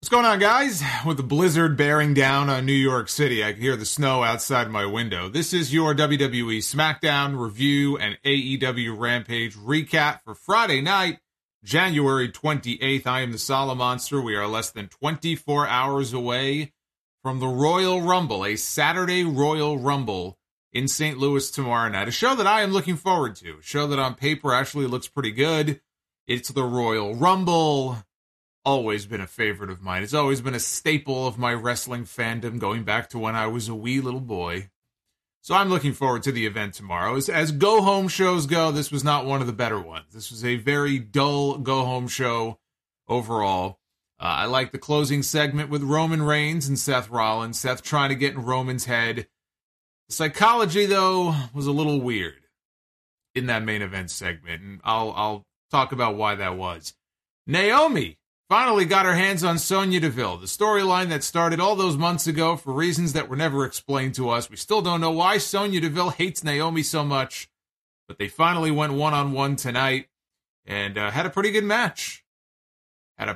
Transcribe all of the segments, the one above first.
What's going on, guys? With the blizzard bearing down on New York City, I can hear the snow outside my window. This is your WWE SmackDown review and AEW Rampage recap for Friday night, January 28th. I am the Solomonster. We are less than 24 hours away from the Royal Rumble, a Saturday Royal Rumble in St. Louis tomorrow night. A show that I am looking forward to. A show that on paper actually looks pretty good. It's the Royal Rumble. Always been a favorite of mine. It's always been a staple of my wrestling fandom going back to when I was a wee little boy. So I'm looking forward to the event tomorrow. As go-home shows go, this was not one of the better ones. This was a very dull go-home show overall. I like the closing segment with Roman Reigns and Seth Rollins. Seth trying to get in Roman's head. The psychology, though, was a little weird in that main event segment, and I'll talk about why that was. Naomi finally got her hands on Sonya Deville, the storyline that started all those months ago for reasons that were never explained to us. We still don't know why Sonya Deville hates Naomi so much, but they finally went one-on-one tonight and had a pretty good match. Not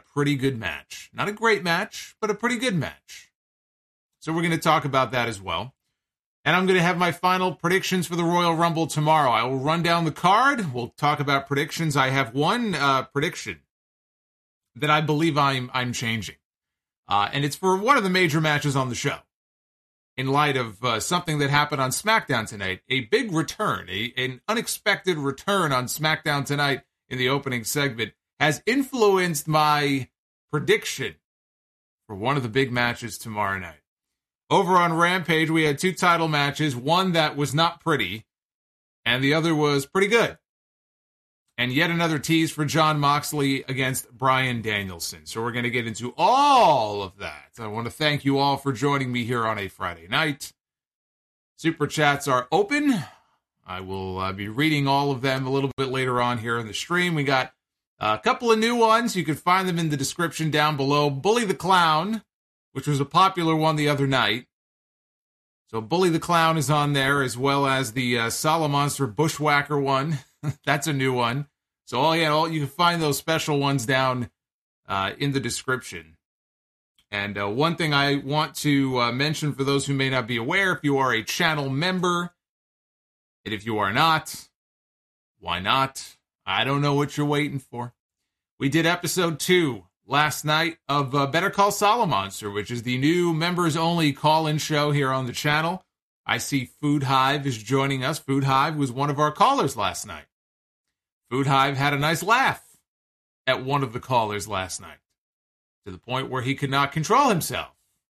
a great match, but a pretty good match. So we're going to talk about that as well. And I'm going to have my final predictions for the Royal Rumble tomorrow. I will run down the card. We'll talk about predictions. I have one prediction that I believe I'm changing. And it's for one of the major matches on the show. In light of something that happened on SmackDown tonight, a big return, an unexpected return on SmackDown tonight in the opening segment has influenced my prediction for one of the big matches tomorrow night. Over on Rampage, we had two title matches, one that was not pretty, and the other was pretty good. And yet another tease for Jon Moxley against Bryan Danielson. So we're going to get into all of that. I want to thank you all for joining me here on a Friday night. Super Chats are open. I will be reading all of them a little bit later on here in the stream. We got a couple of new ones. You can find them in the description down below. Bully the Clown, which was a popular one the other night. So Bully the Clown is on there, as well as the Solomonster Bushwhacker one. That's a new one. So, you can find those special ones down in the description. And one thing I want to mention for those who may not be aware, if you are a channel member, and if you are not, why not? I don't know what you're waiting for. We did episode 2 last night of Better Call Solomonster, which is the new members-only call-in show here on the channel. I see Food Hive is joining us. Food Hive was one of our callers last night. Food Hive had a nice laugh at one of the callers last night, to the point where he could not control himself.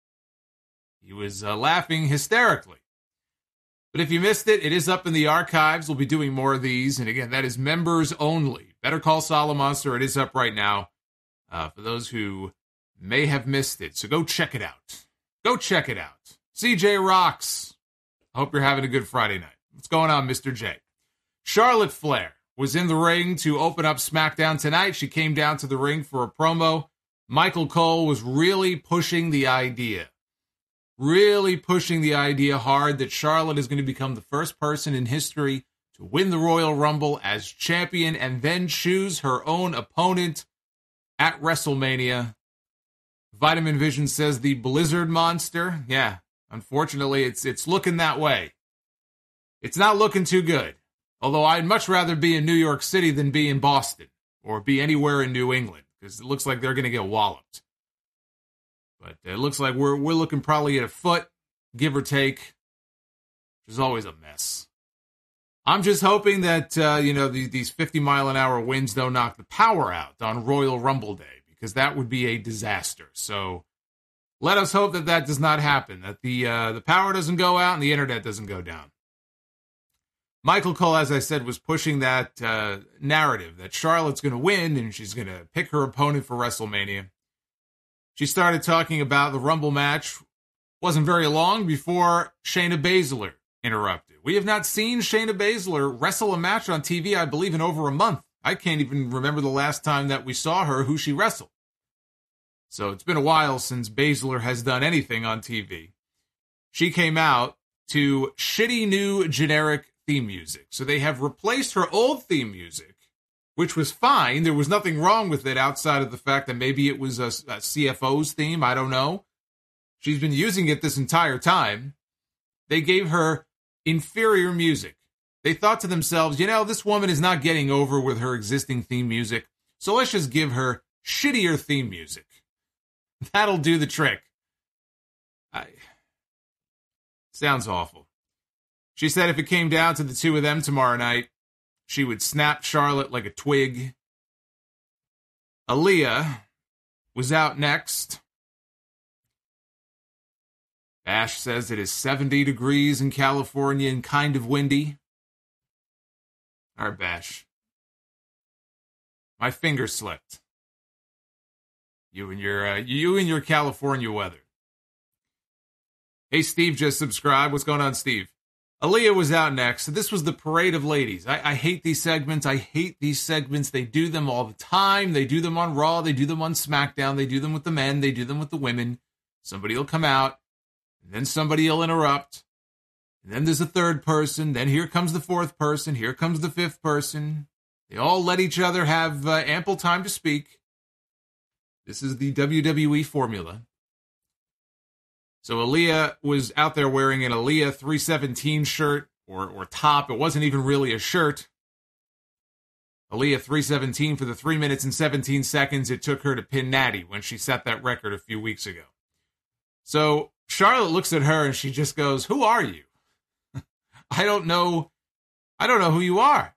He was laughing hysterically. But if you missed it, it is up in the archives. We'll be doing more of these. And again, that is members only. Better Call Solomonster. It is up right now for those who may have missed it. So go check it out. CJ rocks. I hope you're having a good Friday night. What's going on, Mr. J? Charlotte Flair was in the ring to open up SmackDown tonight. She came down to the ring for a promo. Michael Cole was really pushing the idea hard that Charlotte is going to become the first person in history to win the Royal Rumble as champion and then choose her own opponent at WrestleMania. Vitamin Vision says the Blizzard Monster. Yeah, unfortunately, it's looking that way. It's not looking too good. Although I'd much rather be in New York City than be in Boston or be anywhere in New England, because it looks like they're going to get walloped. But it looks like we're looking probably at a foot, give or take, which is always a mess. I'm just hoping that these 50-mile-an-hour winds don't knock the power out on Royal Rumble Day, because that would be a disaster. So let us hope that does not happen, that the power doesn't go out and the internet doesn't go down. Michael Cole, as I said, was pushing that narrative that Charlotte's going to win and she's going to pick her opponent for WrestleMania. She started talking about the Rumble match. Wasn't very long before Shayna Baszler interrupted. We have not seen Shayna Baszler wrestle a match on TV, I believe, in over a month. I can't even remember the last time that we saw her, who she wrestled. So it's been a while since Baszler has done anything on TV. She came out to shitty new generic theme music. So they have replaced her old theme music which was fine. There was nothing wrong with it outside of the fact that maybe it was a CFO's theme. I don't know. She's been using it this entire time. They gave her inferior music. They thought to themselves, this woman is not getting over with her existing theme music, so let's just give her shittier theme music. That'll do the trick. Sounds awful. She said if it came down to the two of them tomorrow night, she would snap Charlotte like a twig. Aaliyah was out next. Bash says it is 70 degrees in California and kind of windy. All right, Bash. My finger slipped. You and your California weather. Hey, Steve just subscribed. What's going on, Steve? Aaliyah was out next. So this was the parade of ladies. I hate these segments. They do them all the time. They do them on Raw. They do them on SmackDown. They do them with the men. They do them with the women. Somebody will come out, and then somebody will interrupt. And then there's a third person. Then here comes the fourth person. Here comes the fifth person. They all let each other have ample time to speak. This is the WWE formula. So Aaliyah was out there wearing an Aaliyah 317 shirt or top. It wasn't even really a shirt. Aaliyah 317 for the 3 minutes and 17 seconds it took her to pin Natty when she set that record a few weeks ago. So Charlotte looks at her and she just goes, "Who are you?" I don't know who you are.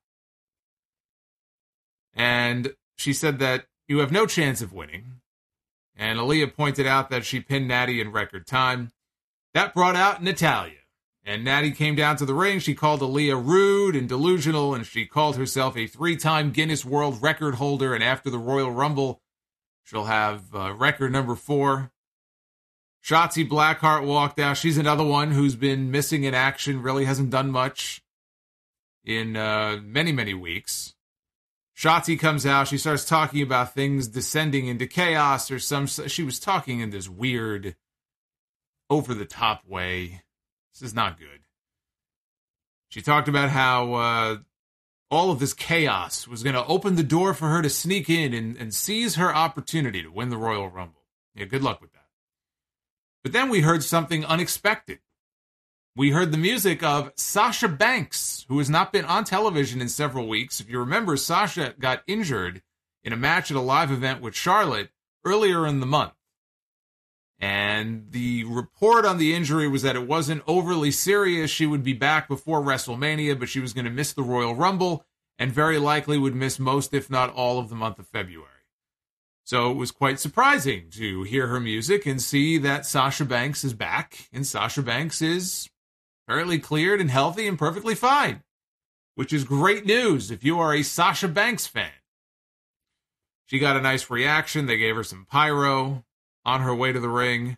And she said that you have no chance of winning. And Aaliyah pointed out that she pinned Natty in record time. That brought out Natalya. And Natty came down to the ring. She called Aaliyah rude and delusional, and she called herself a 3-time Guinness World Record holder. And after the Royal Rumble, she'll have record number 4. Shotzi Blackheart walked out. She's another one who's been missing in action, really hasn't done much in many, many weeks. Shotzi comes out. She starts talking about things descending into chaos or she was talking in this weird, over-the-top way. This is not good. She talked about how all of this chaos was going to open the door for her to sneak in and seize her opportunity to win the Royal Rumble. Yeah, good luck with that. But then we heard something unexpected. We heard the music of Sasha Banks, who has not been on television in several weeks. If you remember, Sasha got injured in a match at a live event with Charlotte earlier in the month. And the report on the injury was that it wasn't overly serious. She would be back before WrestleMania, but she was going to miss the Royal Rumble and very likely would miss most, if not all, of the month of February. So it was quite surprising to hear her music and see that Sasha Banks is back, and Sasha Banks is apparently cleared and healthy and perfectly fine, which is great news if you are a Sasha Banks fan. She got a nice reaction. They gave her some pyro on her way to the ring,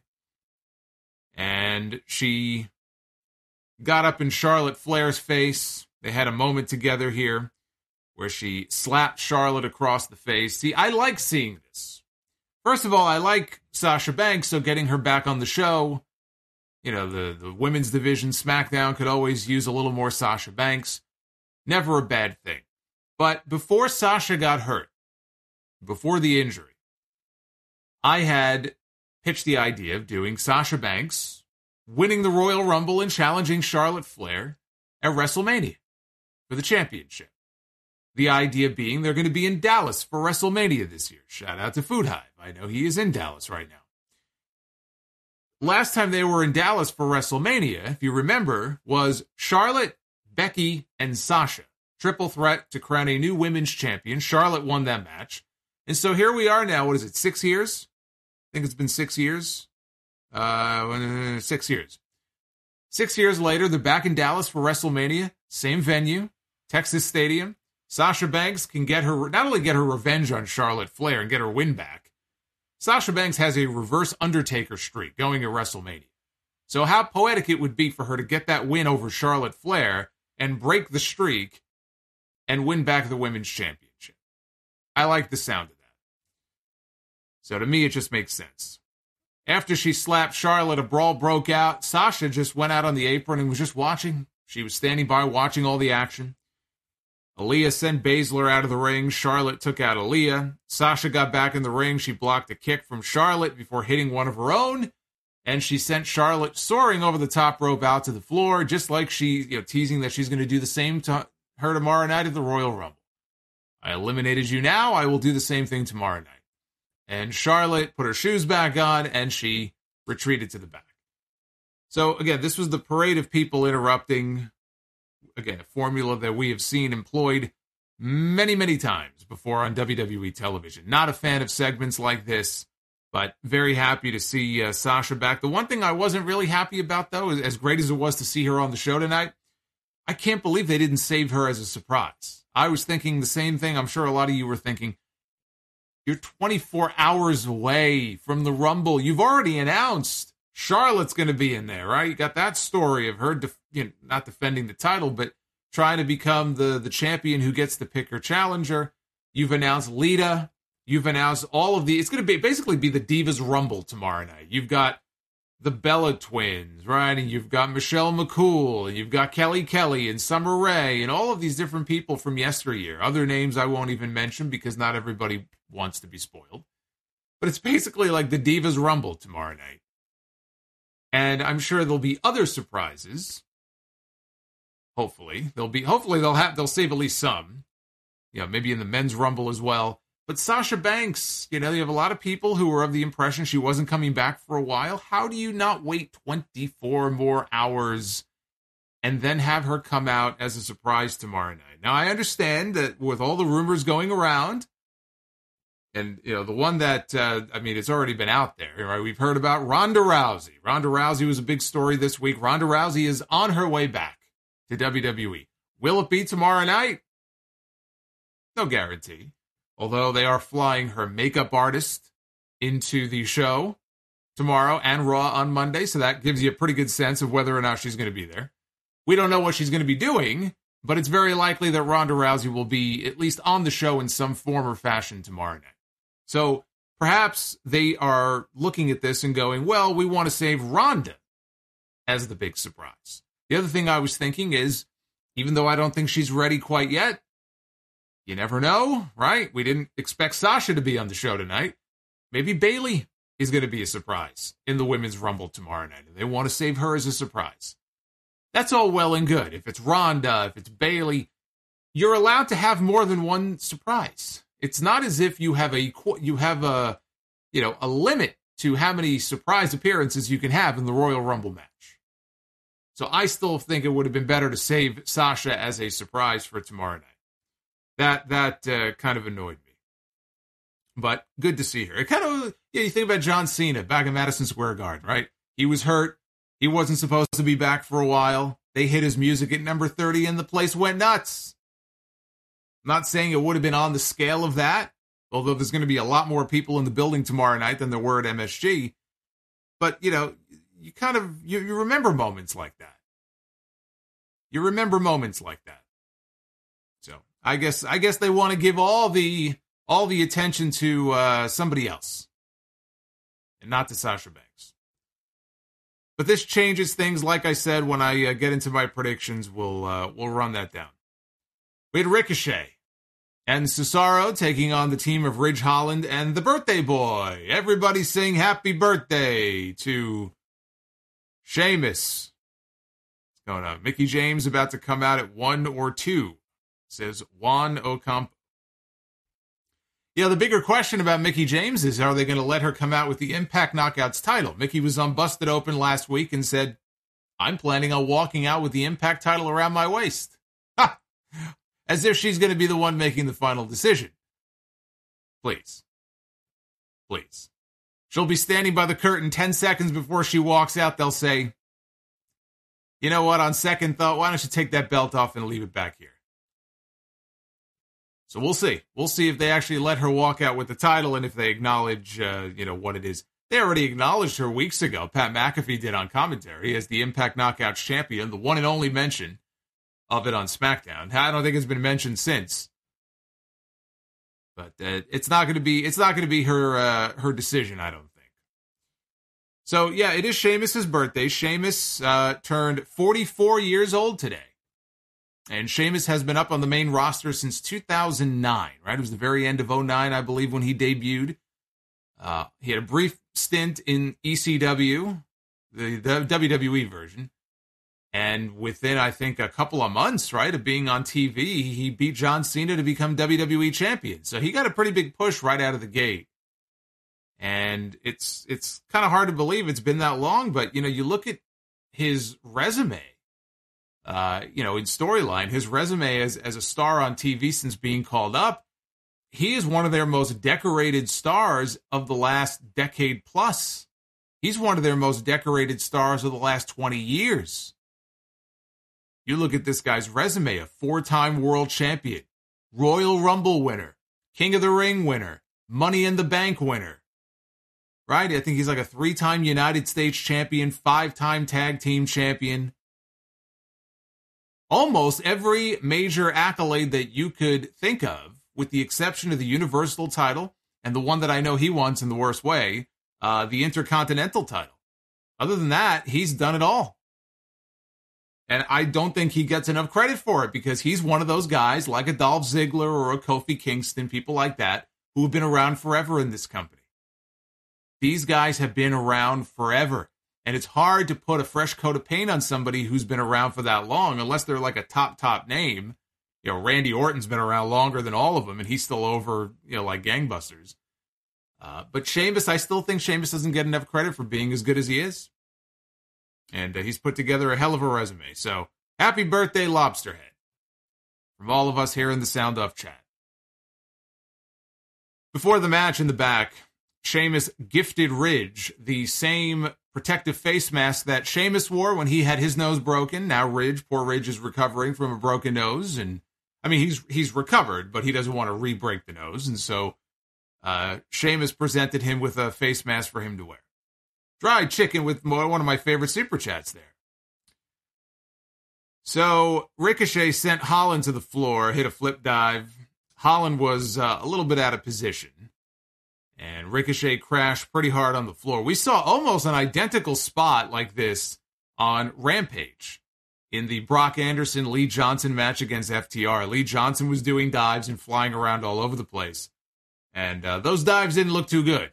and she got up in Charlotte Flair's face. They had a moment together here where she slapped Charlotte across the face. See, I like seeing this. First of all, I like Sasha Banks, so getting her back on the show, the women's division, SmackDown, could always use a little more Sasha Banks. Never a bad thing. But before Sasha got hurt, before the injury, I had pitched the idea of doing Sasha Banks winning the Royal Rumble and challenging Charlotte Flair at WrestleMania for the championship. The idea being they're going to be in Dallas for WrestleMania this year. Shout out to Food Hive. I know he is in Dallas right now. Last time they were in Dallas for WrestleMania, if you remember, was Charlotte, Becky, and Sasha. Triple threat to crown a new women's champion. Charlotte won that match. And so here we are now. What is it, 6 years? I think it's been 6 years. 6 years. 6 years later, they're back in Dallas for WrestleMania. Same venue, Texas Stadium. Sasha Banks can not only get her revenge on Charlotte Flair and get her win back, Sasha Banks has a reverse Undertaker streak going at WrestleMania. So how poetic it would be for her to get that win over Charlotte Flair and break the streak and win back the women's championship. I like the sound of that. So to me, it just makes sense. After she slapped Charlotte, a brawl broke out. Sasha just went out on the apron and was just watching. She was standing by watching all the action. Aaliyah sent Baszler out of the ring. Charlotte took out Aaliyah. Sasha got back in the ring. She blocked a kick from Charlotte before hitting one of her own. And she sent Charlotte soaring over the top rope out to the floor, just like she, teasing that she's going to do the same to her tomorrow night at the Royal Rumble. I eliminated you now. I will do the same thing tomorrow night. And Charlotte put her shoes back on, and she retreated to the back. So, again, this was the parade of people interrupting. Again, a formula that we have seen employed many, many times before on WWE television. Not a fan of segments like this, but very happy to see Sasha back. The one thing I wasn't really happy about, though, is as great as it was to see her on the show tonight, I can't believe they didn't save her as a surprise. I was thinking the same thing. I'm sure a lot of you were thinking, you're 24 hours away from the Rumble. You've already announced Charlotte's going to be in there, right? You got that story of her, not defending the title, but trying to become the champion who gets to pick her challenger. You've announced Lita. You've announced all of the. It's going to basically be the Divas Rumble tomorrow night. You've got the Bella Twins, right? And you've got Michelle McCool, and you've got Kelly Kelly and Summer Rae, and all of these different people from yesteryear. Other names I won't even mention because not everybody wants to be spoiled. But it's basically like the Divas Rumble tomorrow night. And I'm sure there'll be other surprises. Hopefully they'll save at least some. Maybe in the men's Rumble as well. But Sasha Banks, you have a lot of people who were of the impression she wasn't coming back for a while. How do you not wait 24 more hours and then have her come out as a surprise tomorrow night? Now, I understand that with all the rumors going around, and, the one that, it's already been out there, right? We've heard about Ronda Rousey. Ronda Rousey was a big story this week. Ronda Rousey is on her way back to WWE. Will it be tomorrow night? No guarantee. Although they are flying her makeup artist into the show tomorrow and Raw on Monday, so that gives you a pretty good sense of whether or not she's going to be there. We don't know what she's going to be doing, but it's very likely that Ronda Rousey will be at least on the show in some form or fashion tomorrow night. So perhaps they are looking at this and going, well, we want to save Ronda as the big surprise. The other thing I was thinking is, even though I don't think she's ready quite yet, you never know, right? We didn't expect Sasha to be on the show tonight. Maybe Bayley is going to be a surprise in the Women's Rumble tomorrow night, and they want to save her as a surprise. That's all well and good. If it's Ronda, if it's Bayley, you're allowed to have more than one surprise. It's not as if you have a limit to how many surprise appearances you can have in the Royal Rumble match. So I still think it would have been better to save Sasha as a surprise for tomorrow night. That kind of annoyed me. But good to see her. It kind of, you think about John Cena back in Madison Square Garden, right? He was hurt. He wasn't supposed to be back for a while. They hit his music at number 30 and the place went nuts. I'm not saying it would have been on the scale of that, although there's going to be a lot more people in the building tomorrow night than there were at MSG. But, you remember moments like that. You remember moments like that. So I guess they want to give all the attention to somebody else and not to Sasha Banks. But this changes things. Like I said, when I get into my predictions, we'll run that down. We had Ricochet and Cesaro taking on the team of Ridge Holland and the Birthday Boy. Everybody sing happy birthday to Sheamus. What's going on? Mickie James about to come out at 1 or 2, says Juan Ocampo. The bigger question about Mickie James is, are they going to let her come out with the Impact Knockouts title? Mickie was on Busted Open last week and said, I'm planning on walking out with the Impact title around my waist. Ha! As if she's going to be the one making the final decision. Please. She'll be standing by the curtain 10 seconds before she walks out. They'll say, you know what, on second thought, why don't you take that belt off and leave it back here? So we'll see. We'll see if they actually let her walk out with the title and if they acknowledge, what it is. They already acknowledged her weeks ago. Pat McAfee did on commentary as the Impact Knockouts champion, the one and only mention of it on SmackDown. I don't think it's been mentioned since, but it's not going to be her decision, I don't think. So yeah, it is Sheamus's birthday. Sheamus turned 44 years old today. And Sheamus has been up on the main roster since 2009, right? It was the very end of 2009, I believe, when he debuted. He had a brief stint in ECW, the WWE version. And within, I think, a couple of months, right, of being on TV, he beat John Cena to become WWE champion. So he got a pretty big push right out of the gate. And it's kind of hard to believe it's been that long, but, you look at his resume, in storyline, his resume as a star on TV since being called up, he is one of their most decorated stars of the last decade plus. He's one of their most decorated stars of the last 20 years. You look at this guy's resume, a 4-time world champion, Royal Rumble winner, King of the Ring winner, Money in the Bank winner, right? I think he's like a 3-time United States champion, 5-time tag team champion. Almost every major accolade that you could think of, with the exception of the Universal title and the one that I know he wants in the worst way, the Intercontinental title. Other than that, he's done it all. And I don't think he gets enough credit for it because he's one of those guys like a Dolph Ziggler or a Kofi Kingston, people like that, who have been around forever in this company. These guys have been around forever. And it's hard to put a fresh coat of paint on somebody who's been around for that long, unless they're like a top name. Randy Orton's been around longer than all of them, and he's still over, like gangbusters. But Sheamus, I still think Sheamus doesn't get enough credit for being as good as he is. And he's put together a hell of a resume. So, happy birthday, Lobsterhead. From all of us here in the Sound Off chat. Before the match in the back, Sheamus gifted Ridge the same protective face mask that Sheamus wore when he had his nose broken. Now poor Ridge is recovering from a broken nose. And, I mean, he's recovered, but he doesn't want to re-break the nose. And so, Sheamus presented him with a face mask for him to wear. Fried chicken with one of my favorite super chats there. So Ricochet sent Holland to the floor, hit a flip dive. Holland was a little bit out of position. And Ricochet crashed pretty hard on the floor. We saw almost an identical spot like this on Rampage in the Brock Anderson-Lee Johnson match against FTR. Lee Johnson was doing dives and flying around all over the place. And those dives didn't look too good.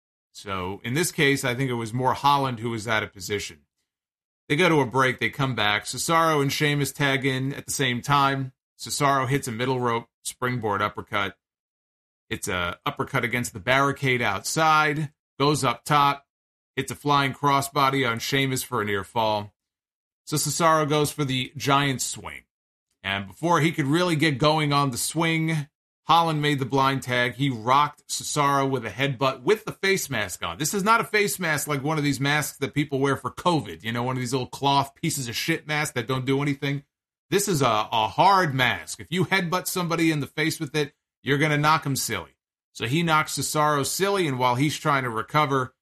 So, in this case, I think it was more Holland who was out of position. They go to a break, they come back. Cesaro and Sheamus tag in at the same time. Cesaro hits a middle rope springboard uppercut. It's a uppercut against the barricade outside. Goes up top. Hits a flying crossbody on Sheamus for a near fall. So Cesaro goes for the giant swing. And before he could really get going on the swing, Holland made the blind tag. He rocked Cesaro with a headbutt with the face mask on. This is not a face mask like one of these masks that people wear for COVID. One of these little cloth pieces of shit masks that don't do anything. This is a hard mask. If you headbutt somebody in the face with it, you're going to knock him silly. So he knocks Cesaro silly, and while he's trying to recover,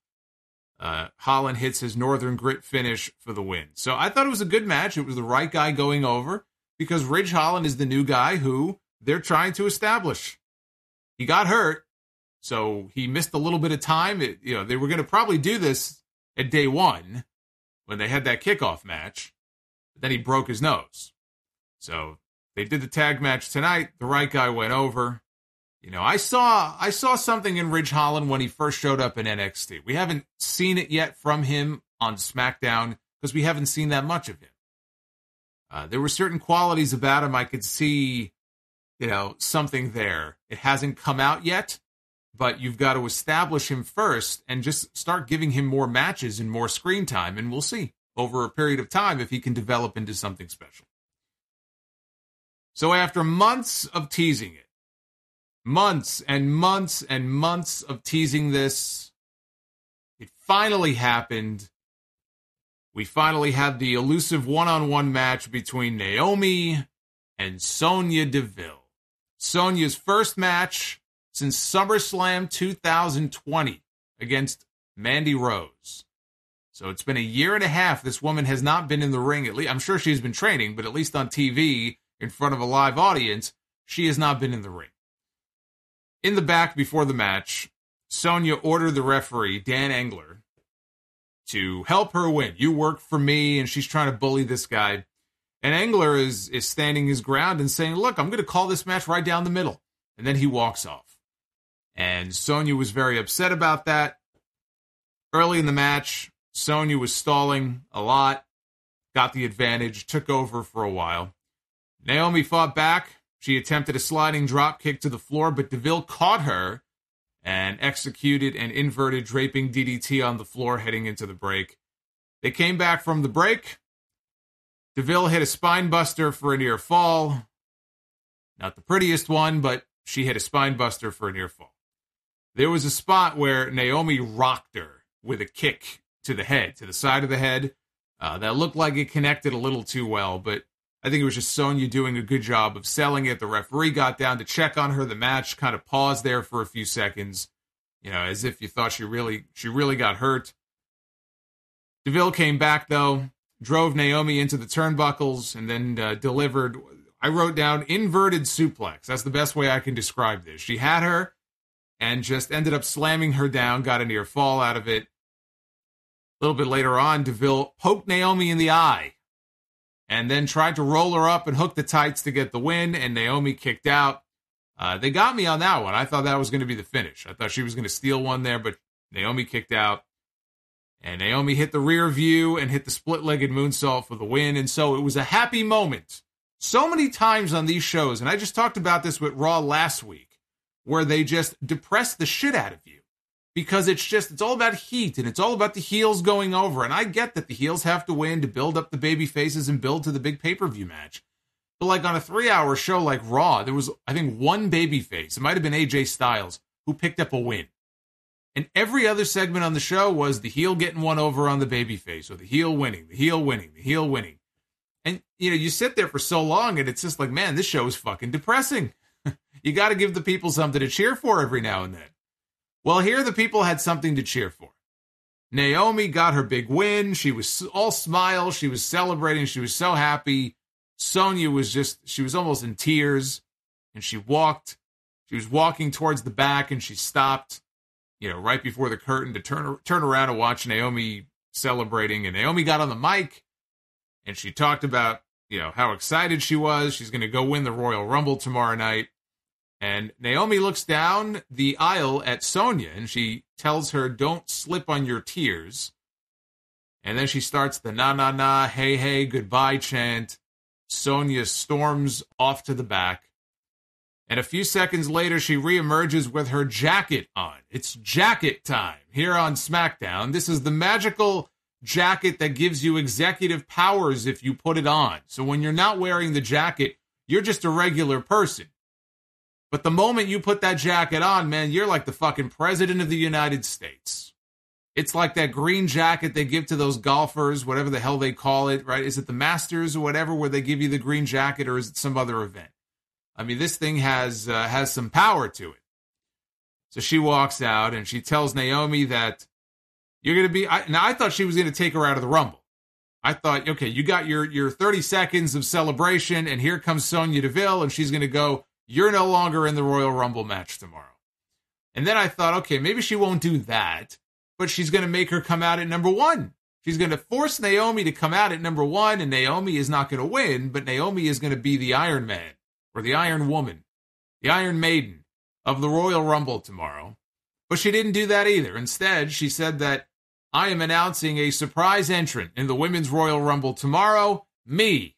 Holland hits his Northern Grit finish for the win. So I thought it was a good match. It was the right guy going over because Ridge Holland is the new guy who they're trying to establish. He got hurt, so he missed a little bit of time. They were going to probably do this at day one when they had that kickoff match, but then he broke his nose. So they did the tag match tonight. The right guy went over. I saw something in Ridge Holland when he first showed up in NXT. We haven't seen it yet from him on SmackDown because we haven't seen that much of him. There were certain qualities about him I could see, something there. It hasn't come out yet, but you've got to establish him first and just start giving him more matches and more screen time, and we'll see over a period of time if he can develop into something special. So after months of teasing it, months and months and months of teasing this, it finally happened. We finally had the elusive one-on-one match between Naomi and Sonya Deville. Sonya's first match since SummerSlam 2020 against Mandy Rose. So it's been a year and a half this woman has not been in the ring. At least, I'm sure she's been training, but at least on TV, in front of a live audience, she has not been in the ring. In the back before the match, Sonya ordered the referee, Dan Engler, to help her win. You work for me, and she's trying to bully this guy. And Engler is standing his ground and saying, look, I'm going to call this match right down the middle. And then he walks off. And Sonya was very upset about that. Early in the match, Sonya was stalling a lot, got the advantage, took over for a while. Naomi fought back. She attempted a sliding drop kick to the floor, but Deville caught her and executed an inverted draping DDT on the floor heading into the break. They came back from the break. Deville hit a spine buster for a near fall. Not the prettiest one, but she hit a spine buster for a near fall. There was a spot where Naomi rocked her with a kick to the head, to the side of the head. That looked like it connected a little too well, but I think it was just Sonya doing a good job of selling it. The referee got down to check on her. The match kind of paused there for a few seconds, as if you thought she really got hurt. Deville came back, though, drove Naomi into the turnbuckles, and then delivered, I wrote down, inverted suplex. That's the best way I can describe this. She had her and just ended up slamming her down, got a near fall out of it. A little bit later on, Deville poked Naomi in the eye and then tried to roll her up and hook the tights to get the win, and Naomi kicked out. They got me on that one. I thought that was going to be the finish. I thought she was going to steal one there, but Naomi kicked out. And Naomi hit the rear view and hit the split-legged moonsault for the win, and so it was a happy moment. So many times on these shows, and I just talked about this with Raw last week, where they just depress the shit out of you. Because it's all about heat, and it's all about the heels going over. And I get that the heels have to win to build up the baby faces and build to the big pay-per-view match. But like on a 3-hour show like Raw, there was, I think, one baby face, it might have been AJ Styles, who picked up a win. And every other segment on the show was the heel getting one over on the baby face, or the heel winning, the heel winning, the heel winning. And, you sit there for so long, and it's just like, man, this show is fucking depressing. You got to give the people something to cheer for every now and then. Well, here the people had something to cheer for. Naomi got her big win. She was all smiles. She was celebrating. She was so happy. Sonya she was almost in tears. And she was walking towards the back, and she stopped, right before the curtain to turn around and watch Naomi celebrating. And Naomi got on the mic, and she talked about, how excited she was. She's going to go win the Royal Rumble tomorrow night. And Naomi looks down the aisle at Sonya, and she tells her, don't slip on your tears. And then she starts the na-na-na, hey, goodbye chant. Sonya storms off to the back. And a few seconds later, she reemerges with her jacket on. It's jacket time here on SmackDown. This is the magical jacket that gives you executive powers if you put it on. So when you're not wearing the jacket, you're just a regular person. But the moment you put that jacket on, man, you're like the fucking president of the United States. It's like that green jacket they give to those golfers, whatever the hell they call it, right? Is it the Masters or whatever, where they give you the green jacket, or is it some other event? I mean, this thing has some power to it. So she walks out, and she tells Naomi that you're going to be... Now, I thought she was going to take her out of the Rumble. I thought, okay, you got your 30 seconds of celebration, and here comes Sonya Deville, and she's going to go... You're no longer in the Royal Rumble match tomorrow. And then I thought, okay, maybe she won't do that, but she's going to make her come out at number 1. She's going to force Naomi to come out at number 1, and Naomi is not going to win, but Naomi is going to be the Iron Man, or the Iron Woman, the Iron Maiden of the Royal Rumble tomorrow. But she didn't do that either. Instead, she said that I am announcing a surprise entrant in the Women's Royal Rumble tomorrow, me,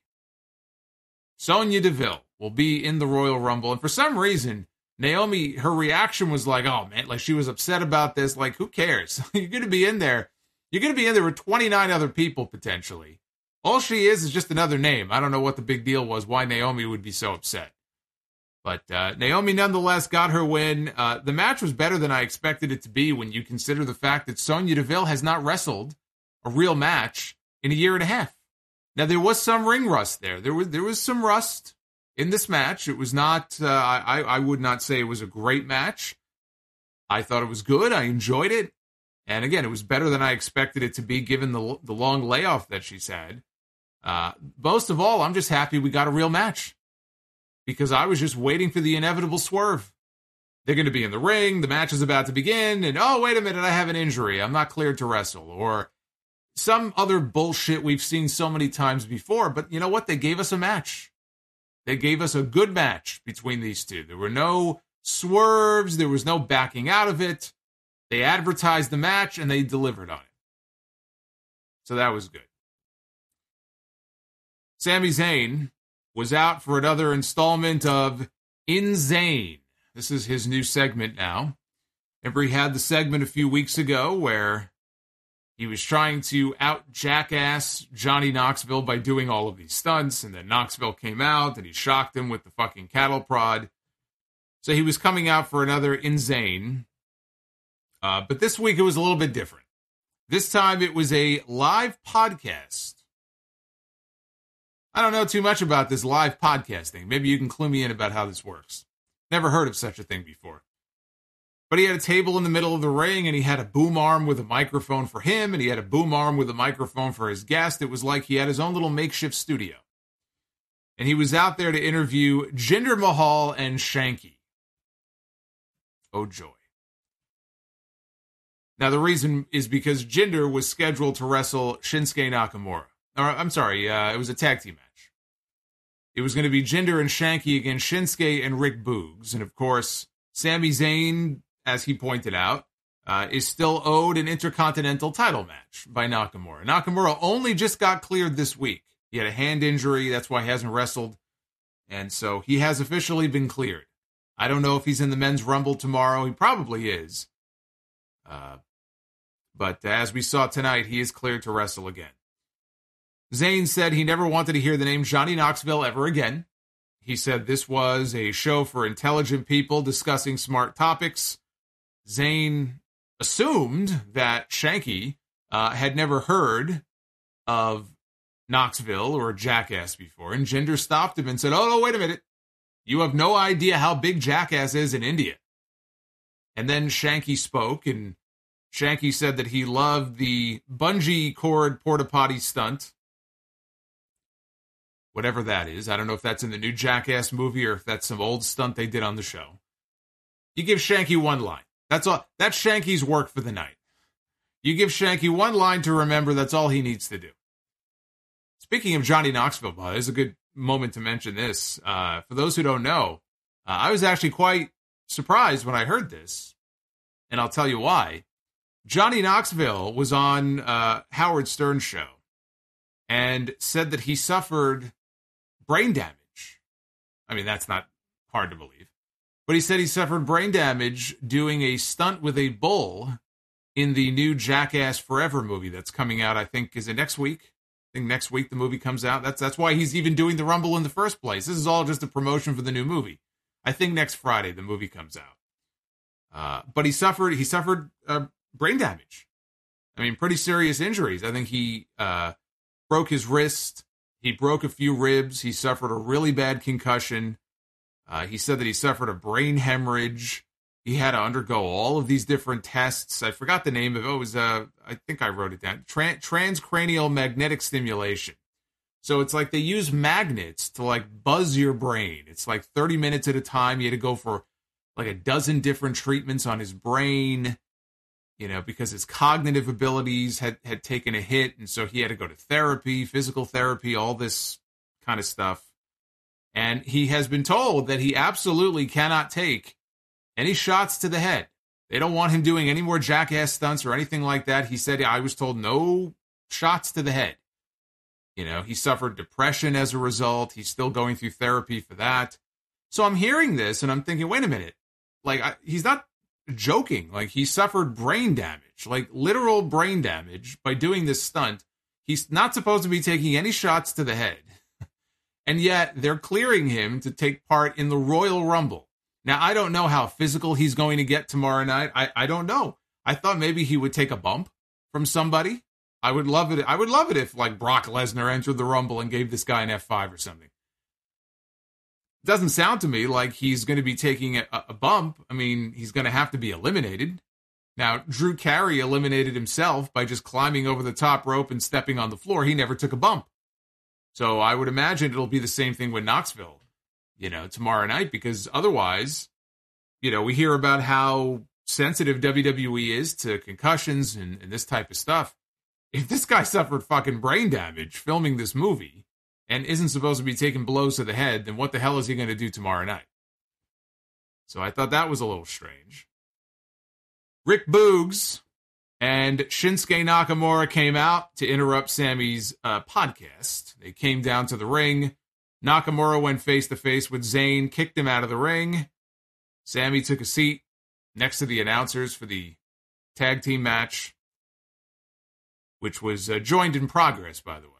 Sonya Deville, will be in the Royal Rumble. And for some reason, Naomi, her reaction was like, oh man, like she was upset about this. Like, who cares? You're going to be in there. You're going to be in there with 29 other people, potentially. All she is just another name. I don't know what the big deal was, why Naomi would be so upset. But Naomi nonetheless got her win. The match was better than I expected it to be when you consider the fact that Sonya Deville has not wrestled a real match in a year and a half. Now, there was some ring rust there. There was some rust in this match. It was not, I would not say it was a great match. I thought it was good. I enjoyed it. And again, it was better than I expected it to be given the long layoff that she's had. Most of all, I'm just happy we got a real match. Because I was just waiting for the inevitable swerve. They're going to be in the ring, the match is about to begin, and oh, wait a minute, I have an injury. I'm not cleared to wrestle. Or some other bullshit we've seen so many times before. But you know what? They gave us a match. They gave us a good match between these two. There were no swerves. There was no backing out of it. They advertised the match, and they delivered on it. So that was good. Sami Zayn was out for another installment of In Zayn. This is his new segment now. Remember, he had the segment a few weeks ago where he was trying to out-jackass Johnny Knoxville by doing all of these stunts, and then Knoxville came out, and he shocked him with the fucking cattle prod. So he was coming out for another In Zayn. But this week it was a little bit different. This time it was a live podcast. I don't know too much about this live podcasting. Maybe you can clue me in about how this works. Never heard of such a thing before. But he had a table in the middle of the ring, and he had a boom arm with a microphone for him, and he had a boom arm with a microphone for his guest. It was like he had his own little makeshift studio. And he was out there to interview Jinder Mahal and Shanky. Oh, joy. Now, the reason is because Jinder was scheduled to wrestle Shinsuke Nakamura. It was a tag team match. It was going to be Jinder and Shanky against Shinsuke and Rick Boogs. And, of course, Sami Zayn, as he pointed out, is still owed an Intercontinental title match by Nakamura. Nakamura only just got cleared this week. He had a hand injury. That's why he hasn't wrestled. And so he has officially been cleared. I don't know if he's in the Men's Rumble tomorrow. He probably is. But as we saw tonight, he is cleared to wrestle again. Zayn said he never wanted to hear the name Johnny Knoxville ever again. He said this was a show for intelligent people discussing smart topics. Zayn assumed that Shanky had never heard of Knoxville or Jackass before, and Jinder stopped him and said, "Oh, no, wait a minute. You have no idea how big Jackass is in India." And then Shanky spoke, and Shanky said that he loved the bungee cord porta potty stunt. Whatever that is. I don't know if that's in the new Jackass movie or if that's some old stunt they did on the show. You give Shanky one line. That's all. That's Shanky's work for the night. You give Shanky one line to remember. That's all he needs to do. Speaking of Johnny Knoxville, there's a good moment to mention this. For those who don't know, I was actually quite surprised when I heard this, and I'll tell you why. Johnny Knoxville was on Howard Stern's show and said that he suffered brain damage. I mean, that's not hard to believe. But he said he suffered brain damage doing a stunt with a bull in the new Jackass Forever movie that's coming out, I think, is it next week? I think next week the movie comes out. That's why he's even doing the Rumble in the first place. This is all just a promotion for the new movie. I think next Friday the movie comes out. But he suffered brain damage. I mean, pretty serious injuries. I think he broke his wrist. He broke a few ribs. He suffered a really bad concussion. He said that he suffered a brain hemorrhage. He had to undergo all of these different tests. I forgot the name of it. It was, I think I wrote it down. Transcranial magnetic stimulation. So it's like they use magnets to like buzz your brain. It's like 30 minutes at a time. He had to go for like a dozen different treatments on his brain, you know, because his cognitive abilities had taken a hit. And so he had to go to therapy, physical therapy, all this kind of stuff. And he has been told that he absolutely cannot take any shots to the head. They don't want him doing any more Jackass stunts or anything like that. He said, I was told no shots to the head. You know, he suffered depression as a result. He's still going through therapy for that. So I'm hearing this and I'm thinking, wait a minute. Like, he's not joking. Like, he suffered brain damage, like literal brain damage by doing this stunt. He's not supposed to be taking any shots to the head. And yet they're clearing him to take part in the Royal Rumble. Now, I don't know how physical he's going to get tomorrow night. I don't know. I thought maybe he would take a bump from somebody. I would love it. I would love it if like Brock Lesnar entered the Rumble and gave this guy an F5 or something. It doesn't sound to me like he's going to be taking a bump. I mean, he's going to have to be eliminated. Now, Drew Carey eliminated himself by just climbing over the top rope and stepping on the floor. He never took a bump. So I would imagine it'll be the same thing with Knoxville, you know, tomorrow night, because otherwise, you know, we hear about how sensitive WWE is to concussions and this type of stuff. if this guy suffered fucking brain damage filming this movie and isn't supposed to be taking blows to the head, then what the hell is he going to do tomorrow night? So I thought that was a little strange. Rick Boogs and Shinsuke Nakamura came out to interrupt Sammy's podcast. They came down to the ring. Nakamura went face-to-face with Zayn, kicked him out of the ring. Sammy took a seat next to the announcers for the tag team match, which was joined in progress, by the way.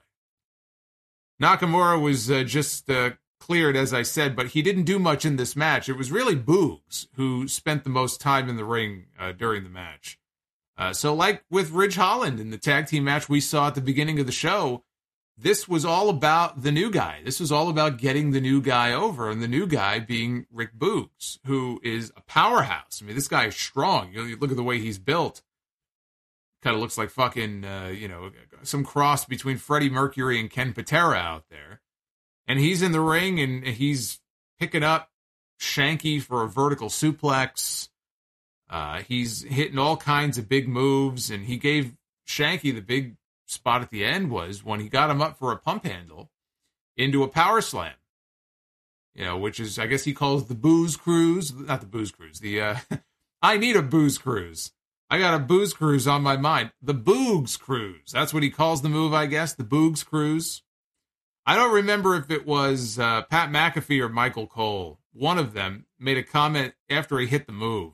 Nakamura was just cleared, as I said, but he didn't do much in this match. It was really Boogs who spent the most time in the ring during the match. So like with Ridge Holland in the tag team match we saw at the beginning of the show, this was all about the new guy. This was all about getting the new guy over, and the new guy being Rick Boogs, who is a powerhouse. I mean, this guy is strong. You look at the way he's built. Kind of looks like fucking, some cross between Freddie Mercury and Ken Patera out there. And he's in the ring, and he's picking up Shanky for a vertical suplex. He's hitting all kinds of big moves, and he gave Shanky the big spot at the end was when he got him up for a pump handle into a power slam. Which is, I guess he calls the booze cruise. Not the booze cruise. The, I need a booze cruise. I got a booze cruise on my mind. The Boogs Cruise. That's what he calls the move, I guess. The Boogs Cruise. I don't remember if it was Pat McAfee or Michael Cole. One of them made a comment after he hit the move.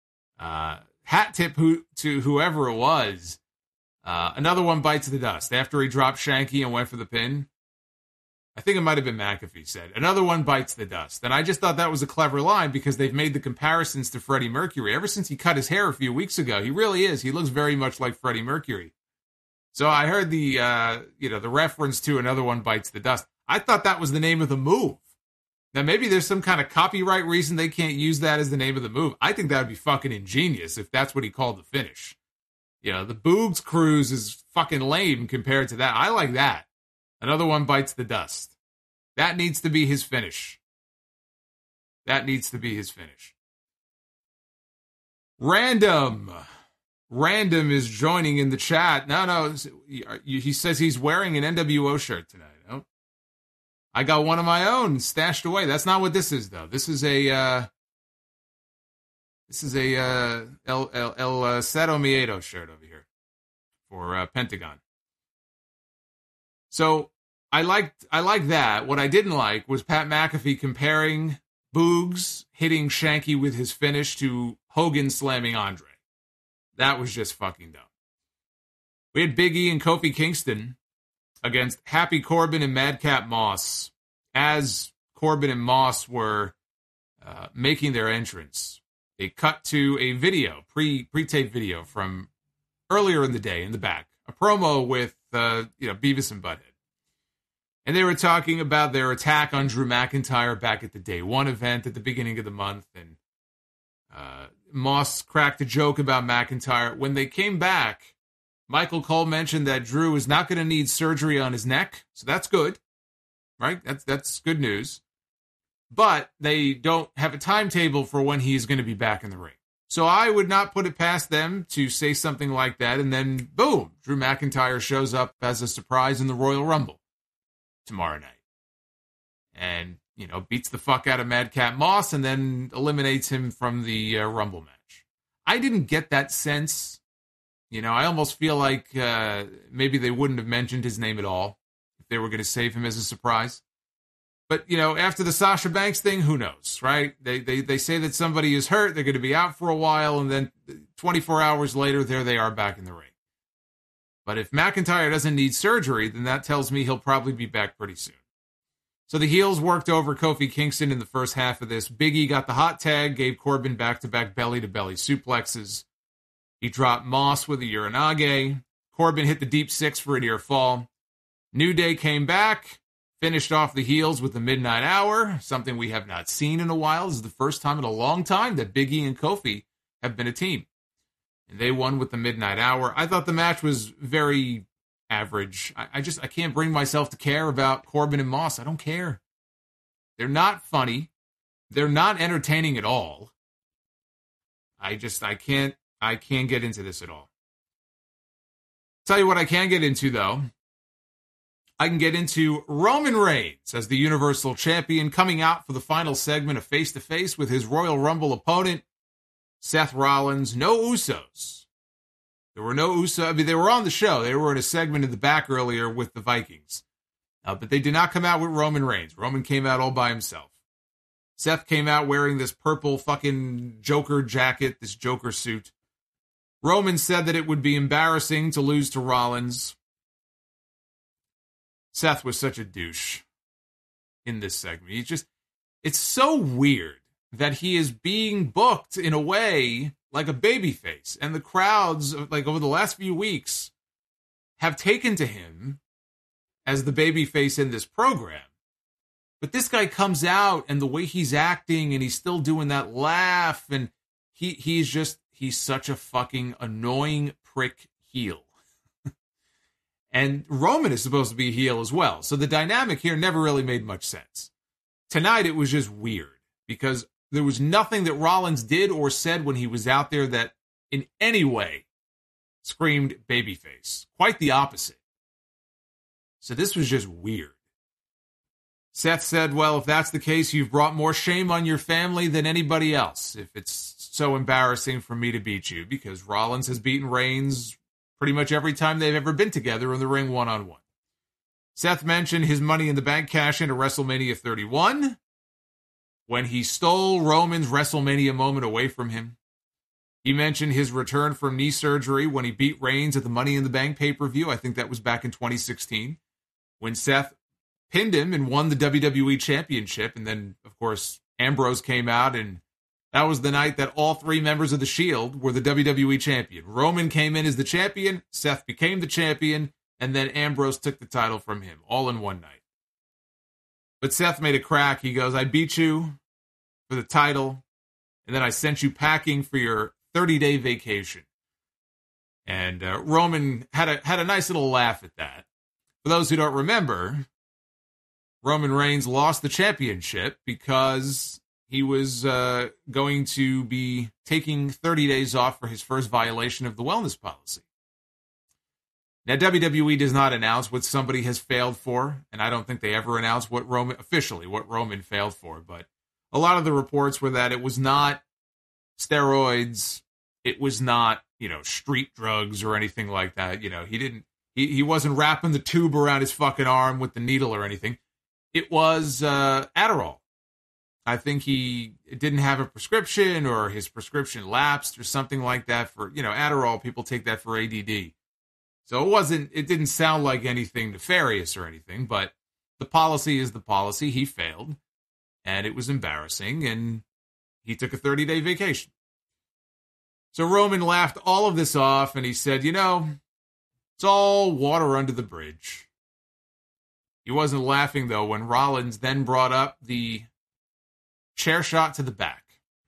Hat tip to whoever it was. Another one bites the dust. After he dropped Shanky and went for the pin, I think it might have been McAfee said, another one bites the dust. And I just thought that was a clever line because they've made the comparisons to Freddie Mercury. Ever since he cut his hair a few weeks ago, he really is. He looks very much like Freddie Mercury. So I heard the reference to another one bites the dust. I thought that was the name of the move. Now, maybe there's some kind of copyright reason they can't use that as the name of the move. I think that would be fucking ingenious if that's what he called the finish. The Boogs Cruise is fucking lame compared to that. I like that. Another one bites the dust. That needs to be his finish. Random is joining in the chat. No, he says he's wearing an NWO shirt tonight. Oh. I got one of my own stashed away. That's not what this is, though. This is a El Cero Miedo shirt over here for Pentagon. So I like that. What I didn't like was Pat McAfee comparing Boogs hitting Shanky with his finish to Hogan slamming Andre. That was just fucking dumb. We had Big E and Kofi Kingston against Happy Corbin and Madcap Moss as Corbin and Moss were making their entrance. They cut to a video, pre-taped video from earlier in the day in the back, a promo with Beavis and Butthead. And they were talking about their attack on Drew McIntyre back at the Day One event at the beginning of the month. And Moss cracked a joke about McIntyre. When they came back, Michael Cole mentioned that Drew is not going to need surgery on his neck. So that's good, right? That's good news. But they don't have a timetable for when he's going to be back in the ring. So I would not put it past them to say something like that. And then, boom, Drew McIntyre shows up as a surprise in the Royal Rumble tomorrow night. And, beats the fuck out of Madcap Moss and then eliminates him from the Rumble match. I didn't get that sense. I almost feel like maybe they wouldn't have mentioned his name at all if they were going to save him as a surprise. But, after the Sasha Banks thing, who knows, right? They say that somebody is hurt, they're going to be out for a while, and then 24 hours later, there they are back in the ring. But if McIntyre doesn't need surgery, then that tells me he'll probably be back pretty soon. So the heels worked over Kofi Kingston in the first half of this. Big E got the hot tag, gave Corbin back-to-back belly-to-belly suplexes. He dropped Moss with a Uranage. Corbin hit the deep six for a near fall. New Day came back, finished off the heels with the Midnight Hour, something we have not seen in a while. This is the first time in a long time that Big E and Kofi have been a team. And they won with the Midnight Hour. I thought the match was very average. I can't bring myself to care about Corbin and Moss. I don't care. They're not funny. They're not entertaining at all. I can't get into this at all. Tell you what I can get into, though. I can get into Roman Reigns as the Universal Champion coming out for the final segment of Face to Face with his Royal Rumble opponent, Seth Rollins. No Usos. There were no Usos. I mean, they were on the show. They were in a segment in the back earlier with the Vikings. But they did not come out with Roman Reigns. Roman came out all by himself. Seth came out wearing this purple fucking Joker jacket, this Joker suit. Roman said that it would be embarrassing to lose to Rollins. Seth was such a douche in this segment. It's so weird that he is being booked in a way like a babyface. And the crowds, like over the last few weeks, have taken to him as the babyface in this program. But this guy comes out and the way he's acting and he's still doing that laugh and he's such a fucking annoying prick heel. And Roman is supposed to be a heel as well. So the dynamic here never really made much sense. Tonight it was just weird because there was nothing that Rollins did or said when he was out there that in any way screamed babyface. Quite the opposite. So this was just weird. Seth said, well, if that's the case, you've brought more shame on your family than anybody else. If it's so embarrassing for me to beat you, because Rollins has beaten Reigns pretty much every time they've ever been together in the ring one-on-one. Seth mentioned his Money in the Bank cash-in at WrestleMania 31 when he stole Roman's WrestleMania moment away from him. He mentioned his return from knee surgery when he beat Reigns at the Money in the Bank pay-per-view. I think that was back in 2016 when Seth pinned him and won the WWE Championship. And then, of course, Ambrose came out, and that was the night that all three members of The Shield were the WWE Champion. Roman came in as the champion, Seth became the champion, and then Ambrose took the title from him, all in one night. But Seth made a crack. He goes, I beat you for the title, and then I sent you packing for your 30-day vacation. And Roman had a nice little laugh at that. For those who don't remember, Roman Reigns lost the championship because he was going to be taking 30 days off for his first violation of the wellness policy. Now, WWE does not announce what somebody has failed for, and I don't think they ever announced what Roman failed for, but a lot of the reports were that it was not steroids, it was not, street drugs or anything like that. He wasn't wrapping the tube around his fucking arm with the needle or anything. It was Adderall. I think he didn't have a prescription or his prescription lapsed or something like that for, Adderall. People take that for ADD. So it didn't sound like anything nefarious or anything, but the policy is the policy. He failed and it was embarrassing and he took a 30-day vacation. So Roman laughed all of this off and he said, it's all water under the bridge. He wasn't laughing, though, when Rollins then brought up the chair shot to the back.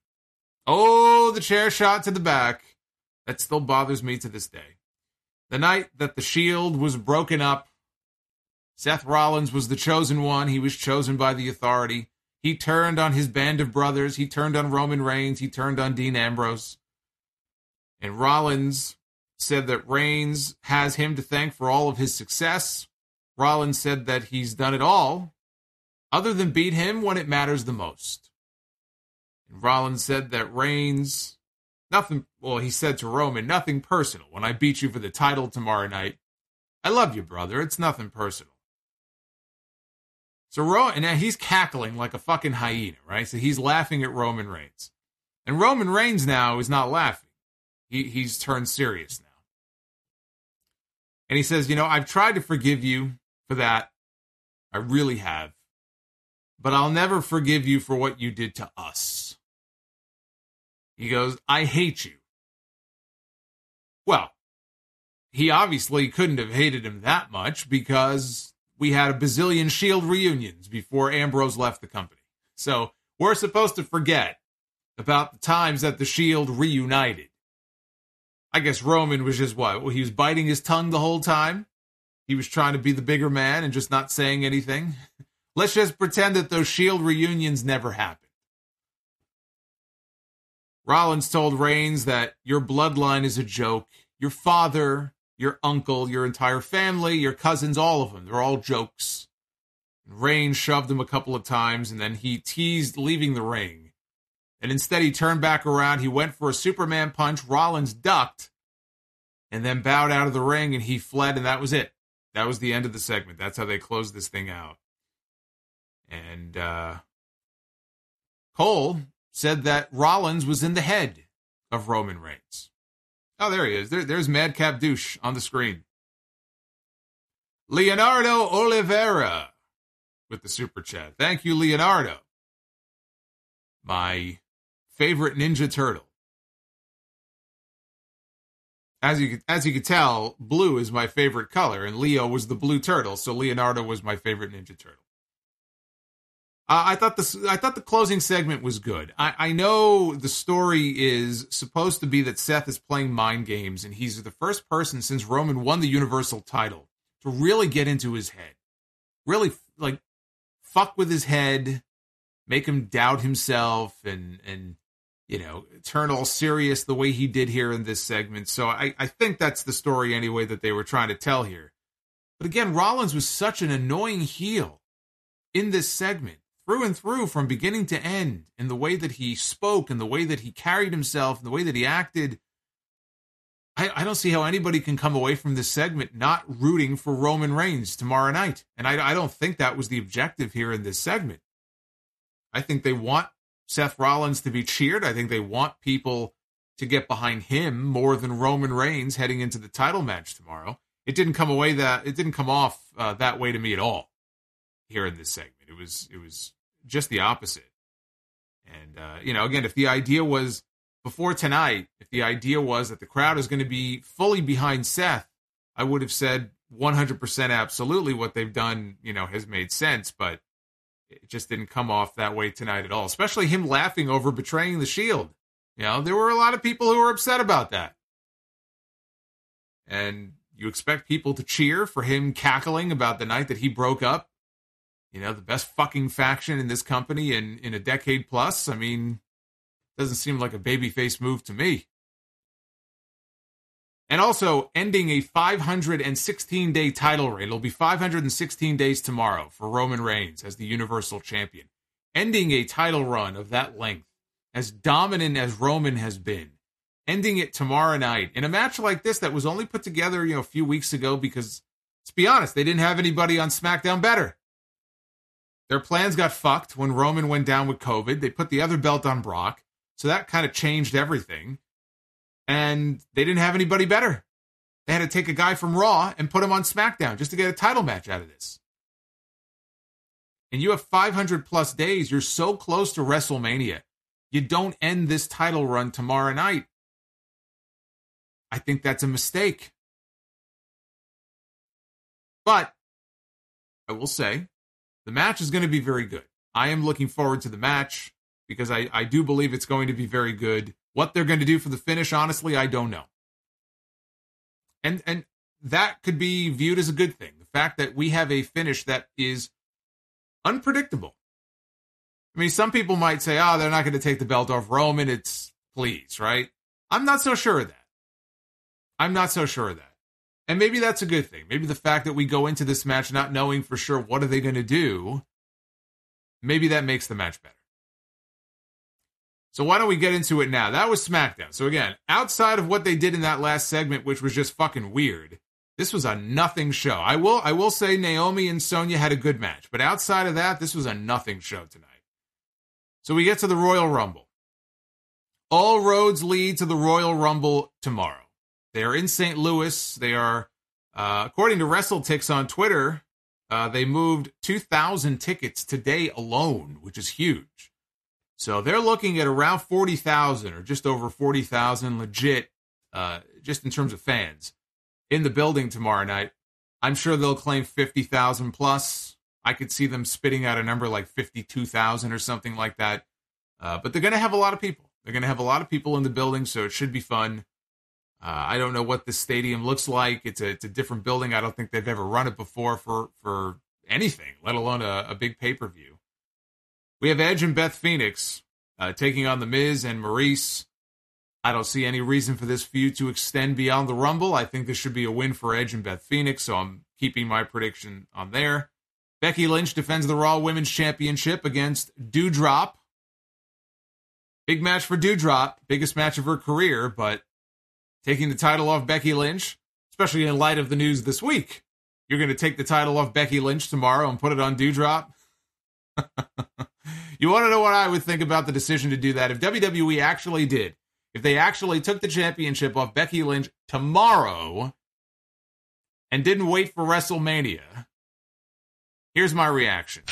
Oh, the chair shot to the back. That still bothers me to this day. The night that the Shield was broken up, Seth Rollins was the chosen one. He was chosen by the Authority. He turned on his band of brothers. He turned on Roman Reigns. He turned on Dean Ambrose. And Rollins said that Reigns has him to thank for all of his success. Rollins said that he's done it all, other than beat him when it matters the most. And Rollins said that Reigns, he said to Roman, nothing personal. When I beat you for the title tomorrow night, I love you, brother. It's nothing personal. So now he's cackling like a fucking hyena, right? So he's laughing at Roman Reigns. And Roman Reigns now is not laughing. He's turned serious now. And he says, I've tried to forgive you for that. I really have. But I'll never forgive you for what you did to us. He goes, I hate you. Well, he obviously couldn't have hated him that much because we had a bazillion Shield reunions before Ambrose left the company. So we're supposed to forget about the times that the Shield reunited. I guess Roman was just he was biting his tongue the whole time. He was trying to be the bigger man and just not saying anything. Let's just pretend that those Shield reunions never happened. Rollins told Reigns that your bloodline is a joke. Your father, your uncle, your entire family, your cousins, all of them. They're all jokes. Reigns shoved him a couple of times, and then he teased leaving the ring. And instead he turned back around. He went for a Superman punch. Rollins ducked and then bowed out of the ring, and he fled, and that was it. That was the end of the segment. That's how they closed this thing out. And Cole said that Rollins was in the head of Roman Reigns. Oh, there he is. There's Madcap Douche on the screen. Leonardo Oliveira with the super chat. Thank you, Leonardo. My favorite Ninja Turtle. As you could tell, blue is my favorite color, and Leo was the blue turtle, so Leonardo was my favorite Ninja Turtle. I thought the closing segment was good. I know the story is supposed to be that Seth is playing mind games, and he's the first person since Roman won the Universal title to really get into his head. Really, fuck with his head, make him doubt himself, and turn all serious the way he did here in this segment. So I think that's the story anyway that they were trying to tell here. But again, Rollins was such an annoying heel in this segment. Through and through, from beginning to end, in the way that he spoke, and the way that he carried himself, and the way that he acted. I don't see how anybody can come away from this segment not rooting for Roman Reigns tomorrow night. And I don't think that was the objective here in this segment. I think they want Seth Rollins to be cheered. I think they want people to get behind him more than Roman Reigns heading into the title match tomorrow. It didn't come off that way to me at all here in this segment. It was just the opposite. And, again, if the idea was before tonight, if the idea was that the crowd is going to be fully behind Seth, I would have said 100% absolutely what they've done, has made sense, but it just didn't come off that way tonight at all, especially him laughing over betraying the Shield. There were a lot of people who were upset about that. And you expect people to cheer for him cackling about the night that he broke up the best fucking faction in this company in a decade plus. I mean, doesn't seem like a babyface move to me. And also, ending a 516-day title reign. It'll be 516 days tomorrow for Roman Reigns as the Universal Champion. Ending a title run of that length, as dominant as Roman has been. Ending it tomorrow night in a match like this that was only put together, a few weeks ago because, let's be honest, they didn't have anybody on SmackDown better. Their plans got fucked when Roman went down with COVID. They put the other belt on Brock, so that kind of changed everything. And they didn't have anybody better. They had to take a guy from Raw and put him on SmackDown just to get a title match out of this. And you have 500 plus days. You're so close to WrestleMania. You don't end this title run tomorrow night. I think that's a mistake. But I will say, the match is going to be very good. I am looking forward to the match because I do believe it's going to be very good. What they're going to do for the finish, honestly, I don't know. And that could be viewed as a good thing. The fact that we have a finish that is unpredictable. I mean, some people might say, they're not going to take the belt off Roman. It's please, right? I'm not so sure of that. And maybe that's a good thing. Maybe the fact that we go into this match not knowing for sure what are they going to do, maybe that makes the match better. So why don't we get into it now? That was SmackDown. So again, outside of what they did in that last segment, which was just fucking weird, this was a nothing show. I will say Naomi and Sonya had a good match, but outside of that, this was a nothing show tonight. So we get to the Royal Rumble. All roads lead to the Royal Rumble tomorrow. They are in St. Louis. They are, according to WrestleTix on Twitter, they moved 2,000 tickets today alone, which is huge. So they're looking at around 40,000 or just over 40,000 legit, just in terms of fans, in the building tomorrow night. I'm sure they'll claim 50,000 plus. I could see them spitting out a number like 52,000 or something like that. But they're going to have a lot of people. They're going to have a lot of people in the building, so it should be fun. I don't know what the stadium looks like. It's a different building. I don't think they've ever run it before for anything, let alone a big pay-per-view. We have Edge and Beth Phoenix taking on The Miz and Maurice. I don't see any reason for this feud to extend beyond the Rumble. I think this should be a win for Edge and Beth Phoenix, so I'm keeping my prediction on there. Becky Lynch defends the Raw Women's Championship against Doudrop. Big match for Doudrop, biggest match of her career, but taking the title off Becky Lynch, especially in light of the news this week. You're going to take the title off Becky Lynch tomorrow and put it on Doudrop? You want to know what I would think about the decision to do that? If WWE actually did, if they actually took the championship off Becky Lynch tomorrow and didn't wait for WrestleMania, here's my reaction.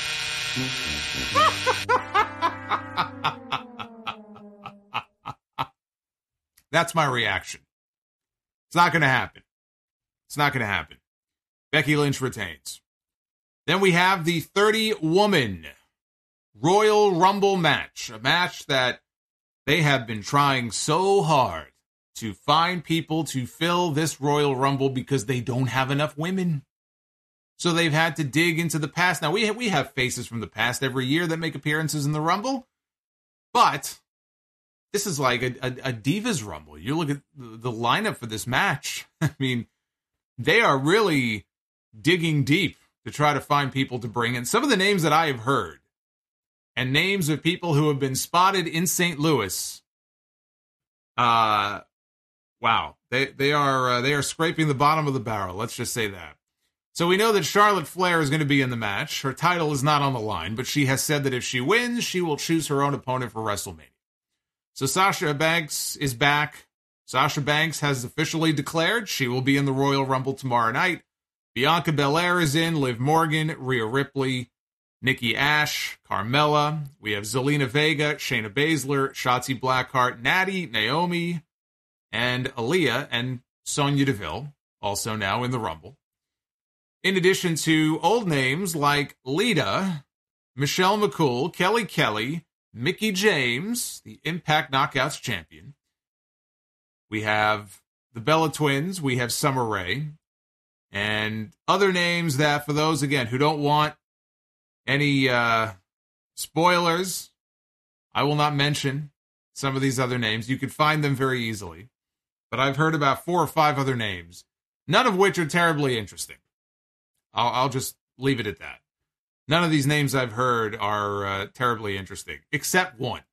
That's my reaction. It's not going to happen. It's not going to happen. Becky Lynch retains. Then we have the 30-woman Royal Rumble match, a match that they have been trying so hard to find people to fill this Royal Rumble because they don't have enough women. So they've had to dig into the past. Now, we have faces from the past every year that make appearances in the Rumble, but this is like a Divas Rumble. You look at the lineup for this match. I mean, they are really digging deep to try to find people to bring in. Some of the names that I have heard, and names of people who have been spotted in St. Louis, wow, they are scraping the bottom of the barrel. Let's just say that. So we know that Charlotte Flair is going to be in the match. Her title is not on the line, but she has said that if she wins, she will choose her own opponent for WrestleMania. So Sasha Banks is back. Sasha Banks has officially declared she will be in the Royal Rumble tomorrow night. Bianca Belair is in, Liv Morgan, Rhea Ripley, Nikki Ash, Carmella. We have Zelina Vega, Shayna Baszler, Shotzi Blackheart, Natty, Naomi, and Aaliyah, and Sonya Deville, also now in the Rumble. In addition to old names like Lita, Michelle McCool, Kelly Kelly, Mickie James, the Impact Knockouts champion. We have the Bella Twins. We have Summer Rae. And other names that, for those, again, who don't want any spoilers, I will not mention some of these other names. You could find them very easily. But I've heard about 4 or 5 other names, none of which are terribly interesting. I'll just leave it at that. None of these names I've heard are terribly interesting, except one.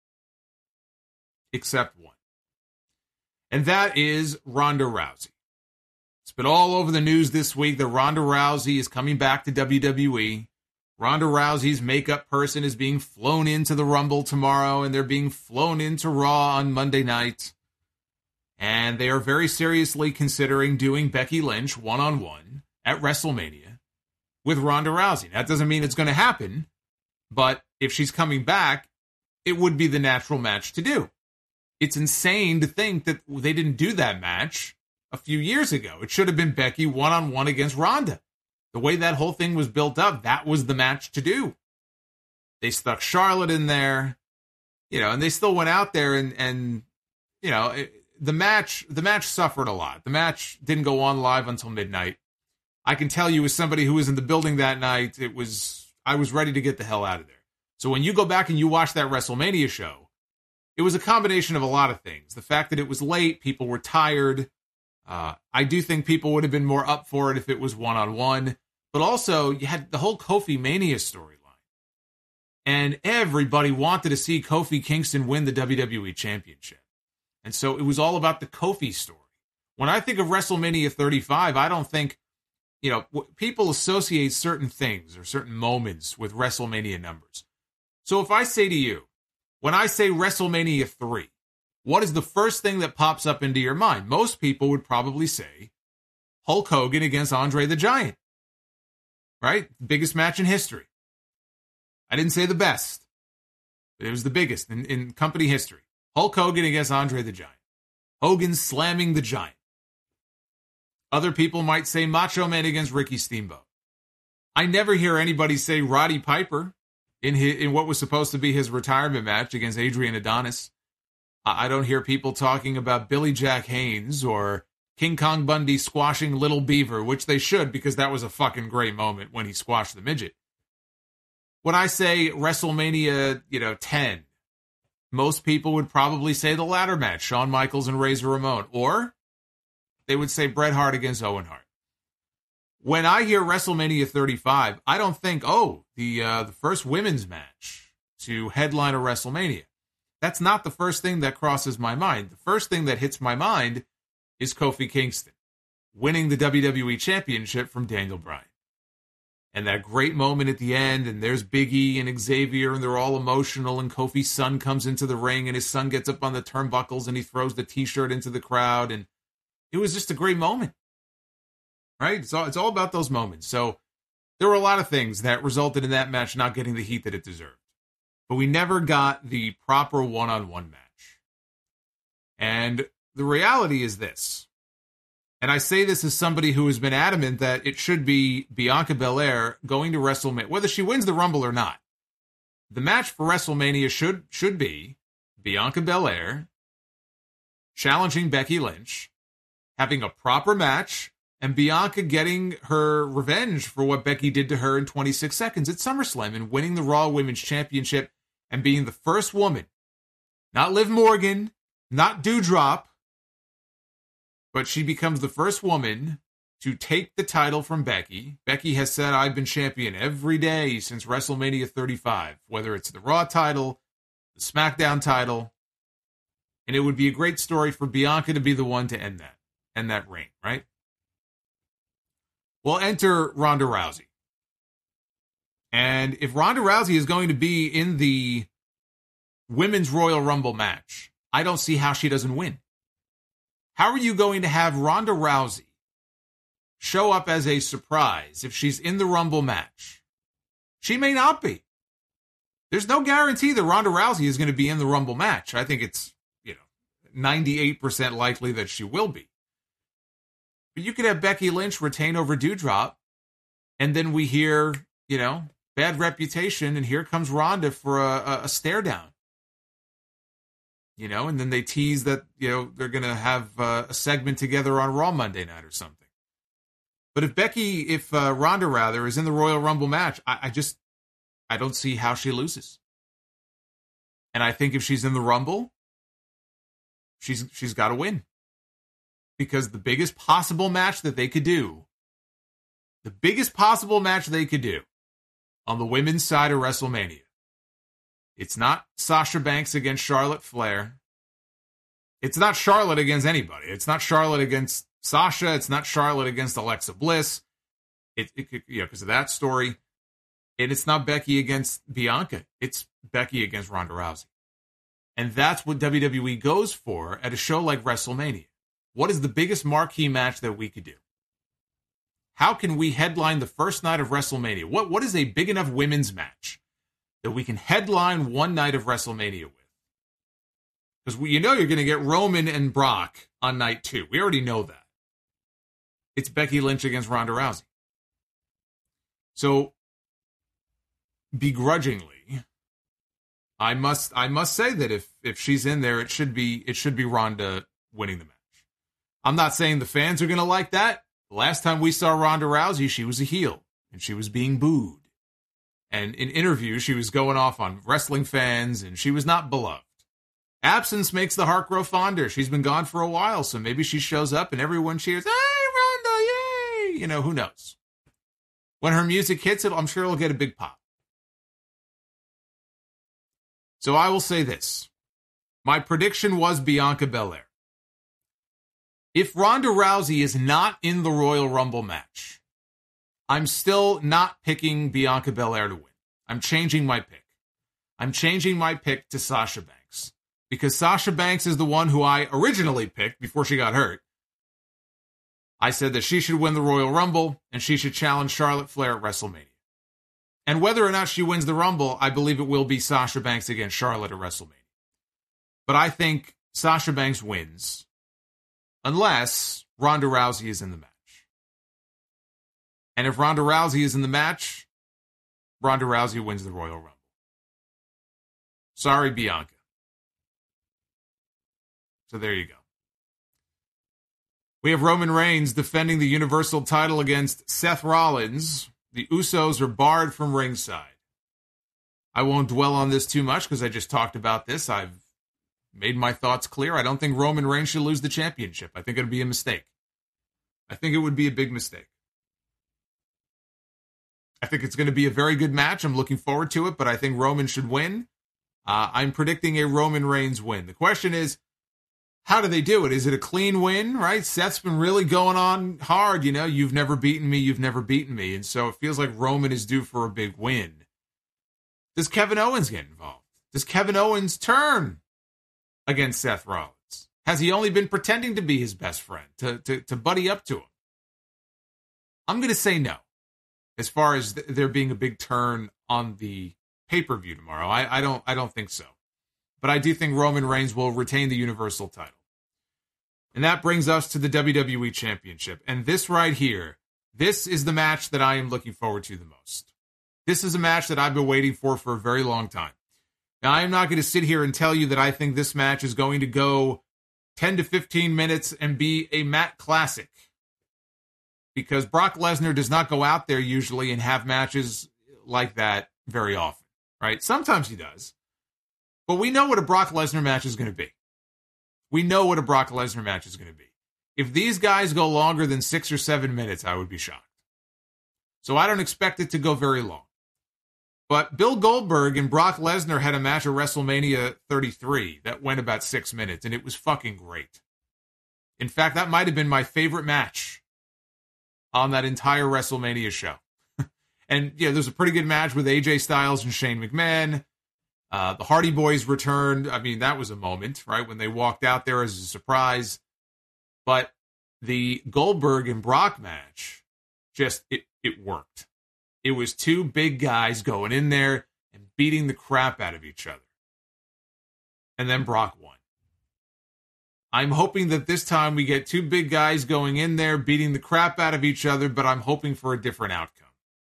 Except one. And that is Ronda Rousey. It's been all over the news this week that Ronda Rousey is coming back to WWE. Ronda Rousey's makeup person is being flown into the Rumble tomorrow, and they're being flown into Raw on Monday night. And they are very seriously considering doing Becky Lynch one-on-one at WrestleMania with Ronda Rousey. That doesn't mean it's going to happen, but if she's coming back, it would be the natural match to do. It's insane to think that they didn't do that match a few years ago. It should have been Becky one-on-one against Ronda. The way that whole thing was built up, that was the match to do. They stuck Charlotte in there, and they still went out there and the match suffered a lot. The match didn't go on live until midnight. I can tell you, as somebody who was in the building that night, I was ready to get the hell out of there. So when you go back and you watch that WrestleMania show, it was a combination of a lot of things. The fact that it was late, people were tired. I do think people would have been more up for it if it was one-on-one. But also, you had the whole Kofi Mania storyline. And everybody wanted to see Kofi Kingston win the WWE Championship. And so it was all about the Kofi story. When I think of WrestleMania 35, I don't think, people associate certain things or certain moments with WrestleMania numbers. So if I say to you, when I say WrestleMania 3, what is the first thing that pops up into your mind? Most people would probably say Hulk Hogan against Andre the Giant, right? Biggest match in history. I didn't say the best, but it was the biggest in company history. Hulk Hogan against Andre the Giant. Hogan slamming the Giant. Other people might say Macho Man against Ricky Steamboat. I never hear anybody say Roddy Piper in what was supposed to be his retirement match against Adrian Adonis. I don't hear people talking about Billy Jack Haynes or King Kong Bundy squashing Little Beaver, which they should, because that was a fucking great moment when he squashed the midget. When I say WrestleMania, 10, most people would probably say the latter match, Shawn Michaels and Razor Ramon, or they would say Bret Hart against Owen Hart. When I hear WrestleMania 35, I don't think, the first women's match to headline a WrestleMania. That's not the first thing that crosses my mind. The first thing that hits my mind is Kofi Kingston winning the WWE Championship from Daniel Bryan. And that great moment at the end, and there's Big E and Xavier, and they're all emotional, and Kofi's son comes into the ring, and his son gets up on the turnbuckles, and he throws the T-shirt into the crowd, and it was just a great moment. Right? It's all about those moments. So there were a lot of things that resulted in that match not getting the heat that it deserved. But we never got the proper one-on-one match. And the reality is this. And I say this as somebody who has been adamant that it should be Bianca Belair going to WrestleMania, whether she wins the Rumble or not. The match for WrestleMania should be Bianca Belair challenging Becky Lynch, having a proper match, and Bianca getting her revenge for what Becky did to her in 26 seconds at SummerSlam and winning the Raw Women's Championship and being the first woman, not Liv Morgan, not Doudrop, but she becomes the first woman to take the title from Becky. Becky has said, I've been champion every day since WrestleMania 35, whether it's the Raw title, the SmackDown title. And it would be a great story for Bianca to be the one to end that reign, right? Well, enter Ronda Rousey. And if Ronda Rousey is going to be in the Women's Royal Rumble match, I don't see how she doesn't win. How are you going to have Ronda Rousey show up as a surprise if she's in the Rumble match? She may not be. There's no guarantee that Ronda Rousey is going to be in the Rumble match. I think it's, 98% likely that she will be. But you could have Becky Lynch retain over Doudrop, and then we hear, bad reputation, and here comes Ronda for a stare down. And then they tease that, they're going to have a segment together on Raw Monday night or something. But if Ronda is in the Royal Rumble match, I don't see how she loses. And I think if she's in the Rumble, she's got to win. Because the biggest possible match they could do on the women's side of WrestleMania, it's not Sasha Banks against Charlotte Flair. It's not Charlotte against anybody. It's not Charlotte against Sasha. It's not Charlotte against Alexa Bliss. Because of that story. And it's not Becky against Bianca. It's Becky against Ronda Rousey. And that's what WWE goes for at a show like WrestleMania. What is the biggest marquee match that we could do? How can we headline the first night of WrestleMania? What is a big enough women's match that we can headline one night of WrestleMania with? Because you're going to get Roman and Brock on night 2. We already know that. It's Becky Lynch against Ronda Rousey. So, begrudgingly, I must say that if she's in there, it should be Ronda winning the match. I'm not saying the fans are going to like that. The last time we saw Ronda Rousey, she was a heel, and she was being booed. And in interviews, she was going off on wrestling fans, and she was not beloved. Absence makes the heart grow fonder. She's been gone for a while, so maybe she shows up and everyone cheers, hey, Ronda, yay! Who knows? When her music hits it, I'm sure it'll get a big pop. So I will say this. My prediction was Bianca Belair. If Ronda Rousey is not in the Royal Rumble match, I'm still not picking Bianca Belair to win. I'm changing my pick. I'm changing my pick to Sasha Banks. Because Sasha Banks is the one who I originally picked before she got hurt. I said that she should win the Royal Rumble and she should challenge Charlotte Flair at WrestleMania. And whether or not she wins the Rumble, I believe it will be Sasha Banks against Charlotte at WrestleMania. But I think Sasha Banks wins unless Ronda Rousey is in the match. And if Ronda Rousey is in the match, Ronda Rousey wins the Royal Rumble. Sorry, Bianca. So there you go. We have Roman Reigns defending the Universal title against Seth Rollins. The Usos are barred from ringside. I won't dwell on this too much because I just talked about this. I've made my thoughts clear. I don't think Roman Reigns should lose the championship. I think it would be a mistake. I think it would be a big mistake. I think it's going to be a very good match. I'm looking forward to it, but I think Roman should win. I'm predicting a Roman Reigns win. The question is, how do they do it? Is it a clean win, right? Seth's been really going on hard. You know, you've never beaten me. You've never beaten me. And so it feels like Roman is due for a big win. Does Kevin Owens get involved? Does Kevin Owens turn against Seth Rollins? Has he only been pretending to be his best friend, to buddy up to him? I'm going to say no, as far as there being a big turn on the pay-per-view tomorrow. I don't think so. But I do think Roman Reigns will retain the Universal title. And that brings us to the WWE Championship. And this right here, this is the match that I am looking forward to the most. This is a match that I've been waiting for a very long time. Now, I am not going to sit here and tell you that I think this match is going to go 10 to 15 minutes and be a Matt classic. Because Brock Lesnar does not go out there usually and have matches like that very often, right? Sometimes he does. But we know what a Brock Lesnar match is going to be. We know what a Brock Lesnar match is going to be. If these guys go longer than 6 or 7 minutes, I would be shocked. So I don't expect it to go very long. But Bill Goldberg and Brock Lesnar had a match at WrestleMania 33 that went about 6 minutes, and it was fucking great. In fact, that might have been my favorite match on that entire WrestleMania show. And yeah, there's a pretty good match with AJ Styles and Shane McMahon. The Hardy Boys returned. I mean, that was a moment, right, when they walked out there as a surprise. But the Goldberg and Brock match, just, it worked. It was two big guys going in there and beating the crap out of each other. And then Brock won. I'm hoping that this time we get two big guys going in there beating the crap out of each other, but I'm hoping for a different outcome.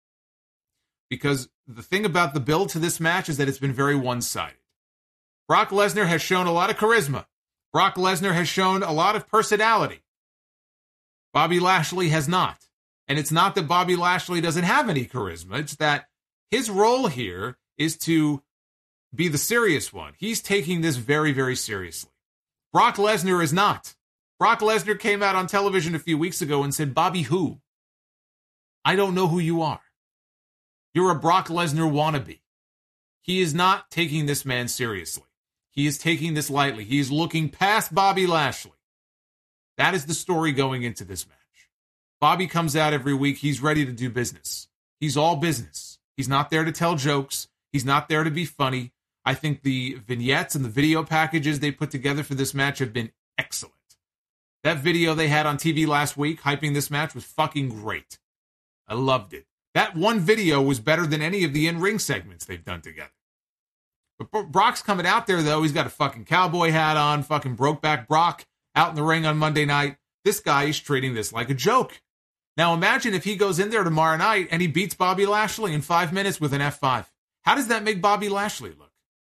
Because the thing about the build to this match is that it's been very one-sided. Brock Lesnar has shown a lot of charisma. Brock Lesnar has shown a lot of personality. Bobby Lashley has not. And it's not that Bobby Lashley doesn't have any charisma. It's that his role here is to be the serious one. He's taking this very, very seriously. Brock Lesnar is not. Brock Lesnar came out on television a few weeks ago and said, "Bobby who? I don't know who you are. You're a Brock Lesnar wannabe." He is not taking this man seriously. He is taking this lightly. He is looking past Bobby Lashley. That is the story going into this match. Bobby comes out every week. He's ready to do business. He's all business. He's not there to tell jokes. He's not there to be funny. I think the vignettes and the video packages they put together for this match have been excellent. That video they had on TV last week hyping this match was fucking great. I loved it. That one video was better than any of the in-ring segments they've done together. But Brock's coming out there, though. He's got a fucking cowboy hat on, fucking Brokeback Brock out in the ring on Monday night. This guy is treating this like a joke. Now imagine if he goes in there tomorrow night and he beats Bobby Lashley in 5 minutes with an F5. How does that make Bobby Lashley look?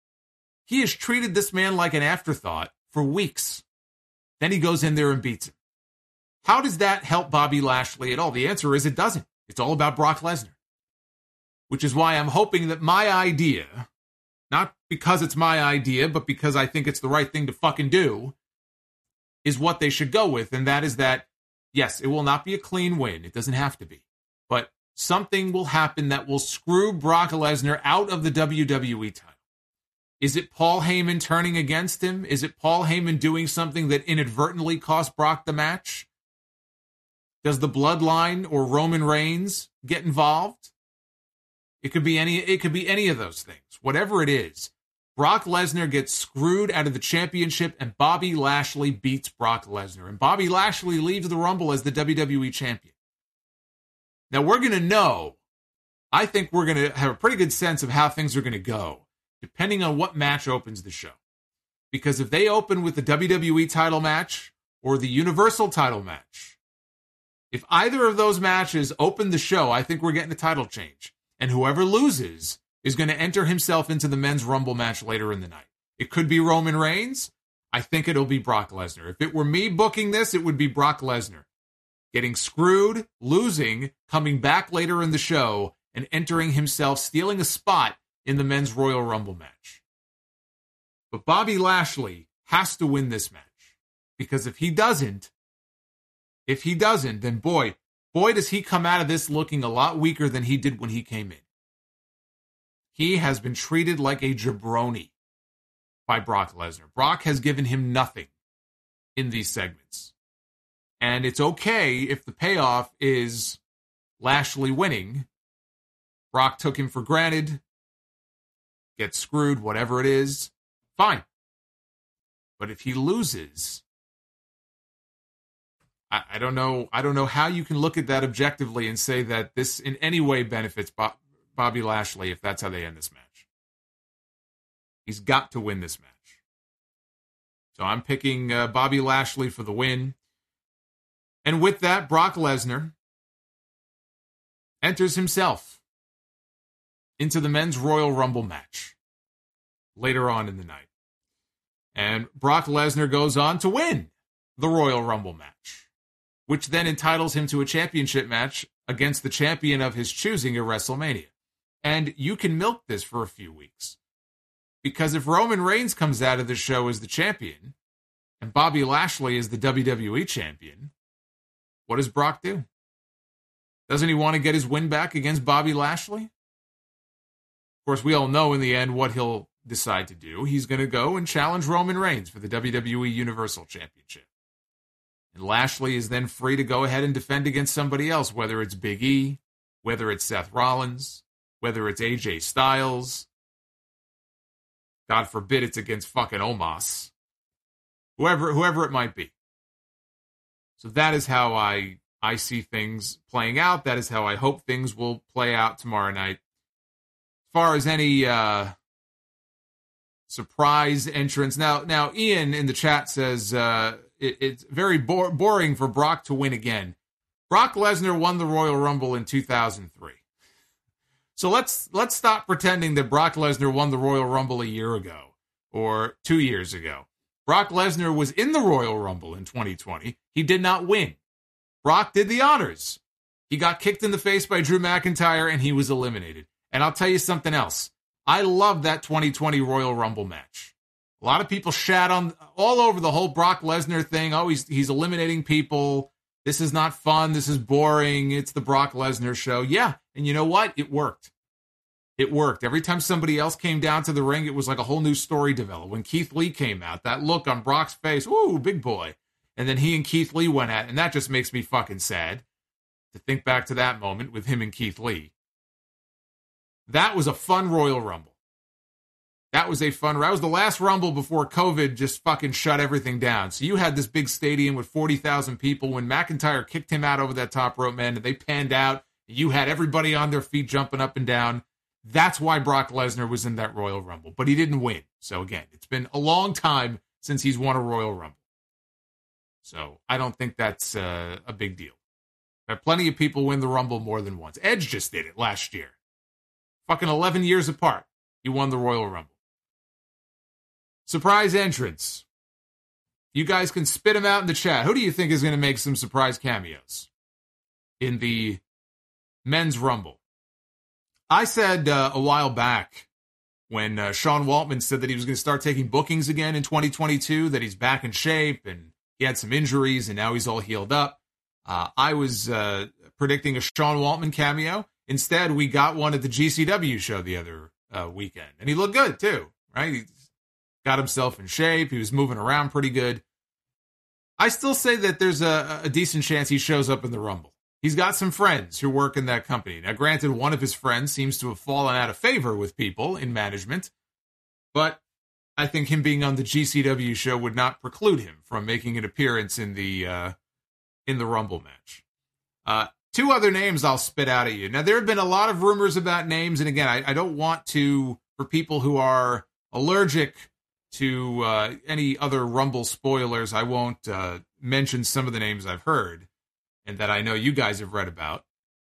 He has treated this man like an afterthought for weeks. Then he goes in there and beats him. How does that help Bobby Lashley at all? The answer is it doesn't. It's all about Brock Lesnar. Which is why I'm hoping that my idea, not because it's my idea, but because I think it's the right thing to fucking do, is what they should go with. And that is that, yes, it will not be a clean win. It doesn't have to be. But something will happen that will screw Brock Lesnar out of the WWE title. Is it Paul Heyman turning against him? Is it Paul Heyman doing something that inadvertently cost Brock the match? Does the Bloodline or Roman Reigns get involved? It could be any of those things. Whatever it is, Brock Lesnar gets screwed out of the championship and Bobby Lashley beats Brock Lesnar. And Bobby Lashley leaves the Rumble as the WWE champion. Now we're going to know, I think we're going to have a pretty good sense of how things are going to go, depending on what match opens the show. Because if they open with the WWE title match or the Universal title match, if either of those matches open the show, I think we're getting a title change. And whoever loses is going to enter himself into the men's Rumble match later in the night. It could be Roman Reigns. I think it'll be Brock Lesnar. If it were me booking this, it would be Brock Lesnar. Getting screwed, losing, coming back later in the show, and entering himself, stealing a spot in the Men's Royal Rumble match. But Bobby Lashley has to win this match. Because if he doesn't, then boy, does he come out of this looking a lot weaker than he did when he came in. He has been treated like a jabroni by Brock Lesnar. Brock has given him nothing in these segments. And it's okay if the payoff is Lashley winning. Brock took him for granted, gets screwed, whatever it is, fine. But if he loses, I don't know how you can look at that objectively and say that this in any way benefits Bobby Lashley if that's how they end this match. He's got to win this match. So I'm picking Bobby Lashley for the win. And with that, Brock Lesnar enters himself into the Men's Royal Rumble match later on in the night. And Brock Lesnar goes on to win the Royal Rumble match, which then entitles him to a championship match against the champion of his choosing at WrestleMania. And you can milk this for a few weeks. Because if Roman Reigns comes out of the show as the champion, and Bobby Lashley is the WWE champion, what does Brock do? Doesn't he want to get his win back against Bobby Lashley? Of course, we all know in the end what he'll decide to do. He's going to go and challenge Roman Reigns for the WWE Universal Championship. And Lashley is then free to go ahead and defend against somebody else, whether it's Big E, whether it's Seth Rollins, whether it's AJ Styles. God forbid it's against fucking Omos. Whoever it might be. So that is how I see things playing out. That is how I hope things will play out tomorrow night. As far as any surprise entrance. Now Ian in the chat says it's very boring for Brock to win again. Brock Lesnar won the Royal Rumble in 2003. So let's stop pretending that Brock Lesnar won the Royal Rumble a year ago or 2 years ago. Brock Lesnar was in the Royal Rumble in 2020. He did not win. Brock did the honors. He got kicked in the face by Drew McIntyre and he was eliminated. And I'll tell you something else. I love that 2020 Royal Rumble match. A lot of people shat on all over the whole Brock Lesnar thing. Oh, he's eliminating people. This is not fun. This is boring. It's the Brock Lesnar show. Yeah, and you know what? It worked. It worked. Every time somebody else came down to the ring, it was like a whole new story developed. When Keith Lee came out, that look on Brock's face, ooh, big boy. And then he and Keith Lee went at it, and that just makes me fucking sad to think back to that moment with him and Keith Lee. That was a fun Royal Rumble. That was the last Rumble before COVID just fucking shut everything down. So you had this big stadium with 40,000 people. When McIntyre kicked him out over that top rope, man, and they panned out, you had everybody on their feet jumping up and down. That's why Brock Lesnar was in that Royal Rumble. But he didn't win. So again, it's been a long time since he's won a Royal Rumble. So I don't think that's a big deal. But plenty of people win the Rumble more than once. Edge just did it last year. Fucking 11 years apart, he won the Royal Rumble. Surprise entrance. You guys can spit them out in the chat. Who do you think is going to make some surprise cameos in the Men's Rumble? I said a while back when Sean Waltman said that he was going to start taking bookings again in 2022, that he's back in shape and he had some injuries and now he's all healed up. I was predicting a Sean Waltman cameo. Instead, we got one at the GCW show the other weekend. And he looked good, too, right? He got himself in shape. He was moving around pretty good. I still say that there's a decent chance he shows up in the Rumble. He's got some friends who work in that company. Now, granted, one of his friends seems to have fallen out of favor with people in management, but I think him being on the GCW show would not preclude him from making an appearance in the Rumble match. Two other names I'll spit out at you. Now, there have been a lot of rumors about names, and again, I don't want to, for people who are allergic to any other Rumble spoilers, I won't mention some of the names I've heard and that I know you guys have read about.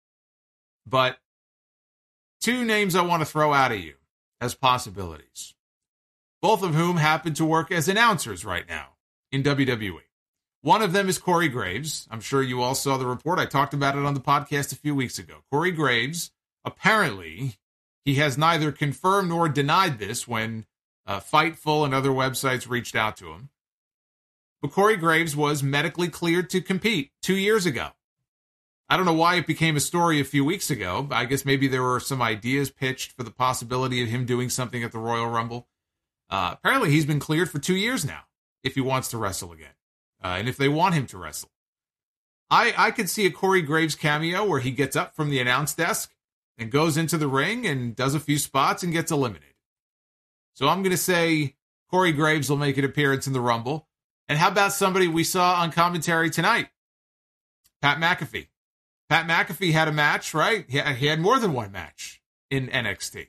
But two names I want to throw out at you as possibilities, both of whom happen to work as announcers right now in WWE. One of them is Corey Graves. I'm sure you all saw the report. I talked about it on the podcast a few weeks ago. Corey Graves, apparently, He has neither confirmed nor denied this when Fightful and other websites reached out to him. But Corey Graves was medically cleared to compete 2 years ago. I don't know why it became a story a few weeks ago. I guess maybe there were some ideas pitched for the possibility of him doing something at the Royal Rumble. Apparently he's been cleared for 2 years now if he wants to wrestle again. And if they want him to wrestle. I could see a Corey Graves cameo where he gets up from the announce desk and goes into the ring and does a few spots and gets eliminated. So I'm going to say Corey Graves will make an appearance in the Rumble. And how about somebody we saw on commentary tonight? Pat McAfee. Pat McAfee had a match, right? He had more than one match in NXT.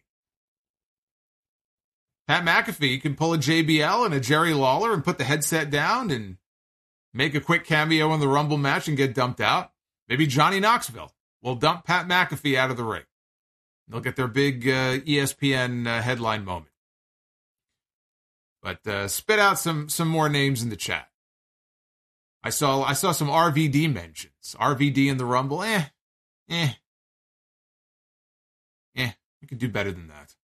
Pat McAfee can pull a JBL and a Jerry Lawler and put the headset down and make a quick cameo in the Rumble match and get dumped out. Maybe Johnny Knoxville will dump Pat McAfee out of the ring. They'll get their big ESPN headline moment. But spit out some more names in the chat. I saw some RVD mentions. RVD in the Rumble, we could do better than that.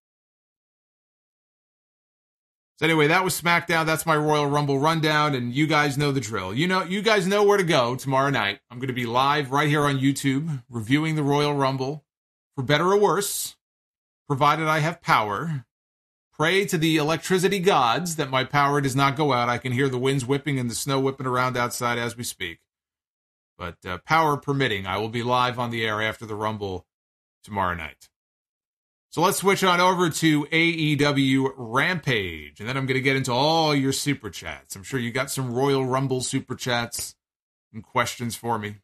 So anyway, that was SmackDown. That's my Royal Rumble rundown, and you guys know the drill. You guys know where to go tomorrow night. I'm going to be live right here on YouTube, reviewing the Royal Rumble, for better or worse, provided I have power. Pray to the electricity gods that my power does not go out. I can hear the winds whipping and the snow whipping around outside as we speak. But power permitting, I will be live on the air after the Rumble tomorrow night. So let's switch on over to AEW Rampage, and then I'm going to get into all your super chats. I'm sure you got some Royal Rumble super chats and questions for me.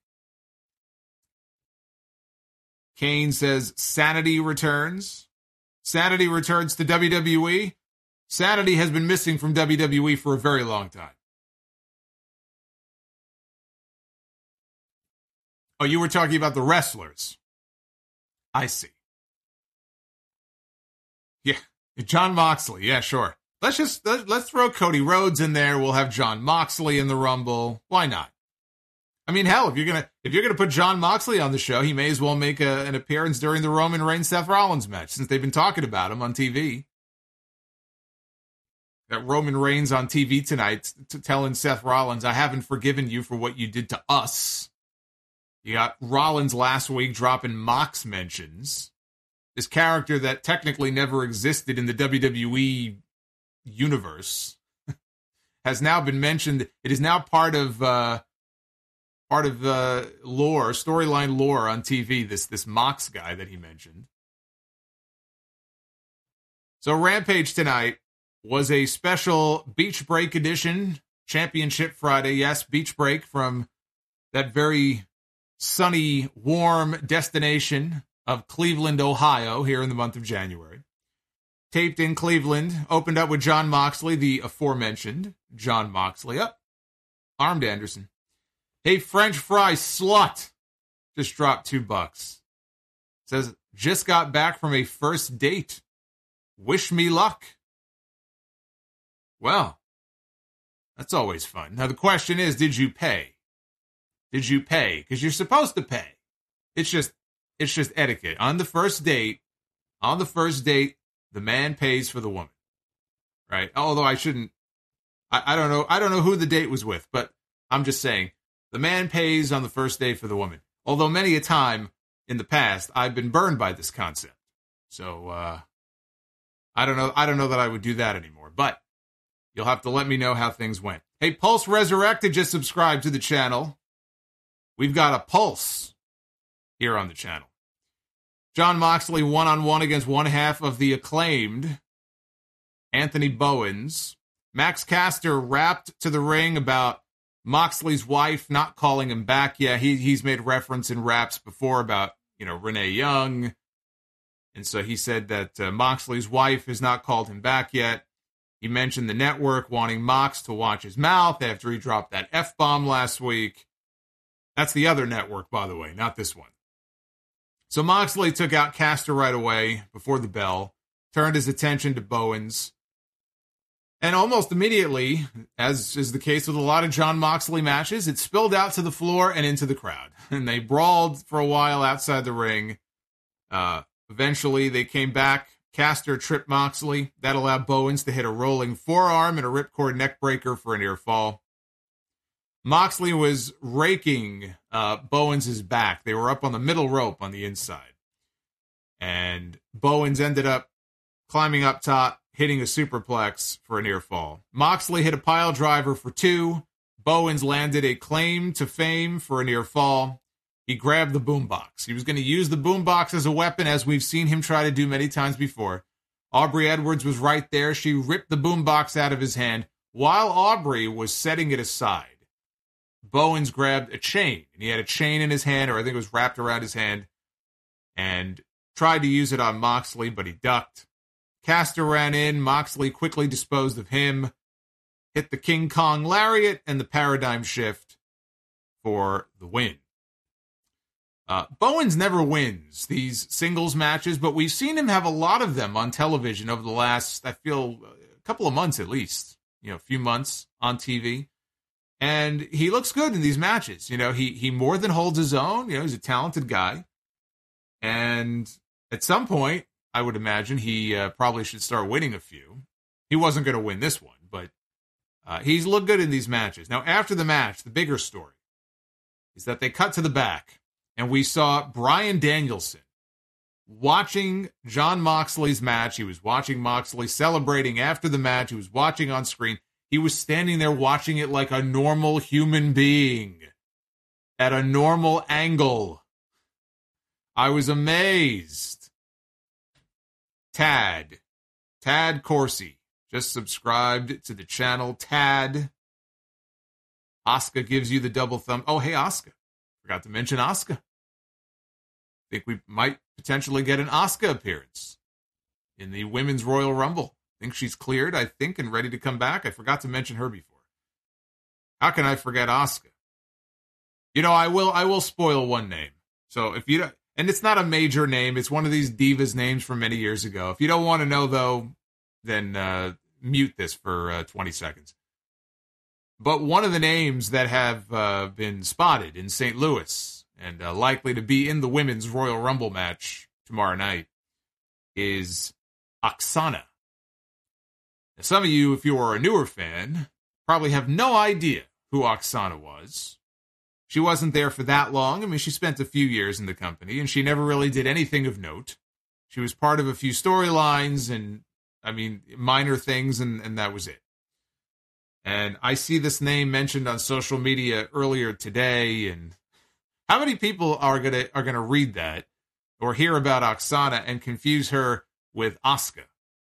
Kane says, Sanity returns. Sanity returns to WWE. Sanity has been missing from WWE for a very long time. Oh, you were talking about the wrestlers. I see. Yeah, John Moxley. Yeah, sure. Let's throw Cody Rhodes in there. We'll have John Moxley in the Rumble. Why not? I mean, hell, if you're gonna put John Moxley on the show, he may as well make an appearance during the Roman Reigns Seth Rollins match, since they've been talking about him on TV. That Roman Reigns on TV tonight telling Seth Rollins, I haven't forgiven you for what you did to us. You got Rollins last week dropping Mox mentions. This character that technically never existed in the WWE universe has now been mentioned. It is now part of lore, storyline lore on TV, this Mox guy that he mentioned. So Rampage tonight was a special Beach Break edition, Championship Friday. Yes, Beach Break from that very sunny, warm destination of Cleveland, Ohio, here in the month of January. Taped in Cleveland, opened up with John Moxley, the aforementioned John Moxley. Armed Anderson. Hey, French fry slut. Just dropped $2. Says, just got back from a first date. Wish me luck. Well, that's always fun. Now, the question is, did you pay? Did you pay? Because you're supposed to pay. It's just etiquette. On the first date, the man pays for the woman. Right? Although I shouldn't, I don't know who the date was with, but I'm just saying, the man pays on the first date for the woman. Although many a time in the past, I've been burned by this concept. So, I don't know that I would do that anymore, but you'll have to let me know how things went. Hey, Pulse Resurrected just subscribed to the channel. We've got a Pulse here on the channel. John Moxley one-on-one against one half of the Acclaimed, Anthony Bowens. Max Caster rapped to the ring about Moxley's wife not calling him back. Yeah, he's made reference in raps before about, Renee Young. And so he said that Moxley's wife has not called him back yet. He mentioned the network wanting Mox to watch his mouth after he dropped that F-bomb last week. That's the other network, by the way, not this one. So Moxley took out Caster right away before the bell, turned his attention to Bowens. And almost immediately, as is the case with a lot of John Moxley matches, it spilled out to the floor and into the crowd. And they brawled for a while outside the ring. Eventually, they came back. Caster tripped Moxley. That allowed Bowens to hit a rolling forearm and a ripcord neck breaker for a near fall. Moxley was raking Bowens' back. They were up on the middle rope on the inside. And Bowens ended up climbing up top, hitting a superplex for a near fall. Moxley hit a pile driver for 2. Bowens landed a claim to fame for a near fall. He grabbed the boombox. He was going to use the boombox as a weapon, as we've seen him try to do many times before. Aubrey Edwards was right there. She ripped the boombox out of his hand while Aubrey was setting it aside. Bowens grabbed a chain, and he had a chain in his hand, or I think it was wrapped around his hand, and tried to use it on Moxley, but he ducked. Caster ran in. Moxley quickly disposed of him, hit the King Kong Lariat and the Paradigm Shift for the win. Bowens never wins these singles matches, but we've seen him have a lot of them on television over the last, I feel, a couple of months at least, a few months on TV. And he looks good in these matches. He more than holds his own. He's a talented guy. And at some point, I would imagine he probably should start winning a few. He wasn't going to win this one, but he's looked good in these matches. Now, after the match, the bigger story is that they cut to the back, and we saw Bryan Danielson watching Jon Moxley's match. He was watching Moxley celebrating after the match. He was watching on screen. He was standing there watching it like a normal human being at a normal angle. I was amazed. Tad Corsi just subscribed to the channel. Tad. Asuka gives you the double thumb. Oh, hey, Asuka. Forgot to mention Asuka. Think we might potentially get an Asuka appearance in the Women's Royal Rumble. Think she's cleared, and ready to come back. I forgot to mention her before. How can I forget Asuka? I will spoil one name. So if you don't, and it's not a major name, it's one of these divas names from many years ago. If you don't want to know, though, then mute this for 20 seconds. But one of the names that have been spotted in St. Louis and likely to be in the Women's Royal Rumble match tomorrow night is Aksana. Now, some of you, if you are a newer fan, probably have no idea who Aksana was. She wasn't there for that long. I mean, she spent a few years in the company, and she never really did anything of note. She was part of a few storylines and, minor things, and that was it. And I see this name mentioned on social media earlier today, and how many people are gonna read that or hear about Aksana and confuse her with Asuka?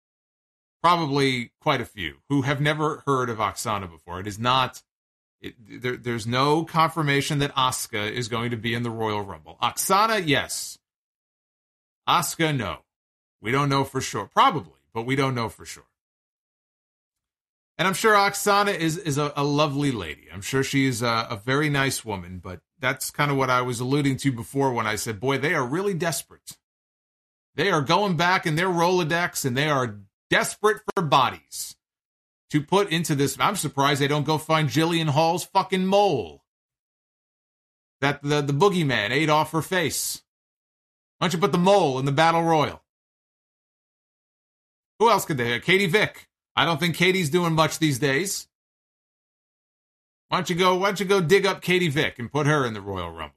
Probably quite a few who have never heard of Aksana before. It is not. There's no confirmation that Asuka is going to be in the Royal Rumble. Aksana, yes. Asuka, no. We don't know for sure. Probably, but we don't know for sure. And I'm sure Aksana is a lovely lady. I'm sure she is a very nice woman, but that's kind of what I was alluding to before when I said, boy, they are really desperate. They are going back in their Rolodex, and they are desperate for bodies to put into this. I'm surprised they don't go find Jillian Hall's fucking mole that the boogeyman ate off her face. Why don't you put the mole in the Battle Royal? Who else could they have? Katie Vick. I don't think Katie's doing much these days. Why don't you go dig up Katie Vick and put her in the Royal Rumble?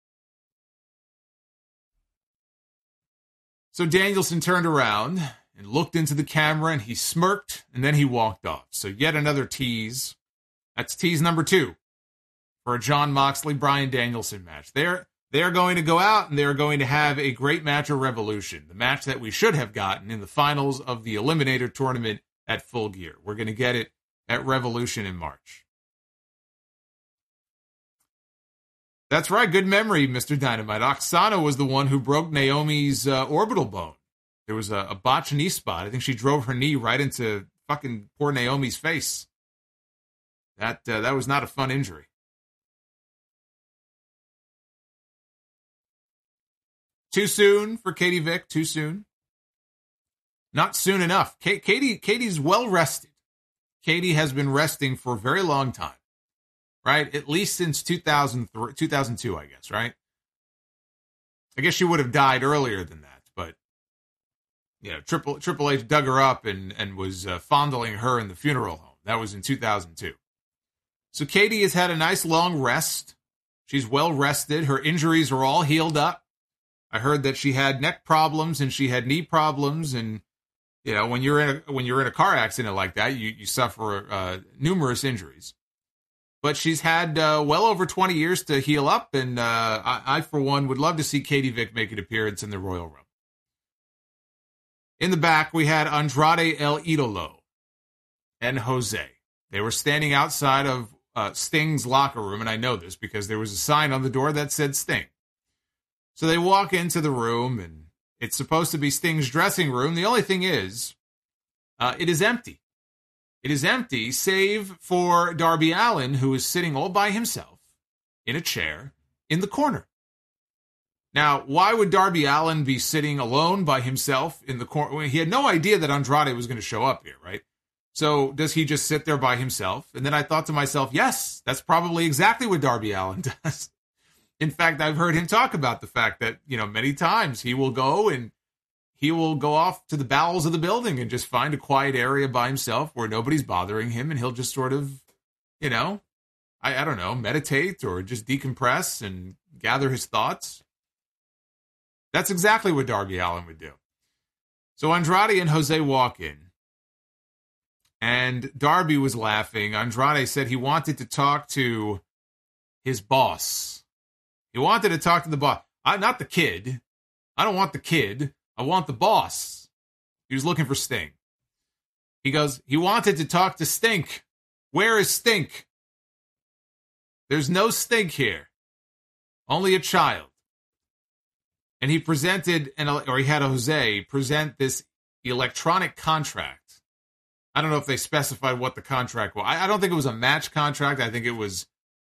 So Danielson turned around and looked into the camera, and he smirked, and then he walked off. So yet another tease. That's tease number 2 for a Jon Moxley, Bryan Danielson match. They're going to go out, and they're going to have a great match of Revolution, the match that we should have gotten in the finals of the Eliminator tournament at Full Gear. We're going to get it at Revolution in March. That's right. Good memory, Mr. Dynamite. Aksana was the one who broke Naomi's orbital bone. There was a botched knee spot. I think she drove her knee right into fucking poor Naomi's face. That was not a fun injury. Too soon for Katie Vick. Too soon. Not soon enough. Katie's well rested. Katie has been resting for a very long time. Right? At least since 2002, I guess, right? I guess she would have died earlier than that, but Triple H dug her up and was fondling her in the funeral home. That was in 2002. So Katie has had a nice long rest. She's well rested. Her injuries are all healed up. I heard that she had neck problems and she had knee problems, and when you're in a car accident like that, you suffer numerous injuries. But she's had well over 20 years to heal up, and I for one would love to see Katie Vick make an appearance in the Royal Rumble. In the back, we had Andrade El Idolo and Jose. They were standing outside of Sting's locker room, and I know this because there was a sign on the door that said Sting. So they walk into the room, and it's supposed to be Sting's dressing room. The only thing is, it is empty. It is empty, save for Darby Allin, who is sitting all by himself in a chair in the corner. Now, why would Darby Allin be sitting alone by himself in the corner? He had no idea that Andrade was going to show up here, right? So does he just sit there by himself? And then I thought to myself, yes, that's probably exactly what Darby Allin does. In fact, I've heard him talk about the fact that, many times he will go off to the bowels of the building and just find a quiet area by himself where nobody's bothering him, and he'll just sort of, I don't know, meditate or just decompress and gather his thoughts. That's exactly what Darby Allin would do. So Andrade and Jose walk in, and Darby was laughing. Andrade said he wanted to talk to his boss. He wanted to talk to the boss. Not the kid. I don't want the kid. I want the boss. He was looking for Sting. He goes, he wanted to talk to Stink. Where is Stink? There's no Stink here. Only a child. And he presented, he had Jose present this electronic contract. I don't know if they specified what the contract was. I don't think it was a match contract. I think it was,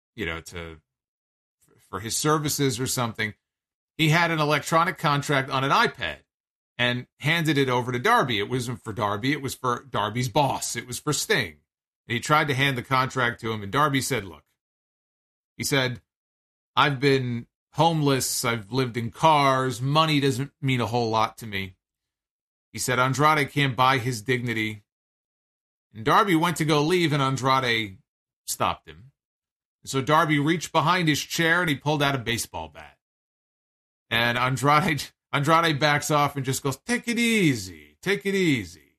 for his services or something. He had an electronic contract on an iPad and handed it over to Darby. It wasn't for Darby. It was for Darby's boss. It was for Sting. And he tried to hand the contract to him, and Darby said, look, he said, I've been homeless. I've lived in cars. Money doesn't mean a whole lot to me. He said, Andrade can't buy his dignity. And Darby went to go leave, and Andrade stopped him. So Darby reached behind his chair, and he pulled out a baseball bat. And Andrade backs off and just goes, take it easy, take it easy.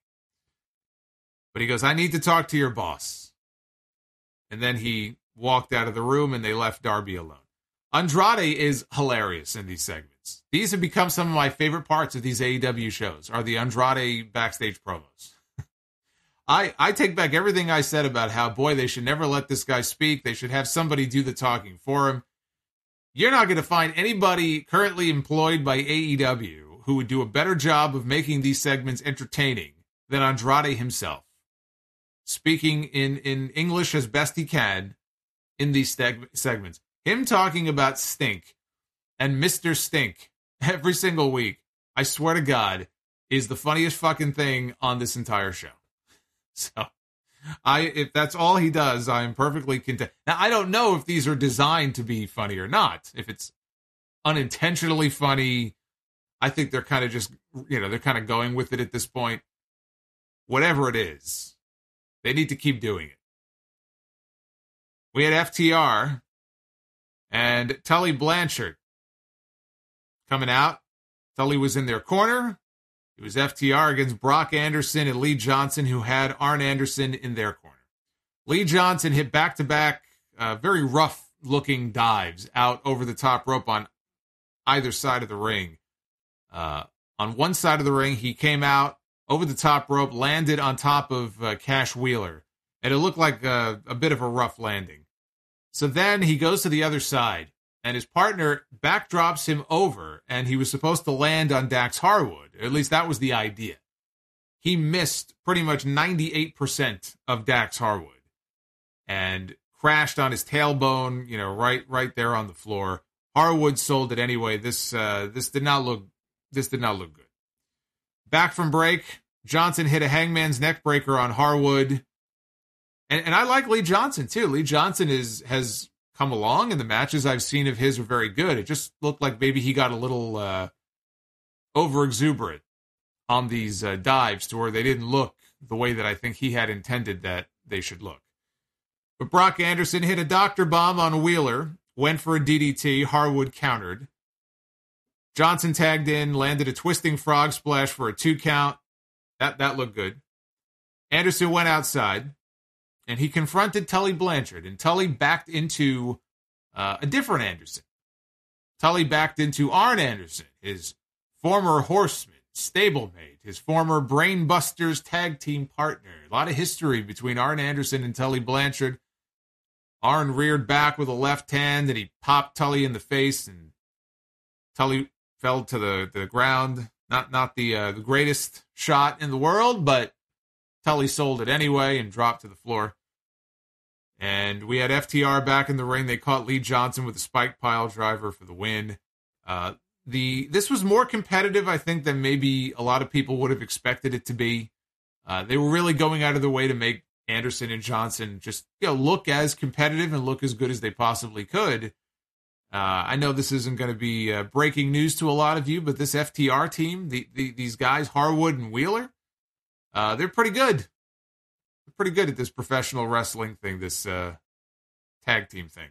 But he goes, I need to talk to your boss. And then he walked out of the room, and they left Darby alone. Andrade is hilarious in these segments. These have become some of my favorite parts of these AEW shows, are the Andrade backstage promos. I take back everything I said about how, boy, they should never let this guy speak. They should have somebody do the talking for him. You're not going to find anybody currently employed by AEW who would do a better job of making these segments entertaining than Andrade himself. Speaking in English as best he can in these segments. Him talking about Stink and Mr. Stink every single week, I swear to God, is the funniest fucking thing on this entire show. So, if that's all he does, I am perfectly content. Now, I don't know if these are designed to be funny or not. If it's unintentionally funny, I think they're kind of just, they're kind of going with it at this point. Whatever it is, they need to keep doing it. We had FTR and Tully Blanchard coming out. Tully was in their corner. It was FTR against Brock Anderson and Lee Johnson, who had Arn Anderson in their corner. Lee Johnson hit back-to-back, very rough-looking dives out over the top rope on either side of the ring. On one side of the ring, he came out over the top rope, landed on top of Cash Wheeler, and it looked like a bit of a rough landing. So then he goes to the other side, and his partner backdrops him over, and he was supposed to land on Dax Harwood. At least that was the idea. He missed pretty much 98% of Dax Harwood and crashed on his tailbone, right there on the floor. Harwood sold it anyway. This did not look good. Back from break, Johnson hit a hangman's neck breaker on Harwood. And I like Lee Johnson, too. Lee Johnson has come along, and the matches I've seen of his are very good. It just looked like maybe he got a little over-exuberant on these dives to where they didn't look the way that I think he had intended that they should look. But Brock Anderson hit a doctor bomb on Wheeler, went for a DDT, Harwood countered. Johnson tagged in, landed a twisting frog splash for a 2 count. That looked good. Anderson went outside, and he confronted Tully Blanchard, and Tully backed into a different Anderson. Tully backed into Arn Anderson, his former Horseman, stablemate, his former Brainbusters tag team partner. A lot of history between Arn Anderson and Tully Blanchard. Arn reared back with a left hand, and he popped Tully in the face, and Tully fell to the ground. Not the greatest shot in the world, but Tully sold it anyway and dropped to the floor. And we had FTR back in the ring. They caught Lee Johnson with a spike pile driver for the win. This was more competitive, I think, than maybe a lot of people would have expected it to be. They were really going out of their way to make Anderson and Johnson just look as competitive and look as good as they possibly could. I know this isn't going to be breaking news to a lot of you, but this FTR team, these guys, Harwood and Wheeler, they're pretty good. They're pretty good at this professional wrestling thing, this tag team thing.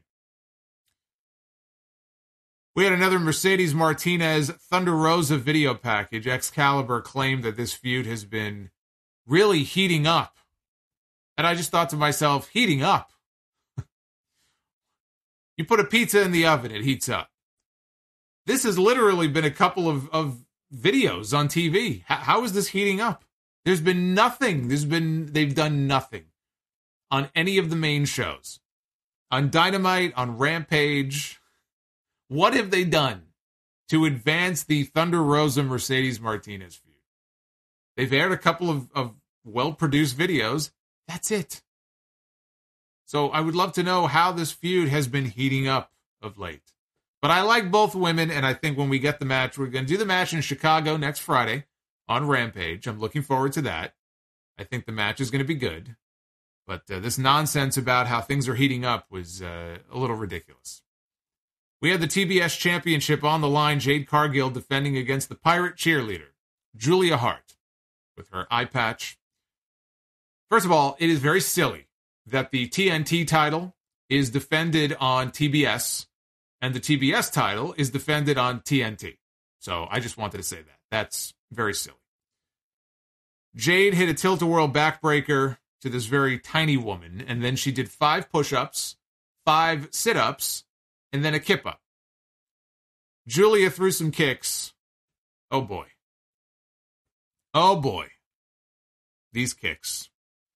We had another Mercedes Martinez Thunder Rosa video package. Excalibur claimed that this feud has been really heating up. And I just thought to myself, heating up? You put a pizza in the oven, it heats up. This has literally been a couple of videos on TV. How is this heating up? There's been nothing. They've done nothing on any of the main shows. On Dynamite, on Rampage. What have they done to advance the Thunder Rosa Mercedes Martinez feud? They've aired a couple of well-produced videos. That's it. So I would love to know how this feud has been heating up of late. But I like both women, and I think when we get the match, we're going to do the match in Chicago next Friday on Rampage. I'm looking forward to that. I think the match is going to be good. But this nonsense about how things are heating up was a little ridiculous. We had the TBS Championship on the line. Jade Cargill defending against the Pirate Cheerleader, Julia Hart, with her eye patch. First of all, it is very silly that the TNT title is defended on TBS and the TBS title is defended on TNT. So I just wanted to say that. That's very silly. Jade hit a tilt-a-whirl backbreaker to this very tiny woman, and then she did 5 push-ups, 5 sit-ups, and then a kip-up. Julia threw some kicks. Oh, boy. Oh, boy. These kicks.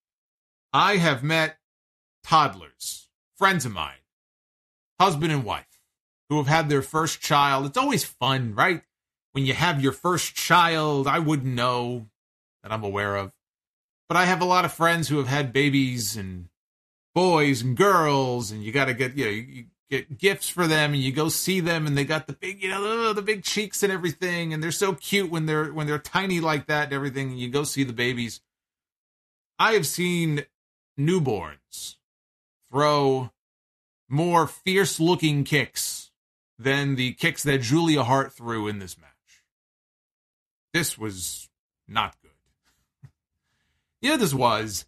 I have met toddlers, friends of mine, husband and wife, who have had their first child. It's always fun, right? When you have your first child, I wouldn't know that I'm aware of. But I have a lot of friends who have had babies and boys and girls, and you got to get, you get gifts for them, and you go see them, and they got the big, the big cheeks and everything, and they're so cute when they're tiny like that and everything, and you go see the babies. I have seen newborns throw more fierce-looking kicks than the kicks that Julia Hart threw in this match. This was not good. This was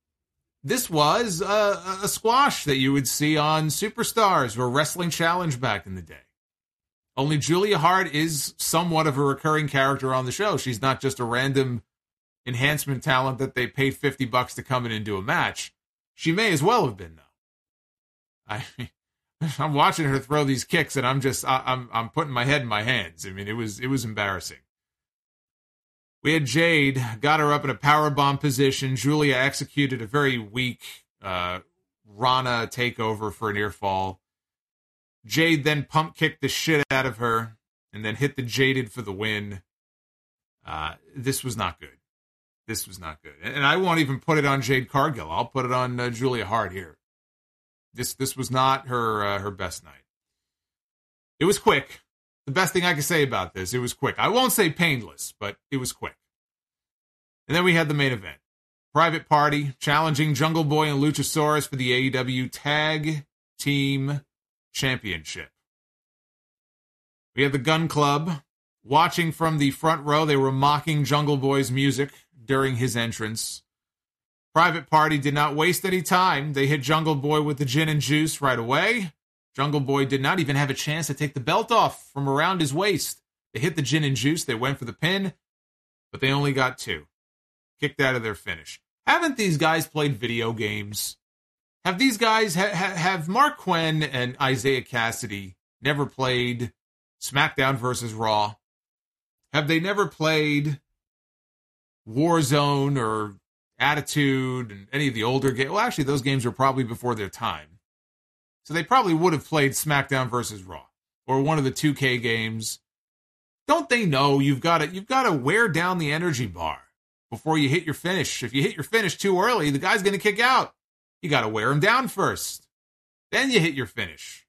a squash that you would see on Superstars or Wrestling Challenge back in the day. Only Julia Hart is somewhat of a recurring character on the show. She's not just a random enhancement talent that they paid $50 to come in and do a match. She may as well have been, though. I'm watching her throw these kicks, and I'm putting my head in my hands. I mean, it was embarrassing. We had Jade, got her up in a powerbomb position. Julia executed a very weak Rana takeover for a near fall. Jade then pump kicked the shit out of her and then hit the Jaded for the win. This was not good. This was not good. And I won't even put it on Jade Cargill. I'll put it on Julia Hart here. This was not her best night. It was quick. The best thing I can say about this, it was quick. I won't say painless, but it was quick. And then we had the main event. Private Party challenging Jungle Boy and Luchasaurus for the AEW Tag Team Championship. We had the Gun Club watching from the front row. They were mocking Jungle Boy's music during his entrance. Private Party did not waste any time. They hit Jungle Boy with the gin and juice right away. Jungle Boy did not even have a chance to take the belt off from around his waist. They hit the gin and juice. They went for the pin, but they only got 2. Kicked out of their finish. Haven't these guys played video games? Have these guys, have Mark Quinn and Isaiah Cassidy never played SmackDown versus Raw? Have they never played Warzone or Attitude and any of the older games? Well, actually, those games were probably before their time. So they probably would have played SmackDown versus Raw or one of the 2K games. Don't they know you've got to wear down the energy bar before you hit your finish? If you hit your finish too early, the guy's going to kick out. You got to wear him down first. Then you hit your finish.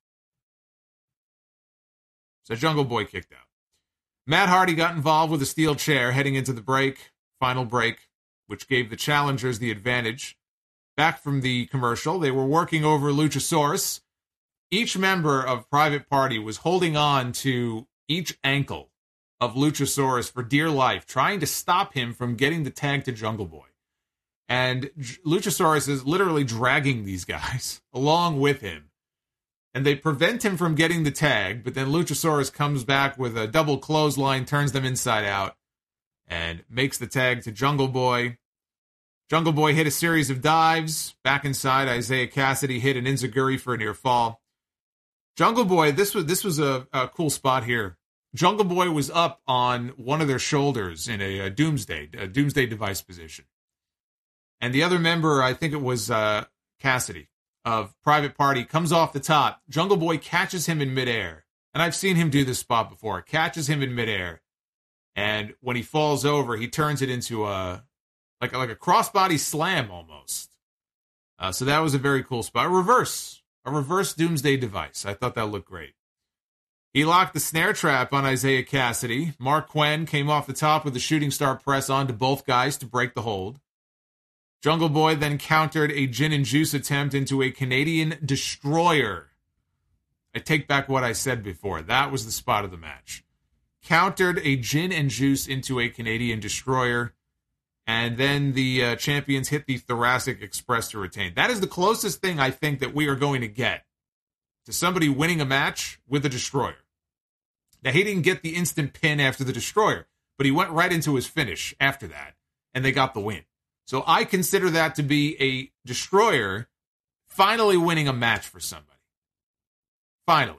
So Jungle Boy kicked out. Matt Hardy got involved with a steel chair heading into the final break, which gave the challengers the advantage. Back from the commercial, they were working over Luchasaurus. Each member of Private Party was holding on to each ankle of Luchasaurus for dear life, trying to stop him from getting the tag to Jungle Boy. And Luchasaurus is literally dragging these guys along with him. And they prevent him from getting the tag, but then Luchasaurus comes back with a double clothesline, turns them inside out, and makes the tag to Jungle Boy. Jungle Boy hit a series of dives. Back inside, Isaiah Cassidy hit an enziguri for a near fall. Jungle Boy, this was a cool spot here. Jungle Boy was up on one of their shoulders in a doomsday device position. And the other member, I think it was Cassidy of Private Party, comes off the top. Jungle Boy catches him in midair. And I've seen him do this spot before. Catches him in midair. And when he falls over, he turns it into a crossbody slam almost. So that was a very cool spot. A reverse doomsday device. I thought that looked great. He locked the snare trap on Isaiah Cassidy. Mark Quinn came off the top with a shooting star press onto both guys to break the hold. Jungle Boy then countered a gin and juice attempt into a Canadian destroyer. I take back what I said before. That was the spot of the match. Countered a gin and juice into a Canadian destroyer. And then the champions hit the Thoracic Express to retain. That is the closest thing I think that we are going to get to somebody winning a match with a destroyer. Now, he didn't get the instant pin after the destroyer, but he went right into his finish after that, and they got the win. So I consider that to be a destroyer finally winning a match for somebody. Finally.